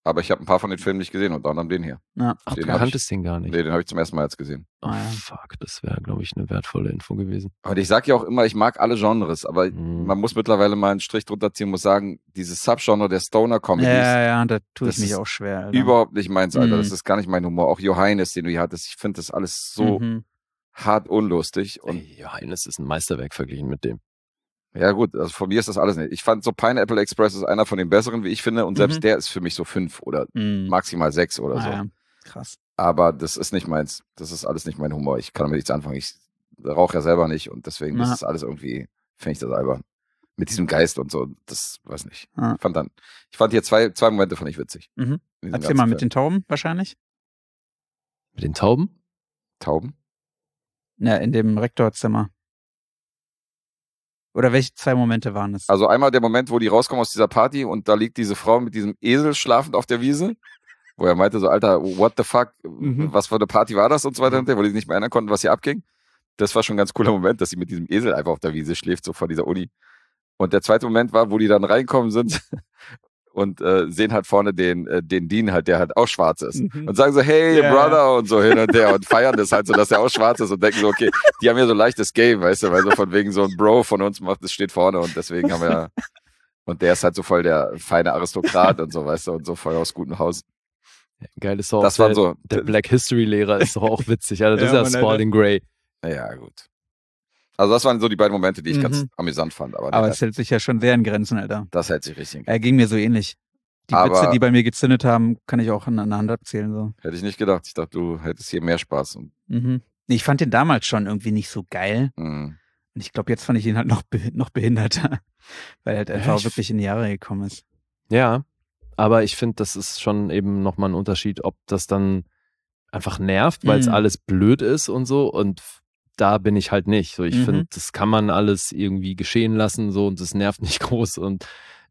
Aber ich habe ein paar von den Filmen nicht gesehen, unter anderem den hier. Ja. Ach, du kanntest den gar nicht. Nee, den habe ich zum ersten Mal jetzt gesehen. Oh, fuck, das wäre, glaube ich, eine wertvolle Info gewesen. Und ich sage ja auch immer, ich mag alle Genres, aber man muss mittlerweile mal einen Strich drunter ziehen, muss sagen, dieses Subgenre der Stoner-Comedies. Ja, da tue ich mich auch schwer. Alter. Überhaupt nicht meins, Alter. Das ist gar nicht mein Humor. Auch Johannes, den du hier hattest, ich finde das alles so hart unlustig. Und Johannes ist ein Meisterwerk verglichen mit dem. Ja gut, also von mir ist das alles nicht. Ich fand so Pineapple Express ist einer von den besseren, wie ich finde, und selbst der ist für mich so 5 oder maximal 6 oder so. Ja. Krass. Aber das ist nicht meins. Das ist alles nicht mein Humor. Ich kann damit nichts anfangen. Ich rauche ja selber nicht und deswegen ist das alles irgendwie, finde ich das albern. Mit diesem Geist und so, das weiß nicht. Ich fand hier zwei Momente fand ich witzig. Erzähl mal mit den Tauben wahrscheinlich. Mit den Tauben? Tauben? Ja, in dem Rektorzimmer. Oder welche 2 Momente waren es? Also einmal der Moment, wo die rauskommen aus dieser Party und da liegt diese Frau mit diesem Esel schlafend auf der Wiese, wo er meinte so, Alter, what the fuck, was für eine Party war das und so weiter, wo die sich nicht mehr erinnern konnten, was hier abging. Das war schon ein ganz cooler Moment, dass sie mit diesem Esel einfach auf der Wiese schläft, so vor dieser Uni. Und der zweite Moment war, wo die dann reinkommen sind und sehen halt vorne den Dean halt, der halt auch schwarz ist. Und sagen so, hey, Brother und so hin und her und feiern das halt so, dass er auch schwarz ist und denken so, okay, die haben ja so leichtes Game, weißt du, weil so von wegen so ein Bro von uns macht, das steht vorne und deswegen haben wir und der ist halt so voll der feine Aristokrat und so, weißt du, und so voll aus gutem Haus. Geil ist auch, das war so, der Black History Lehrer ist doch auch witzig, Alter. Das ist ja Spalding Gray. Ja, gut. Also das waren so die beiden Momente, die ich ganz amüsant fand. Aber es hält sich ja schon sehr in Grenzen, Alter. Das hält sich richtig in Grenzen. Ging mir so ähnlich. Die Witze, die bei mir gezündet haben, kann ich auch an der Hand abzählen. So. Hätte ich nicht gedacht. Ich dachte, du hättest hier mehr Spaß. Ich fand den damals schon irgendwie nicht so geil. Und ich glaube, jetzt fand ich ihn halt noch behinderter. Weil er halt einfach wirklich in die Jahre gekommen ist. Ja, aber ich finde, das ist schon eben nochmal ein Unterschied, ob das dann einfach nervt, weil es alles blöd ist und so. Und da bin ich halt nicht. So, ich finde, das kann man alles irgendwie geschehen lassen so und das nervt nicht groß. Und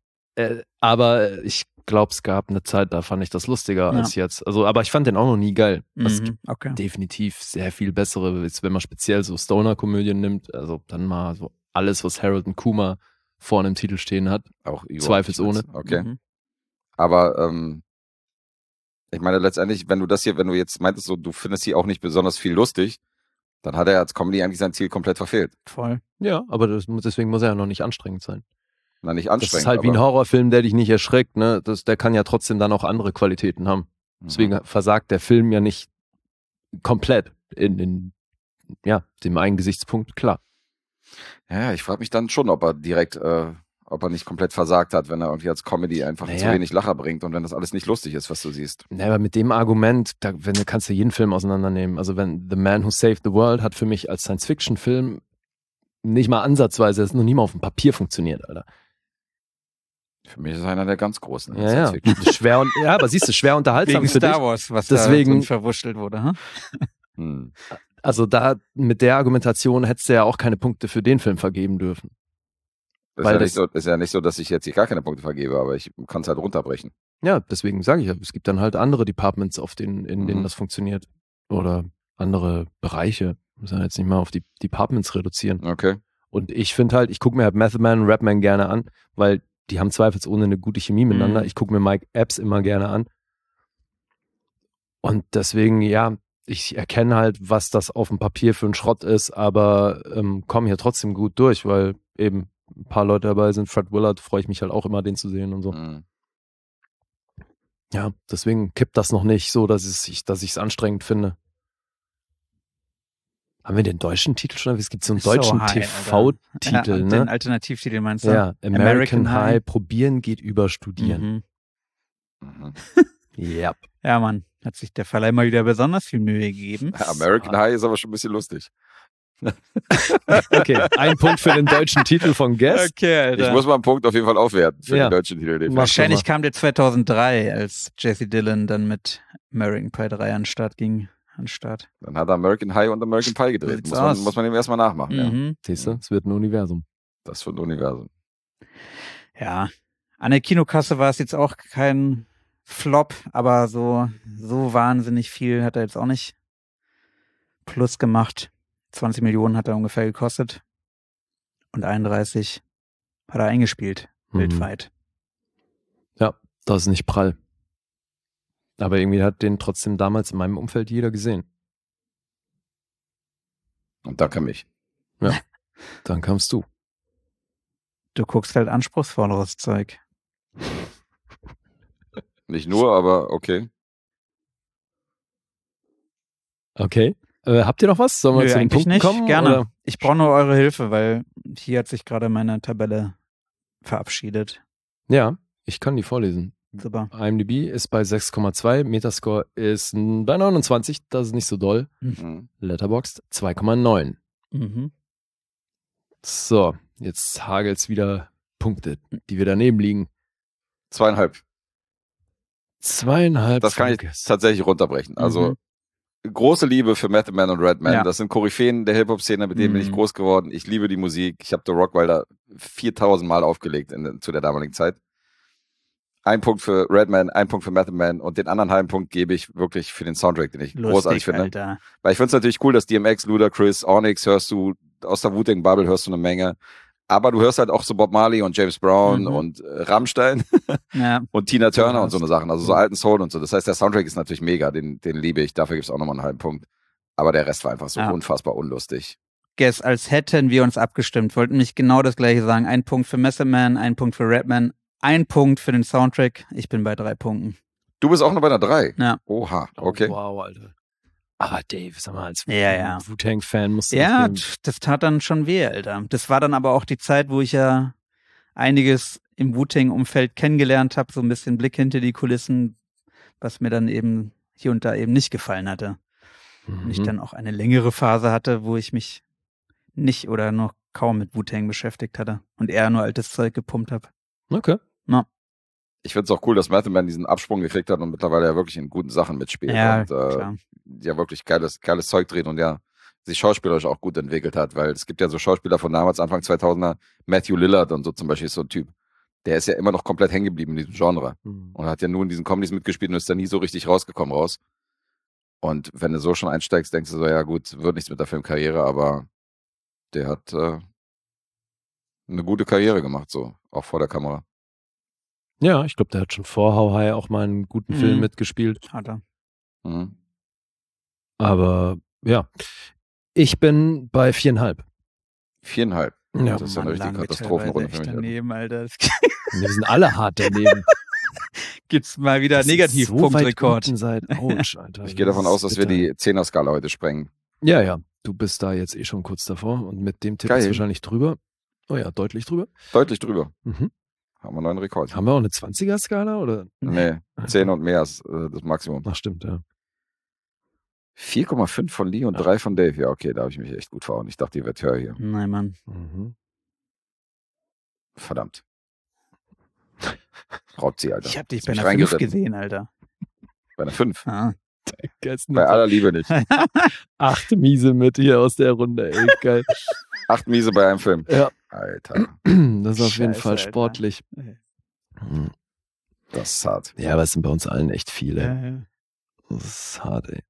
aber ich glaube, es gab eine Zeit, da fand ich das lustiger als jetzt. Also, aber ich fand den auch noch nie geil. Es gibt definitiv sehr viel bessere, wenn man speziell so Stoner-Komödien nimmt. Also dann mal so alles, was Harold und Kumar vorne im Titel stehen hat. Auch zweifelsohne. Okay. Aber ich meine letztendlich, wenn du jetzt meintest, so, du findest sie auch nicht besonders viel lustig, dann hat er als Comedy eigentlich sein Ziel komplett verfehlt. Voll. Ja, aber deswegen muss er ja noch nicht anstrengend sein. Na, nicht anstrengend. Das ist halt wie ein Horrorfilm, der dich nicht erschreckt, ne? Der kann ja trotzdem dann auch andere Qualitäten haben. Deswegen versagt der Film ja nicht komplett in dem einen Gesichtspunkt, klar. Ja, ich frage mich dann schon, ob er direkt, ob er nicht komplett versagt hat, wenn er irgendwie als Comedy einfach zu wenig Lacher bringt und wenn das alles nicht lustig ist, was du siehst. Naja, aber mit dem Argument, kannst du jeden Film auseinandernehmen. Also wenn The Man Who Saved the World hat für mich als Science-Fiction-Film nicht mal ansatzweise, das ist noch nie mal auf dem Papier funktioniert, Alter. Für mich ist es einer der ganz großen. Ja. Schwer aber siehst du, schwer unterhaltsam wegen für Star dich. Wars, was deswegen da so verwurschtelt wurde. Also da mit der Argumentation hättest du ja auch keine Punkte für den Film vergeben dürfen. Ist ja nicht so, dass ich jetzt hier gar keine Punkte vergebe, aber ich kann es halt runterbrechen. Ja, deswegen sage ich ja, es gibt dann halt andere Departments, in denen das funktioniert. Oder andere Bereiche. Muss man jetzt nicht mal auf die Departments reduzieren. Okay. Und ich finde halt, ich gucke mir halt Method Man und Rapman gerne an, weil die haben zweifelsohne eine gute Chemie miteinander. Ich gucke mir Mike Epps immer gerne an. Und deswegen, ja, ich erkenne halt, was das auf dem Papier für ein Schrott ist, aber komme hier trotzdem gut durch, weil eben ein paar Leute dabei sind. Fred Willard, freue ich mich halt auch immer, den zu sehen und so. Ja, deswegen kippt das noch nicht so, dass ich es anstrengend finde. Haben wir den deutschen Titel schon? Es gibt so einen deutschen TV-Titel, ja, ne? Den Alternativtitel meinst du? Ja, American High. Probieren geht über Studieren. Yep. Ja, Mann. Hat sich der Verleih mal wieder besonders viel Mühe gegeben. American High ist aber schon ein bisschen lustig. Okay, ein Punkt für den deutschen Titel von Guest. Okay, Alter. Ich muss mal einen Punkt auf jeden Fall aufwerten für den deutschen Titel. Wahrscheinlich kam der 2003, als Jesse Dillon dann mit American Pie 3 an den Start ging. Dann hat er American High und American Pie gedreht. Muss man ihm erstmal nachmachen. Ja. Siehst du, es wird ein Universum. Das wird ein Universum. Ja, an der Kinokasse war es jetzt auch kein Flop, aber so wahnsinnig viel hat er jetzt auch nicht plus gemacht. 20 Millionen hat er ungefähr gekostet und 31 hat er eingespielt, weltweit. Ja, das ist nicht prall. Aber irgendwie hat den trotzdem damals in meinem Umfeld jeder gesehen. Und dann kam ich. Ja, dann kamst du. Du guckst halt anspruchsvolleres Zeug. Nicht nur, aber okay. Okay. Habt ihr noch was? Sollen wir zu den eigentlich Punkten nicht. kommen? Gerne. Oder? Ich brauche nur eure Hilfe, weil hier hat sich gerade meine Tabelle verabschiedet. Ja, ich kann die vorlesen. Super. IMDb ist bei 6,2, Metascore ist bei 29, das ist nicht so doll. Letterboxd 2,9. Mhm. So, jetzt hagelt's wieder Punkte, die wir daneben liegen. 2,5. 2,5. Das kann ich tatsächlich runterbrechen. Also große Liebe für Method Man und Redman. Ja. Das sind Koryphäen der Hip-Hop-Szene, mit denen bin ich groß geworden. Ich liebe die Musik. Ich habe The Rockwilder 4000 Mal aufgelegt zu der damaligen Zeit. Ein Punkt für Redman, ein Punkt für Method Man und den anderen halben Punkt gebe ich wirklich für den Soundtrack, den ich großartig finde. Alter. Weil ich finde es natürlich cool, dass DMX, Ludacris, Onyx hörst du, aus der Wu-Tang Bubble hörst du eine Menge. Aber du hörst halt auch so Bob Marley und James Brown und Rammstein und Tina Turner und so eine Sachen, also so alten Soul und so. Das heißt, der Soundtrack ist natürlich mega, den liebe ich. Dafür gibt es auch nochmal einen halben Punkt. Aber der Rest war einfach so unfassbar unlustig. Guess, als hätten wir uns abgestimmt, wollten mich genau das gleiche sagen. Ein Punkt für Method Man, ein Punkt für Redman, ein Punkt für den Soundtrack. Ich bin bei 3 Punkten. Du bist auch noch bei einer 3? Ja. Oha, okay. Oh, wow, Alter. Aber Dave, sag mal, als Ja. Wu-Tang-Fan musst du Ja, das das tat dann schon weh, Alter. Das war dann aber auch die Zeit, wo ich ja einiges im Wu-Tang-Umfeld kennengelernt habe, so ein bisschen Blick hinter die Kulissen, was mir dann eben hier und da eben nicht gefallen hatte. Und ich dann auch eine längere Phase hatte, wo ich mich nicht oder noch kaum mit Wu-Tang beschäftigt hatte und eher nur altes Zeug gepumpt habe. Okay. Na. Ich finde es auch cool, dass Method Man diesen Absprung gekriegt hat und mittlerweile ja wirklich in guten Sachen mitspielt. Ja, und klar. ja wirklich geiles Zeug dreht und ja sich schauspielerisch auch gut entwickelt hat, weil es gibt ja so Schauspieler von damals, Anfang 2000er, Matthew Lillard und so zum Beispiel ist so ein Typ. Der ist ja immer noch komplett hängen geblieben in diesem Genre und hat ja nur in diesen Comedies mitgespielt und ist da nie so richtig rausgekommen raus. Und wenn du so schon einsteigst, denkst du so, ja gut, wird nichts mit der Filmkarriere, aber der hat eine gute Karriere gemacht, so, auch vor der Kamera. Ja, ich glaube, der hat schon vor How High auch mal einen guten Film mitgespielt. Hat er. Aber ja, ich bin bei 4,5. 4,5? Ja. Das ist ja eine richtige Katastrophenrunde für mich. Daneben, Alter. Wir sind alle hart daneben. Gibt's mal wieder Negativpunktrekord. Ouch, Alter. Ich gehe davon aus, dass wir die 10er-Skala heute sprengen. Ja. Du bist da jetzt schon kurz davor und mit dem Tipp ist wahrscheinlich drüber. Oh ja, deutlich drüber. Deutlich drüber. Haben wir einen neuen Rekord. Haben wir auch eine 20er-Skala oder? Nee, 10 und mehr ist das Maximum. Ach, stimmt, ja. 4,5 von Lee und 3 von Dave. Ja, okay, da habe ich mich echt gut verhauen. Ich dachte, die wird höher hier. Nein, Mann. Verdammt. Raubt sie, Alter. Ich hab dich bei einer 5 gesehen, Alter. Bei einer 5? Ah. Bei aller Liebe nicht. 8 Miese mit hier aus der Runde, ey, geil. 8 Miese bei einem Film. Ja. Alter. Das ist auf jeden Fall sportlich. Das ist hart. Ja, aber es sind bei uns allen echt viele. Ja. Das ist hart, ey.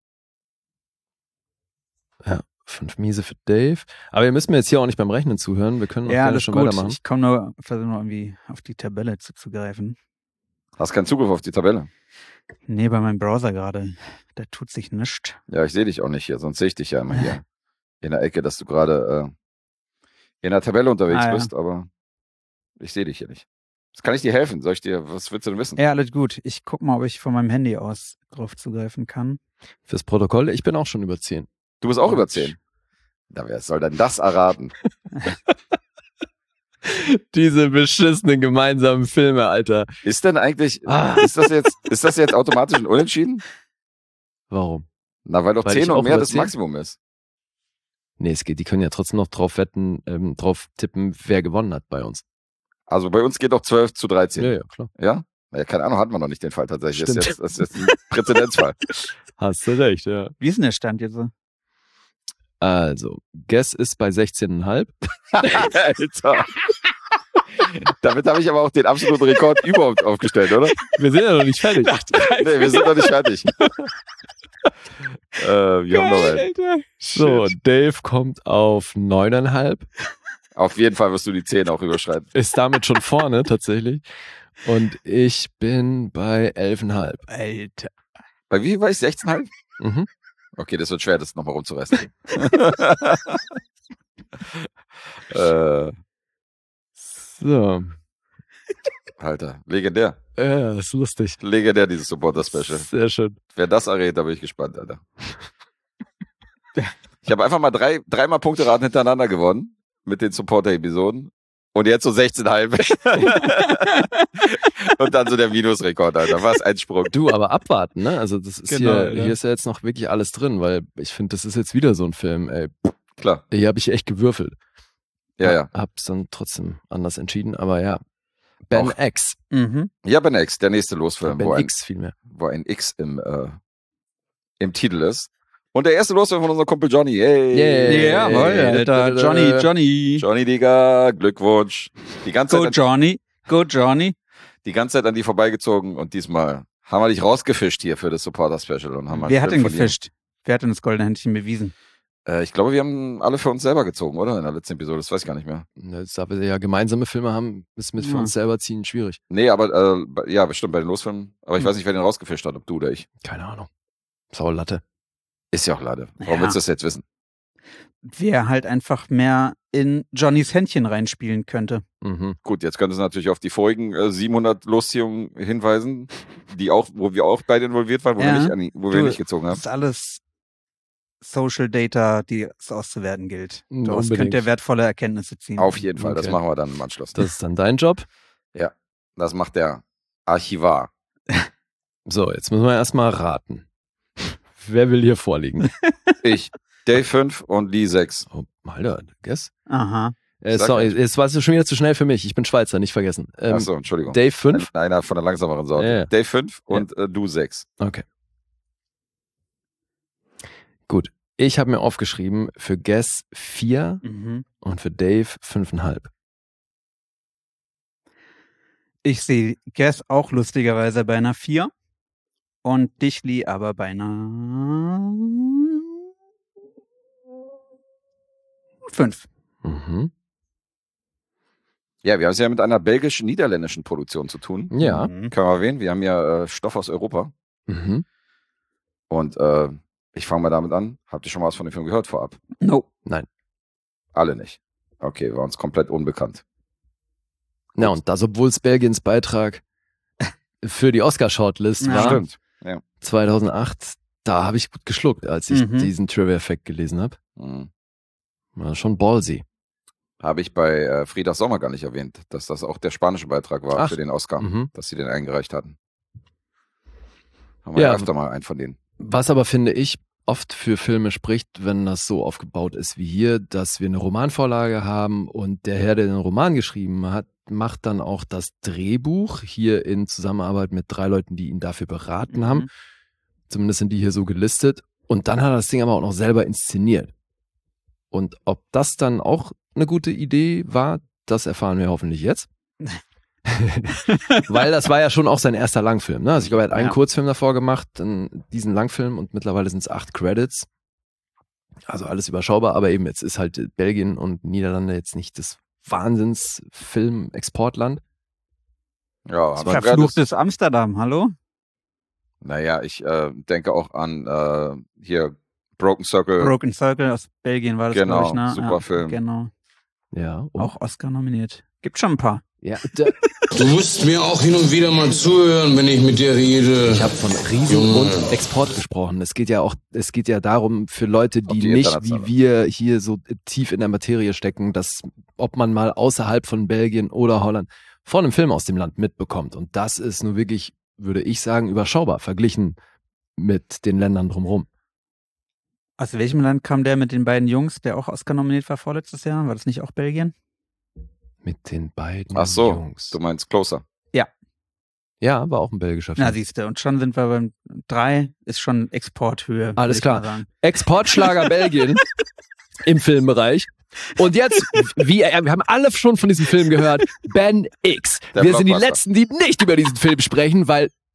Ja, 5 Miese für Dave. Aber ihr müsst mir jetzt hier auch nicht beim Rechnen zuhören. Wir können auch gerne schon weitermachen. Ich versuche nur irgendwie auf die Tabelle zuzugreifen. Hast keinen Zugriff auf die Tabelle? Nee, bei meinem Browser gerade. Da tut sich nichts. Ja, ich sehe dich auch nicht hier, sonst sehe ich dich ja immer hier in der Ecke, dass du gerade in der Tabelle unterwegs bist, aber ich sehe dich hier nicht. Das kann ich dir helfen? Was willst du denn wissen? Ja, alles gut. Ich guck mal, ob ich von meinem Handy aus drauf zugreifen kann. Fürs Protokoll, ich bin auch schon über 10. Du bist auch über 10? Na, wer soll denn das erraten? Diese beschissenen gemeinsamen Filme, Alter. Ist denn eigentlich, ist das jetzt automatisch ein Unentschieden? Warum? Na, weil doch 10 und mehr das Maximum ist. Nee, es geht, die können ja trotzdem noch drauf wetten, drauf tippen, wer gewonnen hat bei uns. Also bei uns geht doch 12-13. Ja, klar. Ja? Naja, keine Ahnung, hatten wir noch nicht den Fall tatsächlich. Stimmt. Das ist jetzt ein Präzedenzfall. Hast du recht, ja. Wie ist denn der Stand jetzt so? Also, Guess ist bei 16,5. Alter. Damit habe ich aber auch den absoluten Rekord überhaupt aufgestellt, oder? Wir sind ja noch nicht fertig. Nee, wir sind noch nicht fertig. Wir haben noch einen. So, Dave kommt auf 9,5. Auf jeden Fall wirst du die 10 auch überschreiten. Ist damit schon vorne, tatsächlich. Und ich bin bei 11,5. Alter. Bei wie viel war ich? 16,5? Mhm. Okay, das wird schwer, das nochmal rumzureißen. So. Alter, legendär. Ja, das ist lustig. Legendär, dieses Supporter-Special. Sehr schön. Wer das errät, da bin ich gespannt, Alter. Ich habe einfach mal dreimal Punkteraten hintereinander gewonnen mit den Supporter-Episoden. Und jetzt so 16,5. Und dann so der Minusrekord, Alter. Was ein Sprung. Du, aber abwarten, ne? Also das ist Genau, hier ist ja jetzt noch wirklich alles drin, weil ich finde, das ist jetzt wieder so ein Film, ey. Klar. Hier habe ich echt gewürfelt. Ja. Hab's dann trotzdem anders entschieden, aber ja. Ben Auch. X. Ja, Ben X, der nächste Losfilm. Ben X vielmehr. Wo ein X im Titel ist. Und der erste Losfilm von unserem Kumpel Johnny. Yay. Jawohl, Alter. Johnny. Johnny, Digga, Glückwunsch. Die ganze Go Zeit Johnny. Die ganze Zeit an die vorbeigezogen und diesmal haben wir dich rausgefischt hier für das Supporter-Special. Und haben Wer hat denn gefischt? Wer hat denn das goldene Händchen bewiesen? Ich glaube, wir haben alle für uns selber gezogen, oder? In der letzten Episode, das weiß ich gar nicht mehr. Jetzt, da wir ja gemeinsame Filme haben, ist mit für uns selber ziehen schwierig. Nee, aber ja, bestimmt bei den Losfilmen. Aber ich weiß nicht, wer den rausgefischt hat, ob du oder ich. Keine Ahnung. Saulatte. Ist ja auch Lade. Warum willst du das jetzt wissen? Wer halt einfach mehr in Johnnys Händchen reinspielen könnte. Mhm. Gut, jetzt könnte es natürlich auf die vorigen 700 Losziehungen hinweisen, wo wir auch beide involviert waren, wo wir nicht gezogen haben. Das ist alles Social Data, die es auszuwerten gilt. Daraus Unbedingt. könnt ihr wertvolle Erkenntnisse ziehen. Auf jeden Fall, Okay. das machen wir dann im Anschluss. Das ist dann dein Job. Ja, das macht der Archivar. So, jetzt müssen wir erstmal raten. Wer will hier vorliegen? Ich, Dave 5 und Lee 6. Oh, Alter, guess? Aha. Sorry, jetzt war es schon wieder zu schnell für mich. Ich bin Schweizer, nicht vergessen. Achso, Entschuldigung. Dave 5? Einer von der langsameren Sorte. Ja. Dave 5 und du 6. Okay. Gut. Ich habe mir aufgeschrieben für Guess 4 und für Dave 5,5. Ich sehe Guess auch lustigerweise bei einer 4 und dich, Lee, aber bei einer 5. Mhm. Ja, wir haben es ja mit einer belgisch-niederländischen Produktion zu tun. Ja. Können wir erwähnen. Wir haben ja Stoff aus Europa. Mhm. Und ich fange mal damit an. Habt ihr schon mal was von dem Film gehört vorab? No. Nein. Alle nicht. Okay, war uns komplett unbekannt. Na, und das, obwohl es Belgiens Beitrag für die Oscar-Shortlist war. Stimmt. Ja. 2008, da habe ich gut geschluckt, als ich diesen Trivia-Fact gelesen habe. War schon ballsy. Habe ich bei Friedas Sommer gar nicht erwähnt, dass das auch der spanische Beitrag war für den Oscar, dass sie den eingereicht hatten. Haben wir ja öfter mal einen von denen. Was aber, finde ich, oft für Filme spricht, wenn das so aufgebaut ist wie hier, dass wir eine Romanvorlage haben und der Herr, der den Roman geschrieben hat, macht dann auch das Drehbuch hier in Zusammenarbeit mit 3 Leuten, die ihn dafür beraten haben. Zumindest sind die hier so gelistet. Und dann hat er das Ding aber auch noch selber inszeniert. Und ob das dann auch eine gute Idee war, das erfahren wir hoffentlich jetzt. Weil das war ja schon auch sein erster Langfilm. Ne? Also ich glaube, er hat einen Kurzfilm davor gemacht, dann diesen Langfilm und mittlerweile sind es 8 Credits. Also alles überschaubar, aber eben jetzt ist halt Belgien und Niederlande jetzt nicht das Wahnsinns-Film-Exportland. Ja, aber verfluchtes Amsterdam, hallo? Naja, ich denke auch an hier Broken Circle. Broken Circle aus Belgien war das, genau, glaube ich, ne? Super Film. Genau. Ja. Auch Oscar nominiert. Gibt schon ein paar. Ja. Du musst mir auch hin und wieder mal zuhören, wenn ich mit dir rede. Ich habe von Riesen und Export gesprochen. Es geht ja darum, für Leute, die nicht wie wir hier so tief in der Materie stecken, dass ob man mal außerhalb von Belgien oder Holland von einem Film aus dem Land mitbekommt. Und das ist nur wirklich, würde ich sagen, überschaubar verglichen mit den Ländern drumherum. Aus welchem Land kam der mit den beiden Jungs, der auch Oscar nominiert war vorletztes Jahr? War das nicht auch Belgien? Mit den beiden Ach so, Jungs. Du meinst Closer. Ja. Ja, war auch ein belgischer Film. Na, siehst du, und schon sind wir beim 3, ist schon Exporthöhe. Alles klar. Exportschlager Belgien im Filmbereich. Und jetzt, wir haben alle schon von diesem Film gehört, Ben X. Wir sind die Letzten, die nicht über diesen Film sprechen, weil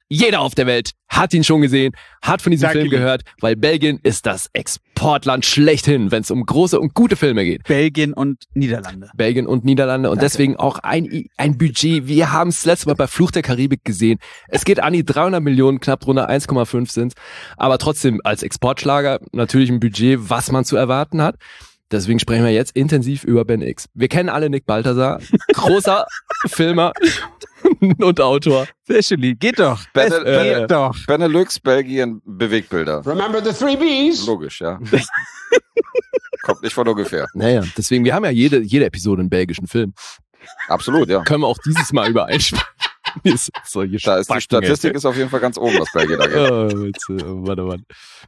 Jeder auf der Welt hat ihn schon gesehen, hat von diesem Film gehört, weil Belgien ist das Exportland schlechthin, wenn es um große und gute Filme geht. Belgien und Niederlande. Und deswegen auch ein Budget. Wir haben es letztes Mal bei Fluch der Karibik gesehen. Es geht an die 300 Millionen, knapp drunter 1,5 sind. Aber trotzdem als Exportschlager natürlich ein Budget, was man zu erwarten hat. Deswegen sprechen wir jetzt intensiv über Ben X. Wir kennen alle Nick Balthasar, großer Filmer und Autor. Sehr schön, geht doch. Geht doch. Benelux, Belgien, Bewegbilder. Remember the 3 Bs? Logisch, ja. Kommt nicht von ungefähr. Naja, deswegen, wir haben ja jede Episode einen belgischen Film. Absolut, ja. Können wir auch dieses Mal übereinsprechen. Die Statistik ist auf jeden Fall ganz oben, was Belgien da geht. Warte.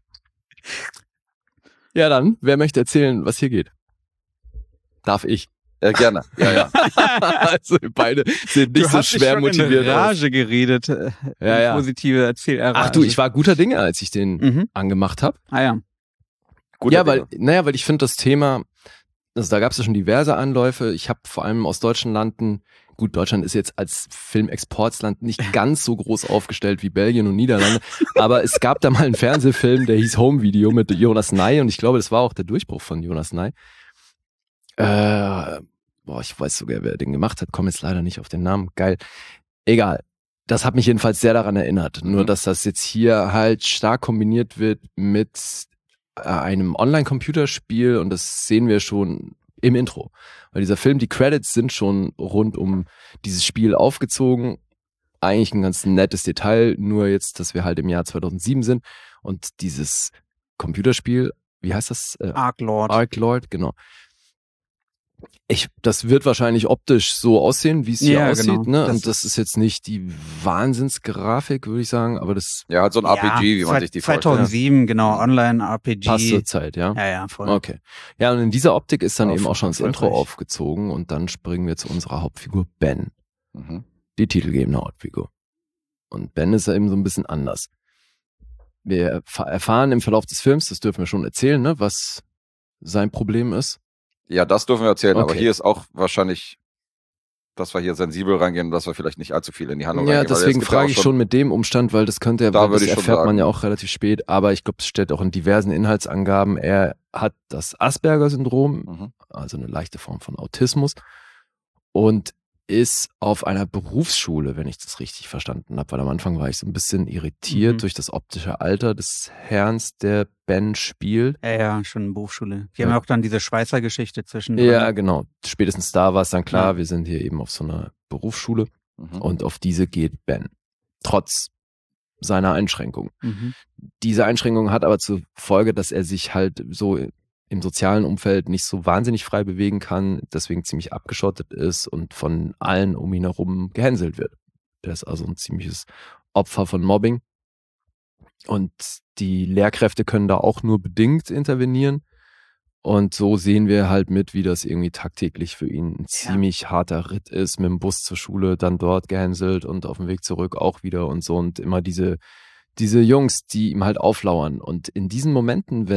Ja dann, wer möchte erzählen, was hier geht? Darf ich? Gerne. Ja. Also beide sind nicht so schwer motiviert. Du hast in Rage geredet. Ja. Positive Erzählerrage. Ach du, ich war guter Dinge, als ich den angemacht habe. Ah ja. Weil ich finde das Thema, also da gab es ja schon diverse Anläufe. Ich habe vor allem aus deutschen Landen, gut, Deutschland ist jetzt als Filmexportsland nicht ganz so groß aufgestellt wie Belgien und Niederlande, aber es gab da mal einen Fernsehfilm, der hieß Home Video mit Jonas Ney und ich glaube, das war auch der Durchbruch von Jonas Ney. Ich weiß sogar, wer den gemacht hat, komme jetzt leider nicht auf den Namen. Geil. Egal. Das hat mich jedenfalls sehr daran erinnert. Nur, dass das jetzt hier halt stark kombiniert wird mit einem Online-Computerspiel und das sehen wir schon im Intro. Weil dieser Film, die Credits sind schon rund um dieses Spiel aufgezogen. Eigentlich ein ganz nettes Detail, nur jetzt, dass wir halt im Jahr 2007 sind und dieses Computerspiel, wie heißt das? Ark Lord, genau. Das wird wahrscheinlich optisch so aussehen, wie es hier aussieht, genau. Ne? Und das ist jetzt nicht die Wahnsinnsgrafik, würde ich sagen, aber das... Ja, halt so ein RPG, wie man sich die vorstellt. 2007, genau, Online-RPG. Passt zur Zeit, ja? Ja, voll. Okay. Ja, und in dieser Optik ist dann eben auch schon das Intro aufgezogen und dann springen wir zu unserer Hauptfigur Ben. Die titelgebende Hauptfigur. Und Ben ist ja eben so ein bisschen anders. Wir erfahren im Verlauf des Films, das dürfen wir schon erzählen, ne, was sein Problem ist. Ja, das dürfen wir erzählen, aber hier ist auch wahrscheinlich, dass wir hier sensibel reingehen und dass wir vielleicht nicht allzu viel in die Handlung reingehen. Ja, deswegen frage ich schon mit dem Umstand, weil das könnte das erfährt man ja auch relativ spät, aber ich glaube, es steht auch in diversen Inhaltsangaben, er hat das Asperger-Syndrom, also eine leichte Form von Autismus und ist auf einer Berufsschule, wenn ich das richtig verstanden habe, weil am Anfang war ich so ein bisschen irritiert durch das optische Alter des Herrns, der Ben spielt. Ja, schon eine Berufsschule. Die haben ja auch dann diese Schweißer-Geschichte zwischen. Ja, genau. Spätestens da war es dann klar, wir sind hier eben auf so einer Berufsschule und auf diese geht Ben. Trotz seiner Einschränkung. Diese Einschränkung hat aber zur Folge, dass er sich halt so im sozialen Umfeld nicht so wahnsinnig frei bewegen kann, deswegen ziemlich abgeschottet ist und von allen um ihn herum gehänselt wird. Der ist also ein ziemliches Opfer von Mobbing. Und die Lehrkräfte können da auch nur bedingt intervenieren. Und so sehen wir halt mit, wie das irgendwie tagtäglich für ihn ein ziemlich harter Ritt ist, mit dem Bus zur Schule, dann dort gehänselt und auf dem Weg zurück auch wieder und so. Und immer diese Jungs, die ihm halt auflauern. Und in diesen Momenten,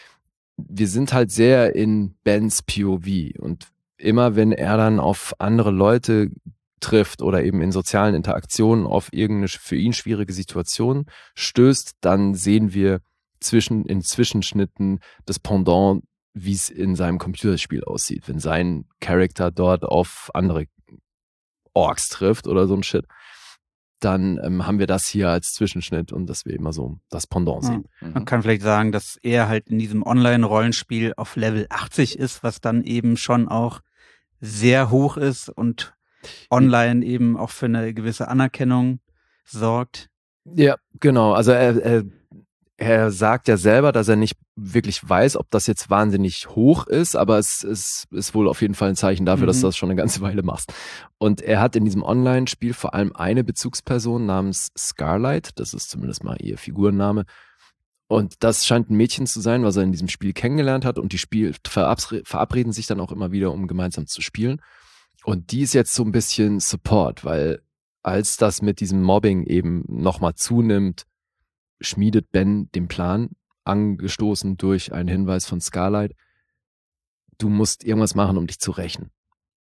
wir sind halt sehr in Bens POV und immer wenn er dann auf andere Leute trifft oder eben in sozialen Interaktionen auf irgendeine für ihn schwierige Situation stößt, dann sehen wir in Zwischenschnitten das Pendant, wie es in seinem Computerspiel aussieht, wenn sein Charakter dort auf andere Orks trifft oder so ein Shit. Dann haben wir das hier als Zwischenschnitt und dass wir immer so das Pendant sehen. Man kann vielleicht sagen, dass er halt in diesem Online-Rollenspiel auf Level 80 ist, was dann eben schon auch sehr hoch ist und online eben auch für eine gewisse Anerkennung sorgt. Ja, genau. Also er sagt ja selber, dass er nicht wirklich weiß, ob das jetzt wahnsinnig hoch ist, aber es ist wohl auf jeden Fall ein Zeichen dafür, dass du das schon eine ganze Weile machst. Und er hat in diesem Online-Spiel vor allem eine Bezugsperson namens Scarlight, das ist zumindest mal ihr Figurenname. Und das scheint ein Mädchen zu sein, was er in diesem Spiel kennengelernt hat und die verabreden sich dann auch immer wieder, um gemeinsam zu spielen. Und die ist jetzt so ein bisschen Support, weil als das mit diesem Mobbing eben nochmal zunimmt, schmiedet Ben den Plan, angestoßen durch einen Hinweis von Scarlight, du musst irgendwas machen, um dich zu rächen.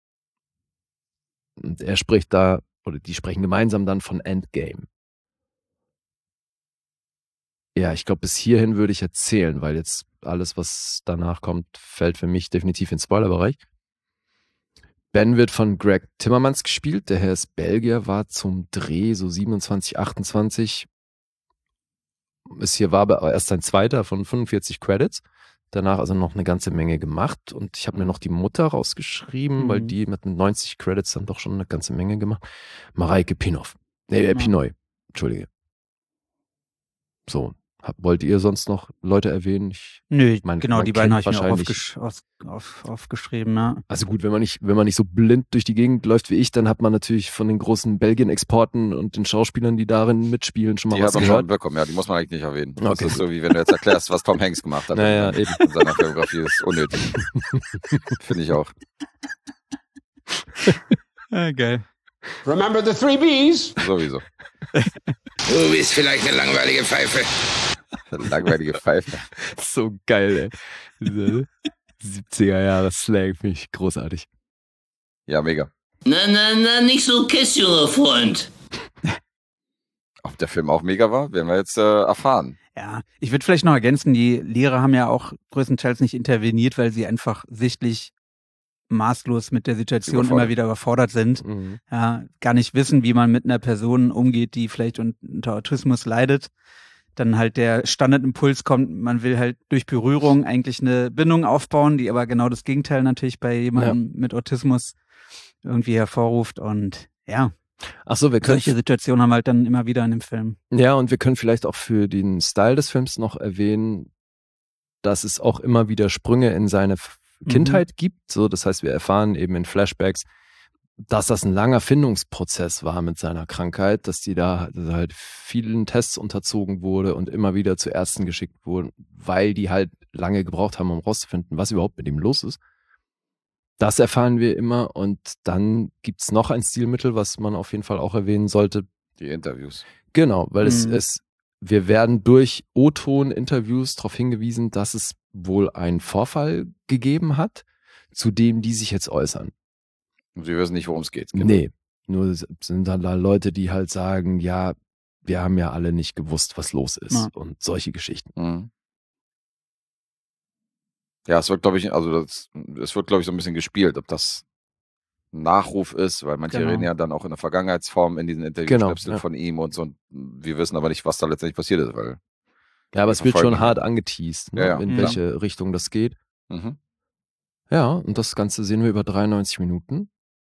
Und er spricht da, oder die sprechen gemeinsam dann von Endgame. Ja, ich glaube, bis hierhin würde ich erzählen, weil jetzt alles, was danach kommt, fällt für mich definitiv in den Spoilerbereich. Ben wird von Greg Timmermans gespielt. Der Herr ist Belgier, war zum Dreh so 27, 28. War aber erst sein zweiter von 45 Credits. Danach also noch eine ganze Menge gemacht. Und ich habe mir noch die Mutter rausgeschrieben, weil die mit 90 Credits dann doch schon eine ganze Menge gemacht. Mareike Pinoy. Pinoy. Entschuldige. So. Wollt ihr sonst noch Leute erwähnen? Nö, genau, die beiden habe ich mir auch aufgeschrieben. Ja. Also gut, wenn man nicht so blind durch die Gegend läuft wie ich, dann hat man natürlich von den großen Belgien-Exporten und den Schauspielern, die darin mitspielen, schon mal was gehört. Die hat man schon bekommen, ja, die muss man eigentlich nicht erwähnen. Okay. Das ist so, wie wenn du jetzt erklärst, was Tom Hanks gemacht hat. Naja, eben. In seiner Biografie ist unnötig. Finde ich auch. Geil. Remember the 3 Bs? Sowieso. Du bist vielleicht eine langweilige Pfeife. Eine langweilige Pfeife. So geil, ey. Diese 70er-Jahre-Slang finde ich großartig. Ja, mega. Na, nicht so Kiss, junger Freund. Ob der Film auch mega war, werden wir jetzt erfahren. Ja, ich würde vielleicht noch ergänzen, die Lehrer haben ja auch größtenteils nicht interveniert, weil sie einfach sichtlich maßlos mit der Situation immer wieder überfordert sind. Ja, gar nicht wissen, wie man mit einer Person umgeht, die vielleicht unter Autismus leidet. Dann halt der Standardimpuls kommt, man will halt durch Berührung eigentlich eine Bindung aufbauen, die aber genau das Gegenteil natürlich bei jemandem mit Autismus irgendwie hervorruft. Und ja, ach so, solche Situationen haben wir halt dann immer wieder in dem Film. Ja, und wir können vielleicht auch für den Style des Films noch erwähnen, dass es auch immer wieder Sprünge in seine Kindheit gibt. So, das heißt, wir erfahren eben in Flashbacks, dass das ein langer Findungsprozess war mit seiner Krankheit, dass da halt vielen Tests unterzogen wurde und immer wieder zu Ärzten geschickt wurden, weil die halt lange gebraucht haben, um rauszufinden, was überhaupt mit ihm los ist. Das erfahren wir immer und dann gibt's noch ein Stilmittel, was man auf jeden Fall auch erwähnen sollte. Die Interviews. Genau, weil wir werden durch O-Ton-Interviews darauf hingewiesen, dass es wohl einen Vorfall gegeben hat, zu dem die sich jetzt äußern. Und wir wissen nicht, worum es geht. Genau. Nee, nur sind dann da Leute, die halt sagen, ja, wir haben ja alle nicht gewusst, was los ist und solche Geschichten. Mhm. Ja, es wird, glaube ich, so ein bisschen gespielt, ob das ein Nachruf ist, weil manche reden ja dann auch in der Vergangenheitsform in diesen Interviewschnipseln von ihm und so. Und wir wissen aber nicht, was da letztendlich passiert ist, weil. Ja, aber es wird schon hart angeteased, ne? Ja. In welche Richtung das geht. Mhm. Ja, und das Ganze sehen wir über 93 Minuten.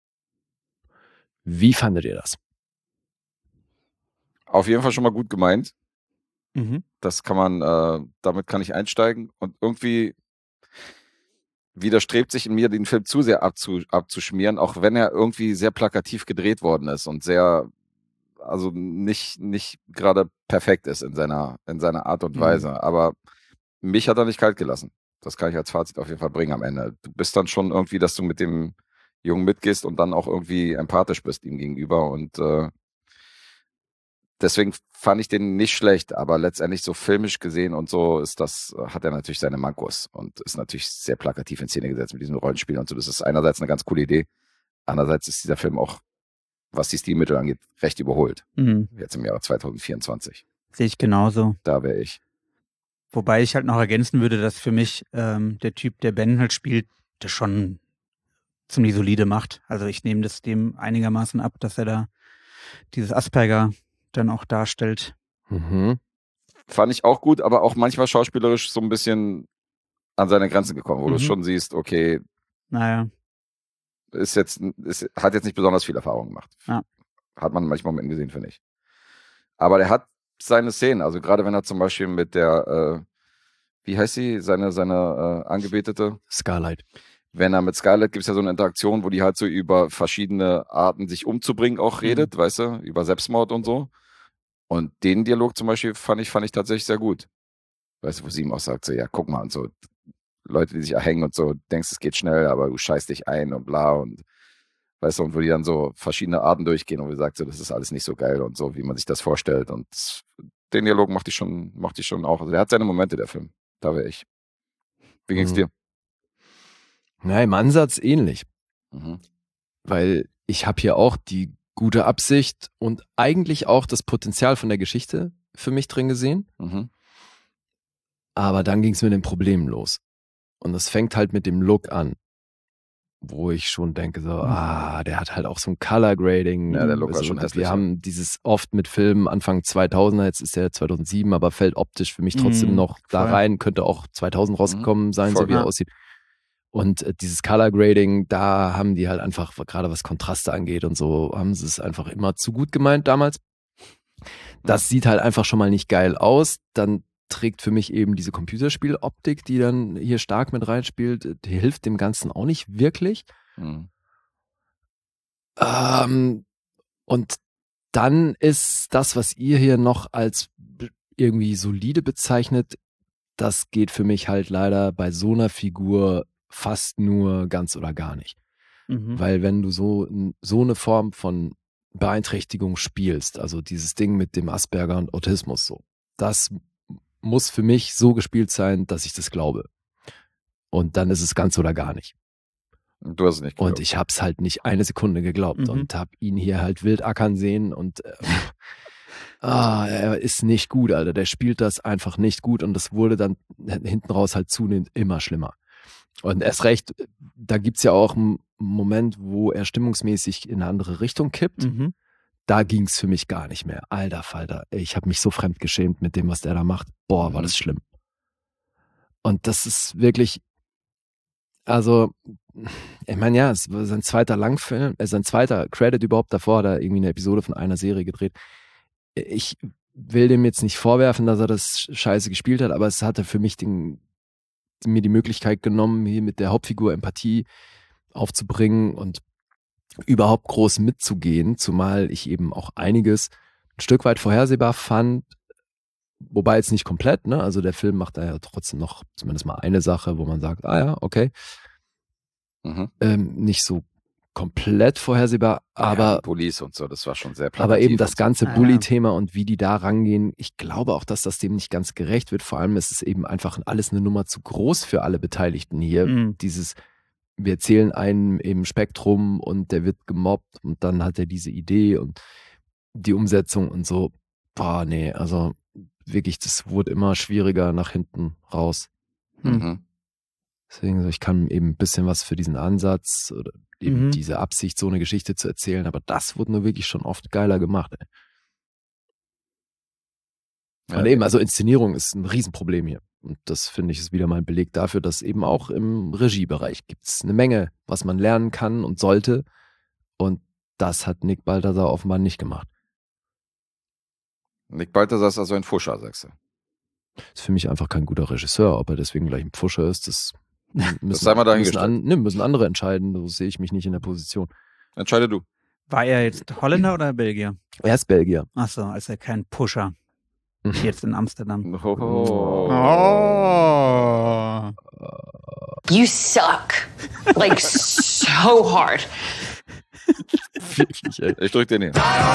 Wie fandet ihr das? Auf jeden Fall schon mal gut gemeint. Mhm. Das kann man, damit kann ich einsteigen und irgendwie widerstrebt sich in mir, den Film zu sehr abzuschmieren, auch wenn er irgendwie sehr plakativ gedreht worden ist und sehr, also nicht gerade perfekt ist in seiner Art und Weise. Aber mich hat er nicht kalt gelassen. Das kann ich als Fazit auf jeden Fall bringen am Ende. Du bist dann schon irgendwie, dass du mit dem Jungen mitgehst und dann auch irgendwie empathisch bist ihm gegenüber und deswegen fand ich den nicht schlecht, aber letztendlich so filmisch gesehen und so hat er natürlich seine Mankos und ist natürlich sehr plakativ in Szene gesetzt mit diesem Rollenspiel und so. Das ist einerseits eine ganz coole Idee, andererseits ist dieser Film auch, was die Stilmittel angeht, recht überholt. Jetzt im Jahre 2024. Sehe ich genauso. Da wäre ich. Wobei ich halt noch ergänzen würde, dass für mich der Typ, der Ben halt spielt, das schon ziemlich solide macht. Also ich nehme das dem einigermaßen ab, dass er da dieses Asperger dann auch darstellt. Fand ich auch gut, aber auch manchmal schauspielerisch so ein bisschen an seine Grenzen gekommen, wo du schon siehst, okay, naja, hat jetzt nicht besonders viel Erfahrung gemacht. Ja. Hat man manchmal mit ihm gesehen, finde ich. Aber der hat seine Szenen, also gerade wenn er zum Beispiel mit der, wie heißt sie, seine Angebetete? Scarlett. Wenn er mit Scarlett, gibt es ja so eine Interaktion, wo die halt so über verschiedene Arten, sich umzubringen, auch redet, weißt du, über Selbstmord und so. Und den Dialog zum Beispiel fand ich tatsächlich sehr gut. Weißt du, wo sie ihm auch sagt, so, ja, guck mal, und so, Leute, die sich erhängen und so, denkst, es geht schnell, aber du scheißt dich ein und bla und, weißt du, und wo die dann so verschiedene Arten durchgehen und wie sagt so, das ist alles nicht so geil und so, wie man sich das vorstellt. Und den Dialog mochte ich schon auch. Also der hat seine Momente, der Film. Da wäre ich. Wie ging's dir? Na, im Ansatz ähnlich. Weil ich habe hier auch die gute Absicht und eigentlich auch das Potenzial von der Geschichte für mich drin gesehen. Aber dann ging es mit den Problemen los. Und das fängt halt mit dem Look an, wo ich schon denke, so, der hat halt auch so ein Color Grading. Ja, der Look war schon hässlich. Wir haben dieses oft mit Filmen Anfang 2000er, jetzt ist er 2007, aber fällt optisch für mich trotzdem noch da rein, könnte auch 2000 rausgekommen sein, so wie er aussieht. Und dieses Color Grading, da haben die halt einfach, gerade was Kontraste angeht und so, haben sie es einfach immer zu gut gemeint damals. Das sieht halt einfach schon mal nicht geil aus. Dann trägt für mich eben diese Computerspieloptik, die dann hier stark mit reinspielt, die hilft dem Ganzen auch nicht wirklich. Und dann ist das, was ihr hier noch als irgendwie solide bezeichnet, das geht für mich halt leider bei so einer Figur fast nur ganz oder gar nicht. Weil wenn du so eine Form von Beeinträchtigung spielst, also dieses Ding mit dem Asperger und Autismus so, das muss für mich so gespielt sein, dass ich das glaube. Und dann ist es ganz oder gar nicht. Du hast es nicht geglaubt. Und ich habe es halt nicht eine Sekunde geglaubt und habe ihn hier halt wild ackern sehen und er ist nicht gut, Alter. Der spielt das einfach nicht gut und das wurde dann hinten raus halt zunehmend immer schlimmer. Und erst recht, da gibt's ja auch einen Moment, wo er stimmungsmäßig in eine andere Richtung kippt. Da ging's für mich gar nicht mehr. Alter Falter, ich habe mich so fremd geschämt mit dem, was der da macht. Boah, war das schlimm. Und das ist wirklich, also, ich meine, ja, es war sein zweiter Langfilm, sein zweiter Credit überhaupt davor, hat er irgendwie eine Episode von einer Serie gedreht. Ich will dem jetzt nicht vorwerfen, dass er das scheiße gespielt hat, aber es hatte für mich mir die Möglichkeit genommen, hier mit der Hauptfigur Empathie aufzubringen und überhaupt groß mitzugehen, zumal ich eben auch einiges ein Stück weit vorhersehbar fand, wobei jetzt nicht komplett, ne? Also der Film macht da ja trotzdem noch zumindest mal eine Sache, wo man sagt, ja, okay. Nicht so komplett vorhersehbar, aber Police und so, das war schon sehr aber eben das ganze Bully-Thema und wie die da rangehen, ich glaube auch, dass das dem nicht ganz gerecht wird. Vor allem ist es eben einfach alles eine Nummer zu groß für alle Beteiligten hier. Wir erzählen einem eben Spektrum und der wird gemobbt und dann hat er diese Idee und die Umsetzung und so. Boah, nee, also wirklich, das wurde immer schwieriger nach hinten raus. Deswegen, ich kann eben ein bisschen was für diesen Ansatz oder eben diese Absicht, so eine Geschichte zu erzählen, aber das wurde nur wirklich schon oft geiler gemacht. Und eben, also Inszenierung ist ein Riesenproblem hier. Und das, finde ich, ist wieder mal ein Beleg dafür, dass eben auch im Regiebereich gibt es eine Menge, was man lernen kann und sollte. Und das hat Nick Balthasar offenbar nicht gemacht. Nick Balthasar ist also ein Pfuscher, sagst du? Ist für mich einfach kein guter Regisseur. Ob er deswegen gleich ein Pfuscher ist, das sei mal dahingestellt. Müssen andere entscheiden. So sehe ich mich nicht in der Position. Entscheide du. War er jetzt Holländer oder Belgier? Er ist Belgier. Achso, also kein Pusher. Jetzt in Amsterdam. You suck. Like so hard. Wirklich, ey. Ich drück dir nicht.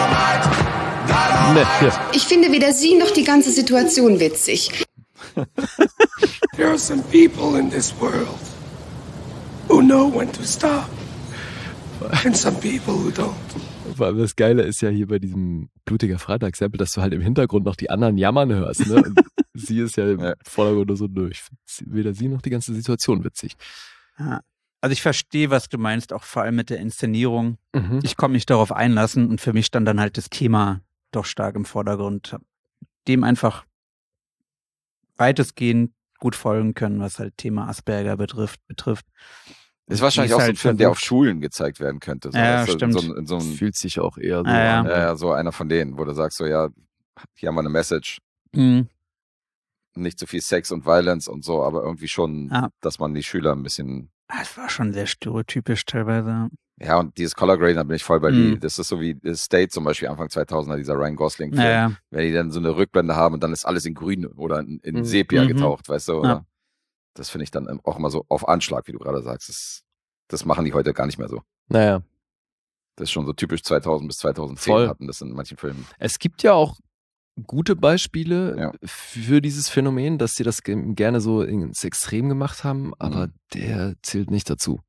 Ich finde weder sie noch die ganze Situation witzig. There are some people in this world who know when to stop. And some people who don't. Vor allem das Geile ist ja hier bei diesem Blutiger Freitag-Sample, dass du halt im Hintergrund noch die anderen jammern hörst. Ne? Und sie ist ja im Vordergrund nur so durch. Weder sie noch die ganze Situation witzig. Ja. Also ich verstehe, was du meinst, auch vor allem mit der Inszenierung. Ich konnte mich darauf einlassen und für mich stand dann halt das Thema doch stark im Vordergrund. Dem einfach weitestgehend gut folgen können, was halt Thema Asperger betrifft. Das ist wahrscheinlich auch so ein Film, der auf Schulen gezeigt werden könnte. So, ja, stimmt. Das fühlt sich auch eher so an. Ja, so einer von denen, wo du sagst so, ja, hier haben wir eine Message. Nicht so viel Sex und Violence und so, aber irgendwie schon, dass man die Schüler ein bisschen... Das war schon sehr stereotypisch teilweise. Ja, und dieses Color Grading, da bin ich voll bei dir. Das ist so wie State zum Beispiel Anfang 2000er, dieser Ryan Gosling-Film. Ja. Wenn die dann so eine Rückblende haben und dann ist alles in grün oder in Sepia getaucht, weißt du, oder? Ja. Das finde ich dann auch immer so auf Anschlag, wie du gerade sagst. Das machen die heute gar nicht mehr so. Naja. Das ist schon so typisch 2000 bis 2010 hatten das in manchen Filmen. Es gibt ja auch gute Beispiele für dieses Phänomen, dass sie das gerne so ins Extrem gemacht haben, aber der zählt nicht dazu.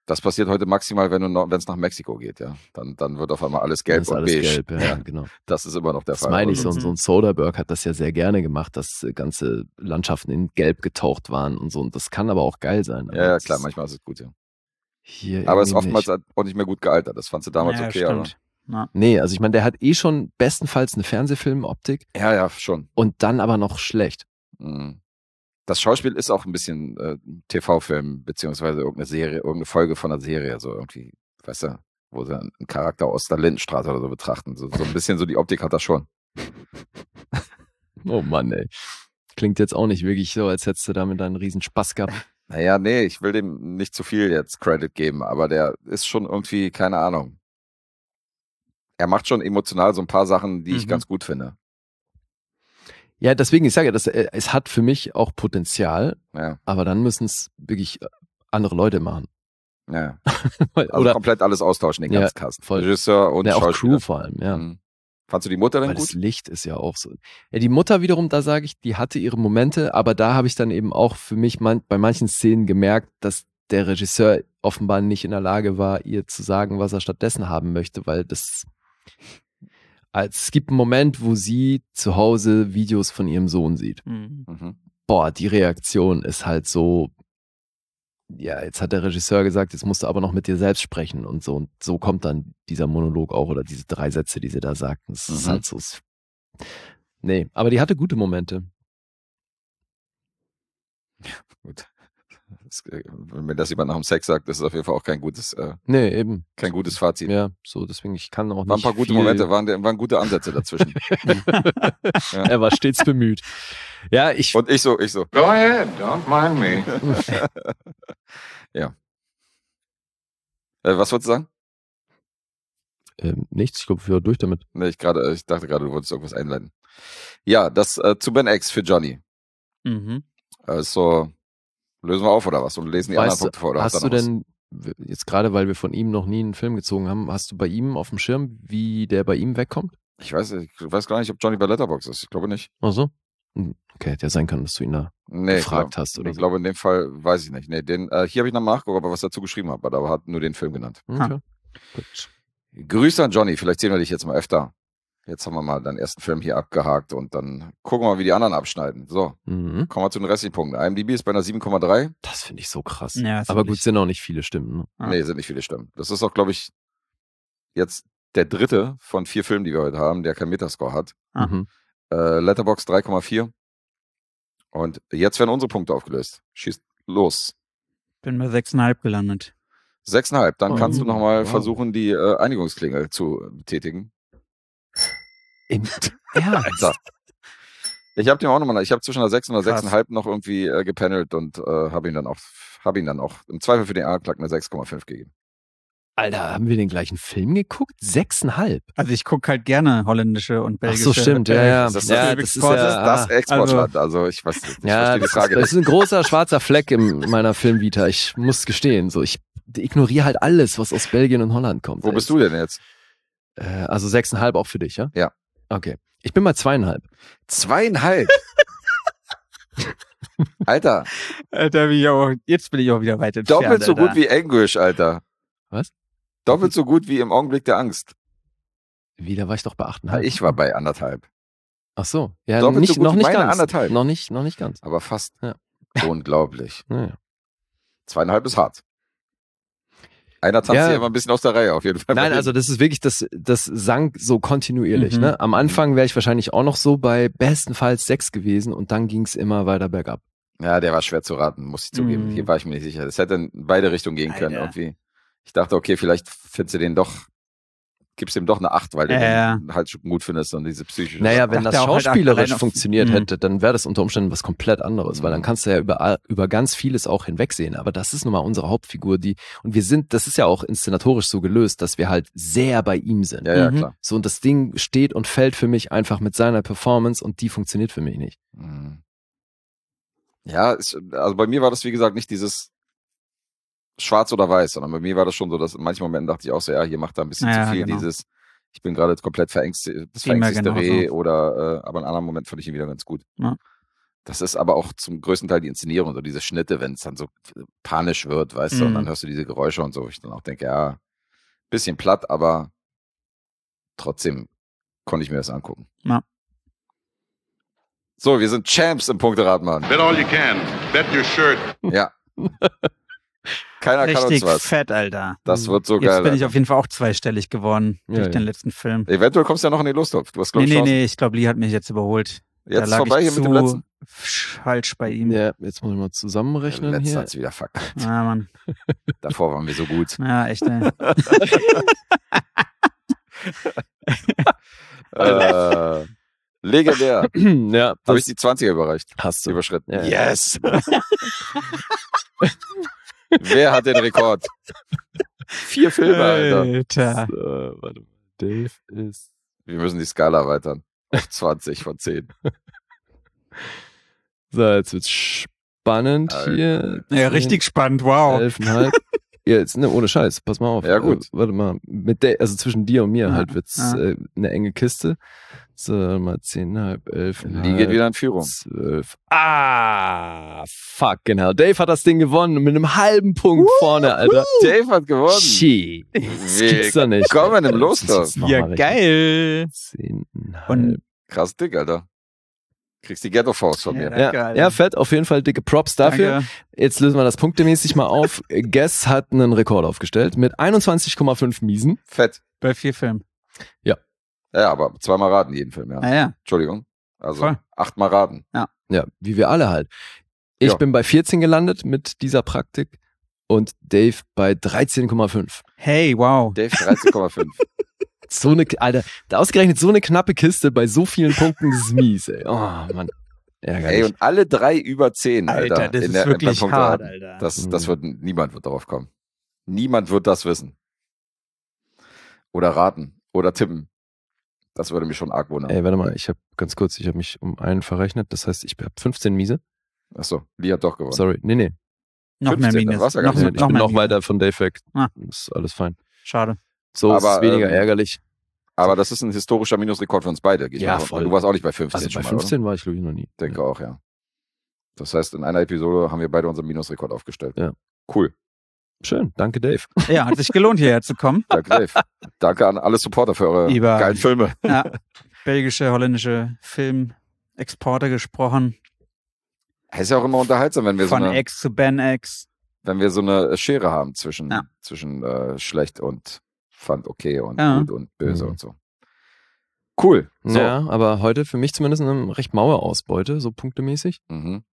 Das passiert heute maximal, wenn es nach Mexiko geht, ja. Dann wird auf einmal alles gelb und alles beige. Gelb, ja, genau. Das ist immer noch der Das Fall. meine ich, so ein Soderbergh hat das ja sehr gerne gemacht, dass ganze Landschaften in Gelb getaucht waren und so. Und das kann aber auch geil sein. Ja, klar, manchmal ist es gut, ja. Hier aber es ist oftmals auch nicht mehr gut gealtert. Das fandst du damals okay, aber. Ja. Nee, also ich meine, der hat schon bestenfalls eine Fernsehfilmoptik. Ja, schon. Und dann aber noch schlecht. Das Schauspiel ist auch ein bisschen TV-Film, beziehungsweise irgendeine Serie, irgendeine Folge von einer Serie, so irgendwie, weißt du, wo sie einen Charakter aus der Lindenstraße oder so betrachten. So ein bisschen so die Optik hat das schon. Oh Mann, ey. Klingt jetzt auch nicht wirklich so, als hättest du damit einen riesen Spaß gehabt. Naja, nee, ich will dem nicht zu viel jetzt Credit geben, aber der ist schon irgendwie, keine Ahnung. Er macht schon emotional so ein paar Sachen, die ich ganz gut finde. Ja, deswegen, ich sage ja, es hat für mich auch Potenzial, ja. Aber dann müssen es wirklich andere Leute machen. Ja. Also komplett alles austauschen, den ganzen Cast. Regisseur und Schauspieler. Auch Crew vor allem, ja. Fandst du die Mutter denn gut? Das Licht ist ja auch so. Ja, die Mutter wiederum, da sage ich, die hatte ihre Momente, aber da habe ich dann eben auch für mich bei manchen Szenen gemerkt, dass der Regisseur offenbar nicht in der Lage war, ihr zu sagen, was er stattdessen haben möchte, weil es gibt einen Moment, wo sie zu Hause Videos von ihrem Sohn sieht. Boah, die Reaktion ist halt so, ja, jetzt hat der Regisseur gesagt, jetzt musst du aber noch mit dir selbst sprechen und so. Und so kommt dann dieser Monolog auch oder diese 3 Sätze, die sie da sagten. Das ist halt so. Nee, aber die hatte gute Momente. Ja, gut. Wenn mir das jemand nach dem Sex sagt, das ist auf jeden Fall auch kein gutes, nee, eben. Kein gutes Fazit. Ja, so, deswegen, ich kann auch nicht. Waren ein paar gute Momente, waren gute Ansätze dazwischen. Ja. Er war stets bemüht. Ja, Und ich so. Go ahead, don't mind me. Ja. Was wolltest du sagen? Nichts, ich glaube, wir waren durch damit. Nee, ich dachte gerade, du wolltest irgendwas einleiten. Ja, das zu Ben X für Johnny. Also, lösen wir auf oder was? Und lesen die anderen Punkte vor? Oder hast du denn, jetzt gerade weil wir von ihm noch nie einen Film gezogen haben, hast du bei ihm auf dem Schirm, wie der bei ihm wegkommt? Ich weiß gar nicht, ob Johnny bei Letterboxd ist. Ich glaube nicht. Ach so? Okay, hätte ja sein können, dass du ihn da gefragt hast. Oder ich glaube, in dem Fall weiß ich nicht. Nee, hier habe ich noch nachgeguckt, aber was dazu geschrieben habe, aber hat nur den Film genannt. Okay. Gut. Grüße an Johnny, vielleicht sehen wir dich jetzt mal öfter. Jetzt haben wir mal deinen ersten Film hier abgehakt und dann gucken wir mal, wie die anderen abschneiden. So, kommen wir zu den restlichen Punkten. IMDb ist bei einer 7,3. Das finde ich so krass. Ja, aber gut, sind auch nicht viele Stimmen. Ne? Nee, sind nicht viele Stimmen. Das ist auch, glaube ich, jetzt der 3. von 4 Filmen, die wir heute haben, der keinen Metascore hat. Letterboxd 3,4. Und jetzt werden unsere Punkte aufgelöst. Schießt los. Bin bei 6,5 gelandet. 6,5. Dann kannst du nochmal versuchen, die Einigungsklingel zu betätigen. Im Ernst? Ich habe zwischen der 6 und der 6,5 noch irgendwie gependelt und habe ihn dann auch im Zweifel für den Angeklagten eine 6,5 gegeben. Alter, haben wir den gleichen Film geguckt? 6,5? Also ich gucke halt gerne holländische und belgische. Ach so, stimmt, ja. Das ist das Exportland. Also ich weiß nicht, ich verstehe die Frage nicht. Das ist ein großer schwarzer Fleck in meiner Filmvita. Ich muss gestehen, ich ignoriere halt alles, was aus Belgien und Holland kommt. Wo bist du denn jetzt? Also 6,5 auch für dich, ja? Ja. Okay. Ich bin bei 2,5. 2,5? Alter. Jetzt bin ich auch wieder weit entfernt. Doppelt so gut wie Englisch, Alter. Was? Doppelt so gut wie im Augenblick der Angst. Wie, da war ich doch bei 8,5. Ja, ich war bei 1,5. Ach so. Ja, doppelt so gut noch nicht meine ganz. 1,5. Noch nicht ganz. Aber fast. Ja. Unglaublich. Ja. 2,5 ist hart. Einer tanzt hier immer ein bisschen aus der Reihe, auf jeden Fall. Nein, also das ist wirklich, das sank so kontinuierlich. Ne? Am Anfang wäre ich wahrscheinlich auch noch so bei bestenfalls 6 gewesen und dann ging es immer weiter bergab. Ja, der war schwer zu raten, muss ich zugeben. Hier war ich mir nicht sicher. Das hätte in beide Richtungen gehen können irgendwie. Ich dachte, okay, vielleicht gibst du ihm doch eine 8, weil du den halt schon gut findest und diese psychische. Naja, wenn das schauspielerisch funktioniert hätte, dann wäre das unter Umständen was komplett anderes, weil dann kannst du ja über ganz vieles auch hinwegsehen. Aber das ist nun mal unsere Hauptfigur, das ist ja auch inszenatorisch so gelöst, dass wir halt sehr bei ihm sind. Ja, klar. So, und das Ding steht und fällt für mich einfach mit seiner Performance und die funktioniert für mich nicht. Ja, also bei mir war das, wie gesagt, nicht dieses schwarz oder weiß, sondern bei mir war das schon so, dass in manchen Momenten dachte ich auch so, hier macht er ein bisschen zu viel dieses, ich bin gerade komplett verängstigte Reh oder aber in anderen Momenten fand ich ihn wieder ganz gut. Ja. Das ist aber auch zum größten Teil die Inszenierung, so diese Schnitte, wenn es dann so panisch wird, weißt du, und dann hörst du diese Geräusche und so, wo ich dann auch denke, ja, bisschen platt, aber trotzdem konnte ich mir das angucken. Ja. So, wir sind Champs im Punkteraten, Mann. Bet all you can. Bet your shirt. Ja. Keiner kann uns Richtig was. fett, Alter. Das wird so geil. Jetzt bin ich Alter. auf jeden Fall auch zweistellig geworden durch den letzten Film. Eventuell kommst du ja noch in den Lostopf. Du hast, Nee, ich glaube, Lee hat mich jetzt überholt. Jetzt ist vorbei hier mit dem letzten. Falsch bei ihm. Ja, jetzt muss ich mal zusammenrechnen. Der letzte hier. hat's wieder verkackt. Ja, Mann. Davor waren wir so gut. Ja, echt, ey. Legendär. Ja, habe ich die 20er überreicht. Hast du. Überschritten. Ja. Yes. Wer hat den Rekord? 4 Filme, Alter. So, warte mal. Dave ist... Wir müssen die Skala erweitern. Auf 20 von 10. So, jetzt wird's spannend Alter. hier. Ja, richtig spannend, wow. 11,5. Ja, jetzt, ne, ohne Scheiß, pass mal auf. Ja, gut. Warte mal, also zwischen dir und mir halt wird's eine enge Kiste. So, mal 10,5, 11,5. Lee geht wieder in Führung. 12. Fucking hell. Dave hat das Ding gewonnen mit einem halben Punkt vorne, Alter. Dave hat gewonnen. Shit. Das gibt's doch nicht. Kommen im Lostopf. Ja, geil. 10,5. Krass dick, Alter. Kriegst die Ghetto-Faust von mir. Ja, fett, auf jeden Fall dicke Props dafür. Danke. Jetzt lösen wir das punktemäßig mal auf. Guess hat einen Rekord aufgestellt mit 21,5 Miesen. Fett. Bei 4 Filmen. Ja. Ja, aber 2-mal raten jeden Film, ja. Ja. Entschuldigung. Also Voll. 8-mal raten. Ja, wie wir alle halt. Ich bin bei 14 gelandet mit dieser Praktik und Dave bei 13,5. Hey, wow. Dave 13,5. So eine, Alter, ausgerechnet so eine knappe Kiste bei so vielen Punkten, das ist mies, ey. Oh, Mann. Ärgerlich. Ey, und alle 3 über 10, Alter. Alter, das ist wirklich hart, Alter. Das wird, niemand wird darauf kommen. Niemand wird das wissen. Oder raten. Oder tippen. Das würde mich schon arg wundern. Ey, warte mal, ich habe mich um einen verrechnet. Das heißt, ich habe 15 Miese. Achso, Lee hat doch gewonnen. Sorry, nee. Noch 15, mehr Minus. war's ja Noch, gar nicht. Ich bin noch mehr weiter von Dave weg. Ah. Ist alles fein. Schade. So Aber, ist es weniger ärgerlich. Aber das ist ein historischer Minusrekord für uns beide. Geht Ja, mal. voll. Du warst auch nicht bei 15 Also bei schon 15 mal, war ich, glaube ich, noch nie. Denke auch, ja. Das heißt, in einer Episode haben wir beide unseren Minusrekord aufgestellt. Ja. Cool. Schön, danke Dave. Ja, hat sich gelohnt, hierher zu kommen. Danke, Dave. Danke an alle Supporter für eure geilen Filme. Ja, belgische, holländische Filmexporter gesprochen. Es ist ja auch immer unterhaltsam, wenn wir Von X zu Ben X. Wenn wir so eine Schere haben zwischen schlecht und fand okay und gut und böse und so. Cool. So. Ja, aber heute für mich zumindest eine recht maue Ausbeute, so punktemäßig. Mhm.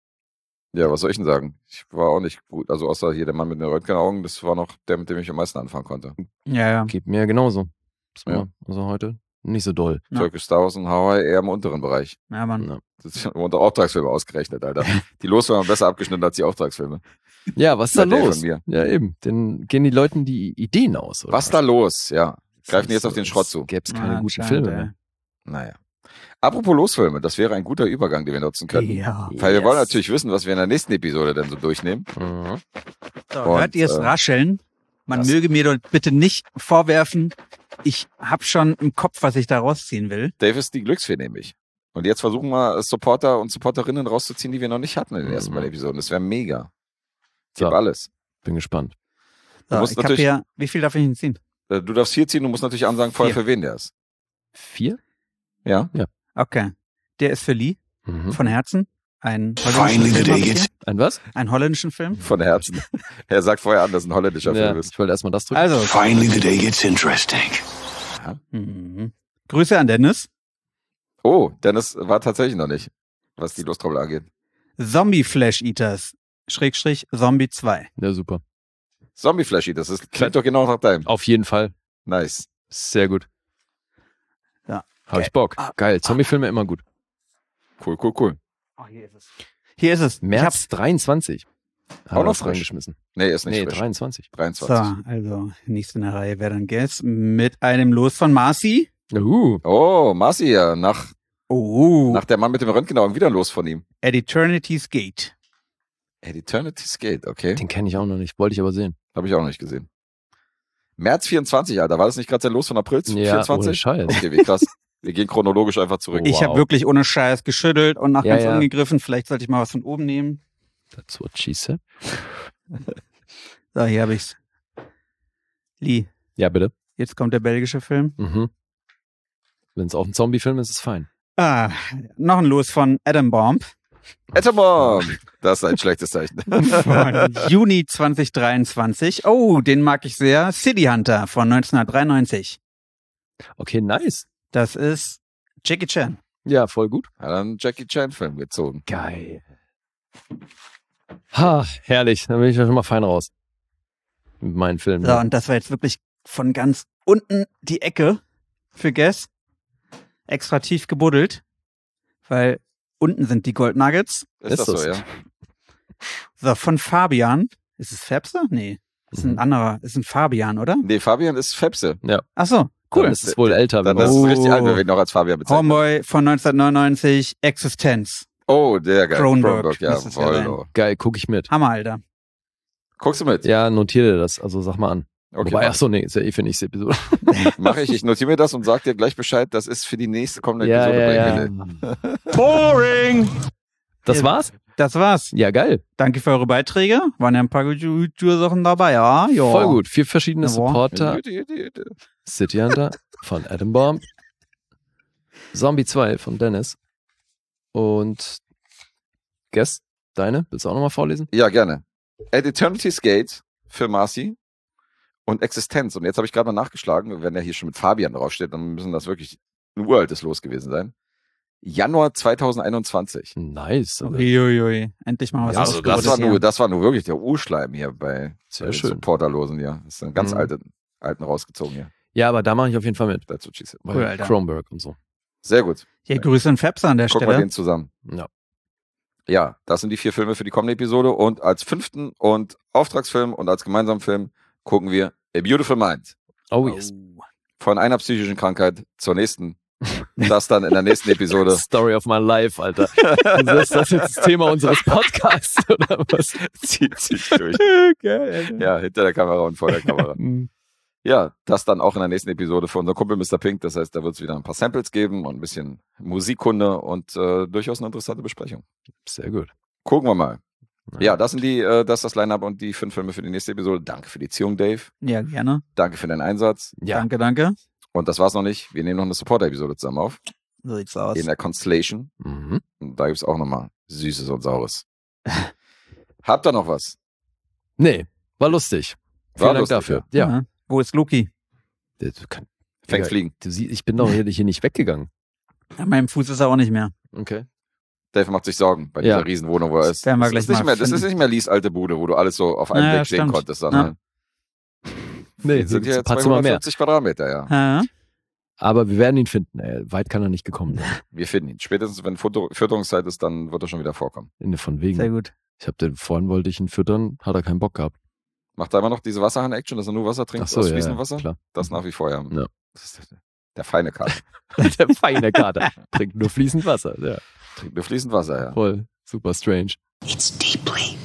Ja, was soll ich denn sagen? Ich war auch nicht gut, also außer hier der Mann mit den Röntgenaugen, das war noch der, mit dem ich am meisten anfangen konnte. Ja. Geht mir genauso. Also heute nicht so doll. Turkish Star Wars und Hawaii eher im unteren Bereich. Ja, Mann. Ja. Das ist unter Auftragsfilme ausgerechnet, Alter. Die Losfilme waren besser abgeschnitten als die Auftragsfilme. Ja, was ist da Bei Dave los? und mir. Ja, eben. Dann gehen die Leuten die Ideen aus. Oder Was da los? Ja. Greifen jetzt auf den Schrott zu. Gäbe es keine guten Filme mehr. Naja. Apropos Losfilme, das wäre ein guter Übergang, den wir nutzen können. Ja. Weil wir wollen natürlich wissen, was wir in der nächsten Episode denn so durchnehmen. Mhm. So, hört ihr es rascheln? Man möge mir doch bitte nicht vorwerfen, ich habe schon im Kopf, was ich da rausziehen will. Dave ist die Glücksfee nämlich. Und jetzt versuchen wir Supporter und Supporterinnen rauszuziehen, die wir noch nicht hatten in den ersten beiden Episoden. Das wäre mega. Gib alles. Bin gespannt. So, ich habe ja, wie viel darf ich denn ziehen? Du darfst 4 ziehen, du musst natürlich ansagen vorher, für wen der ist. 4? Ja. Okay. Der ist für Lee, von Herzen. Ein Ein was? Ein holländischen Film. Von Herzen. Er sagt vorher an, dass ein holländischer Film ist. Ich wollte erstmal das drücken. Also. Finally the day gets interesting. Grüße an Dennis. Oh, Dennis war tatsächlich noch nicht, was die Lostrommel angeht. Zombie Flash Eaters. / Zombie 2. Ja, super. Zombie Flash Eaters, das klingt doch genau nach deinem. Auf jeden Fall. Nice. Sehr gut. Ja. Hab ich Bock. Geil. Zombie-Filme immer gut. Cool. Oh, hier ist es. Hier ist es. März 23. Auch noch reingeschmissen. Nee, ist nicht frisch. 23. 23. So, also nächste in der Reihe wäre dann Guess mit einem Los von Marcy. Oh, Marcy ja. Nach der Mann mit dem Röntgenaugen wieder ein Los von ihm. At Eternity's Gate. At Eternity's Gate, okay. Den kenne ich auch noch nicht. Wollte ich aber sehen. Habe ich auch noch nicht gesehen. März 24, Alter. War das nicht gerade sein Los von April 24? Ohne Scheiß. Okay, wie krass. Wir gehen chronologisch einfach zurück. Ich habe wirklich ohne Scheiß geschüttelt und nach ganz umgegriffen. Vielleicht sollte ich mal was von oben nehmen. That's what she said. So, hier habe ich's. Lee. Ja, bitte. Jetzt kommt der belgische Film. Mhm. Wenn es auch ein Zombie-Film ist, ist es fein. Noch ein Los von Adam Bomb. Adam Bomb! Das ist ein schlechtes Zeichen. Von Juni 2023. Oh, den mag ich sehr. City Hunter von 1993. Okay, nice. Das ist Jackie Chan. Ja, voll gut. Hat einen Jackie Chan-Film gezogen. Geil. Ha, herrlich. Dann bin ich ja schon mal fein raus. Mit meinen Filmen. So, und das war jetzt wirklich von ganz unten die Ecke für Guess. Extra tief gebuddelt. Weil unten sind die Gold Nuggets. Ist das so, ja? So, von Fabian. Ist es Fepse? Nee. Ist ein anderer. Ist ein Fabian, oder? Nee, Fabian ist Fepse. Ja. Ach so, cool. Dann ist es wohl älter. Dann ist es richtig alt, wenn wir ihn noch als Fabian bezeichnen. Homeboy von 1999, Existenz. Oh, der geil. Kronberg. Ja, Das ist ja voll. Geil, guck ich mit. Hammer, Alter. Guckst du mit? Ja, notiere dir das. Also sag mal an. Okay, wobei, ach so, nee, ist ja für nächste Episode. Mache ich. Ich notiere mir das und sag dir gleich Bescheid. Das ist für die nächste kommende Episode. Boring! Das war's? Das war's. Ja, geil. Danke für eure Beiträge. Waren ja ein paar gute Sachen dabei, ja. Voll gut. 4 verschiedene Supporter. City Hunter von Adam Bomb. Zombie 2 von Dennis. Und Guess, deine? Willst du auch nochmal vorlesen? Ja, gerne. At Eternity's Gate für Marcy und Existenz. Und jetzt habe ich gerade mal nachgeschlagen, wenn er hier schon mit Fabian draufsteht, dann müssen das wirklich ein uraltes Los gewesen sein. Januar 2021. Nice. Uiuiui. Endlich mal was. Also das war nur wirklich der Urschleim hier bei Supporterlosen hier. Das ist ein ganz alten rausgezogen hier. Ja, aber da mache ich auf jeden Fall mit. That's what she said. Cool, Alter. Kronberg und so. Sehr gut. Hier Grüße an Fepse an der Stelle. Gucken wir den zusammen. Ja. Ja, das sind die 4 Filme für die kommende Episode. Und als 5. und Auftragsfilm und als gemeinsamen Film gucken wir A Beautiful Mind. Oh yes. Von einer psychischen Krankheit zur nächsten. Das dann in der nächsten Episode. Story of my life, Alter. Also ist das jetzt das Thema unseres Podcasts oder was? Zieht sich durch. Geil, Alter. Ja, hinter der Kamera und vor der Kamera. Ja, das dann auch in der nächsten Episode für unser Kumpel Mr. Pink. Das heißt, da wird es wieder ein paar Samples geben und ein bisschen Musikkunde und durchaus eine interessante Besprechung. Sehr gut. Gucken wir mal. Ja, das sind das ist das Line-Up und die 5 Filme für die nächste Episode. Danke für die Ziehung, Dave. Ja, gerne. Danke für deinen Einsatz. Ja. Danke. Und das war's noch nicht. Wir nehmen noch eine Supporter-Episode zusammen auf. So sieht's aus. In der Constellation. Mhm. Und da gibt's auch nochmal Süßes und Saures. Habt ihr noch was? Nee, war lustig. Vielen Dank dafür. Ja. Wo ist Loki? Fängt fliegen. Du siehst, ich bin doch hier nicht weggegangen. An meinem Fuß ist er auch nicht mehr. Okay. Dave macht sich Sorgen bei dieser Riesenwohnung, wo er ist. Das ist nicht mehr Lies alte Bude, wo du alles so auf einen Blick sehen konntest. Sondern nee, sind hier 250 Quadratmeter, ja. Aber wir werden ihn finden. Weit kann er nicht gekommen sein. Wir finden ihn. Spätestens, wenn Fütterungszeit ist, dann wird er schon wieder vorkommen. Von wegen. Sehr gut. Vorhin wollte ich ihn füttern, hat er keinen Bock gehabt. Macht er immer noch diese Wasserhahn-Action, dass er nur Wasser trinkt aus fließendem Wasser? Klar. Das nach wie vor, ja. Ja. Das ist der feine Kater. Der feine Kater. Trinkt nur fließend Wasser, ja. Trinkt nur fließend Wasser, ja. Voll. Super strange. It's deeply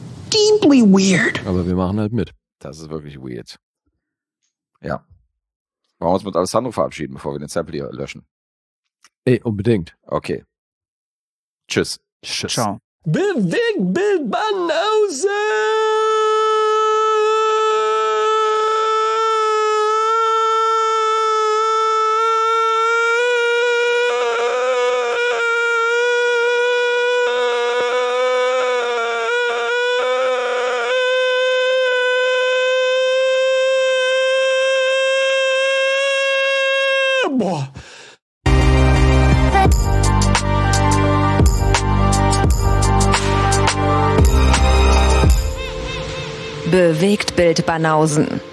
weird. Aber wir machen halt mit. Das ist wirklich weird. Ja. Wollen wir uns mit Alessandro verabschieden, bevor wir den Sample hier löschen? Unbedingt. Okay. Tschüss. Ciao. Bewegtbild Banause! Boah. Bewegtbild Banausen.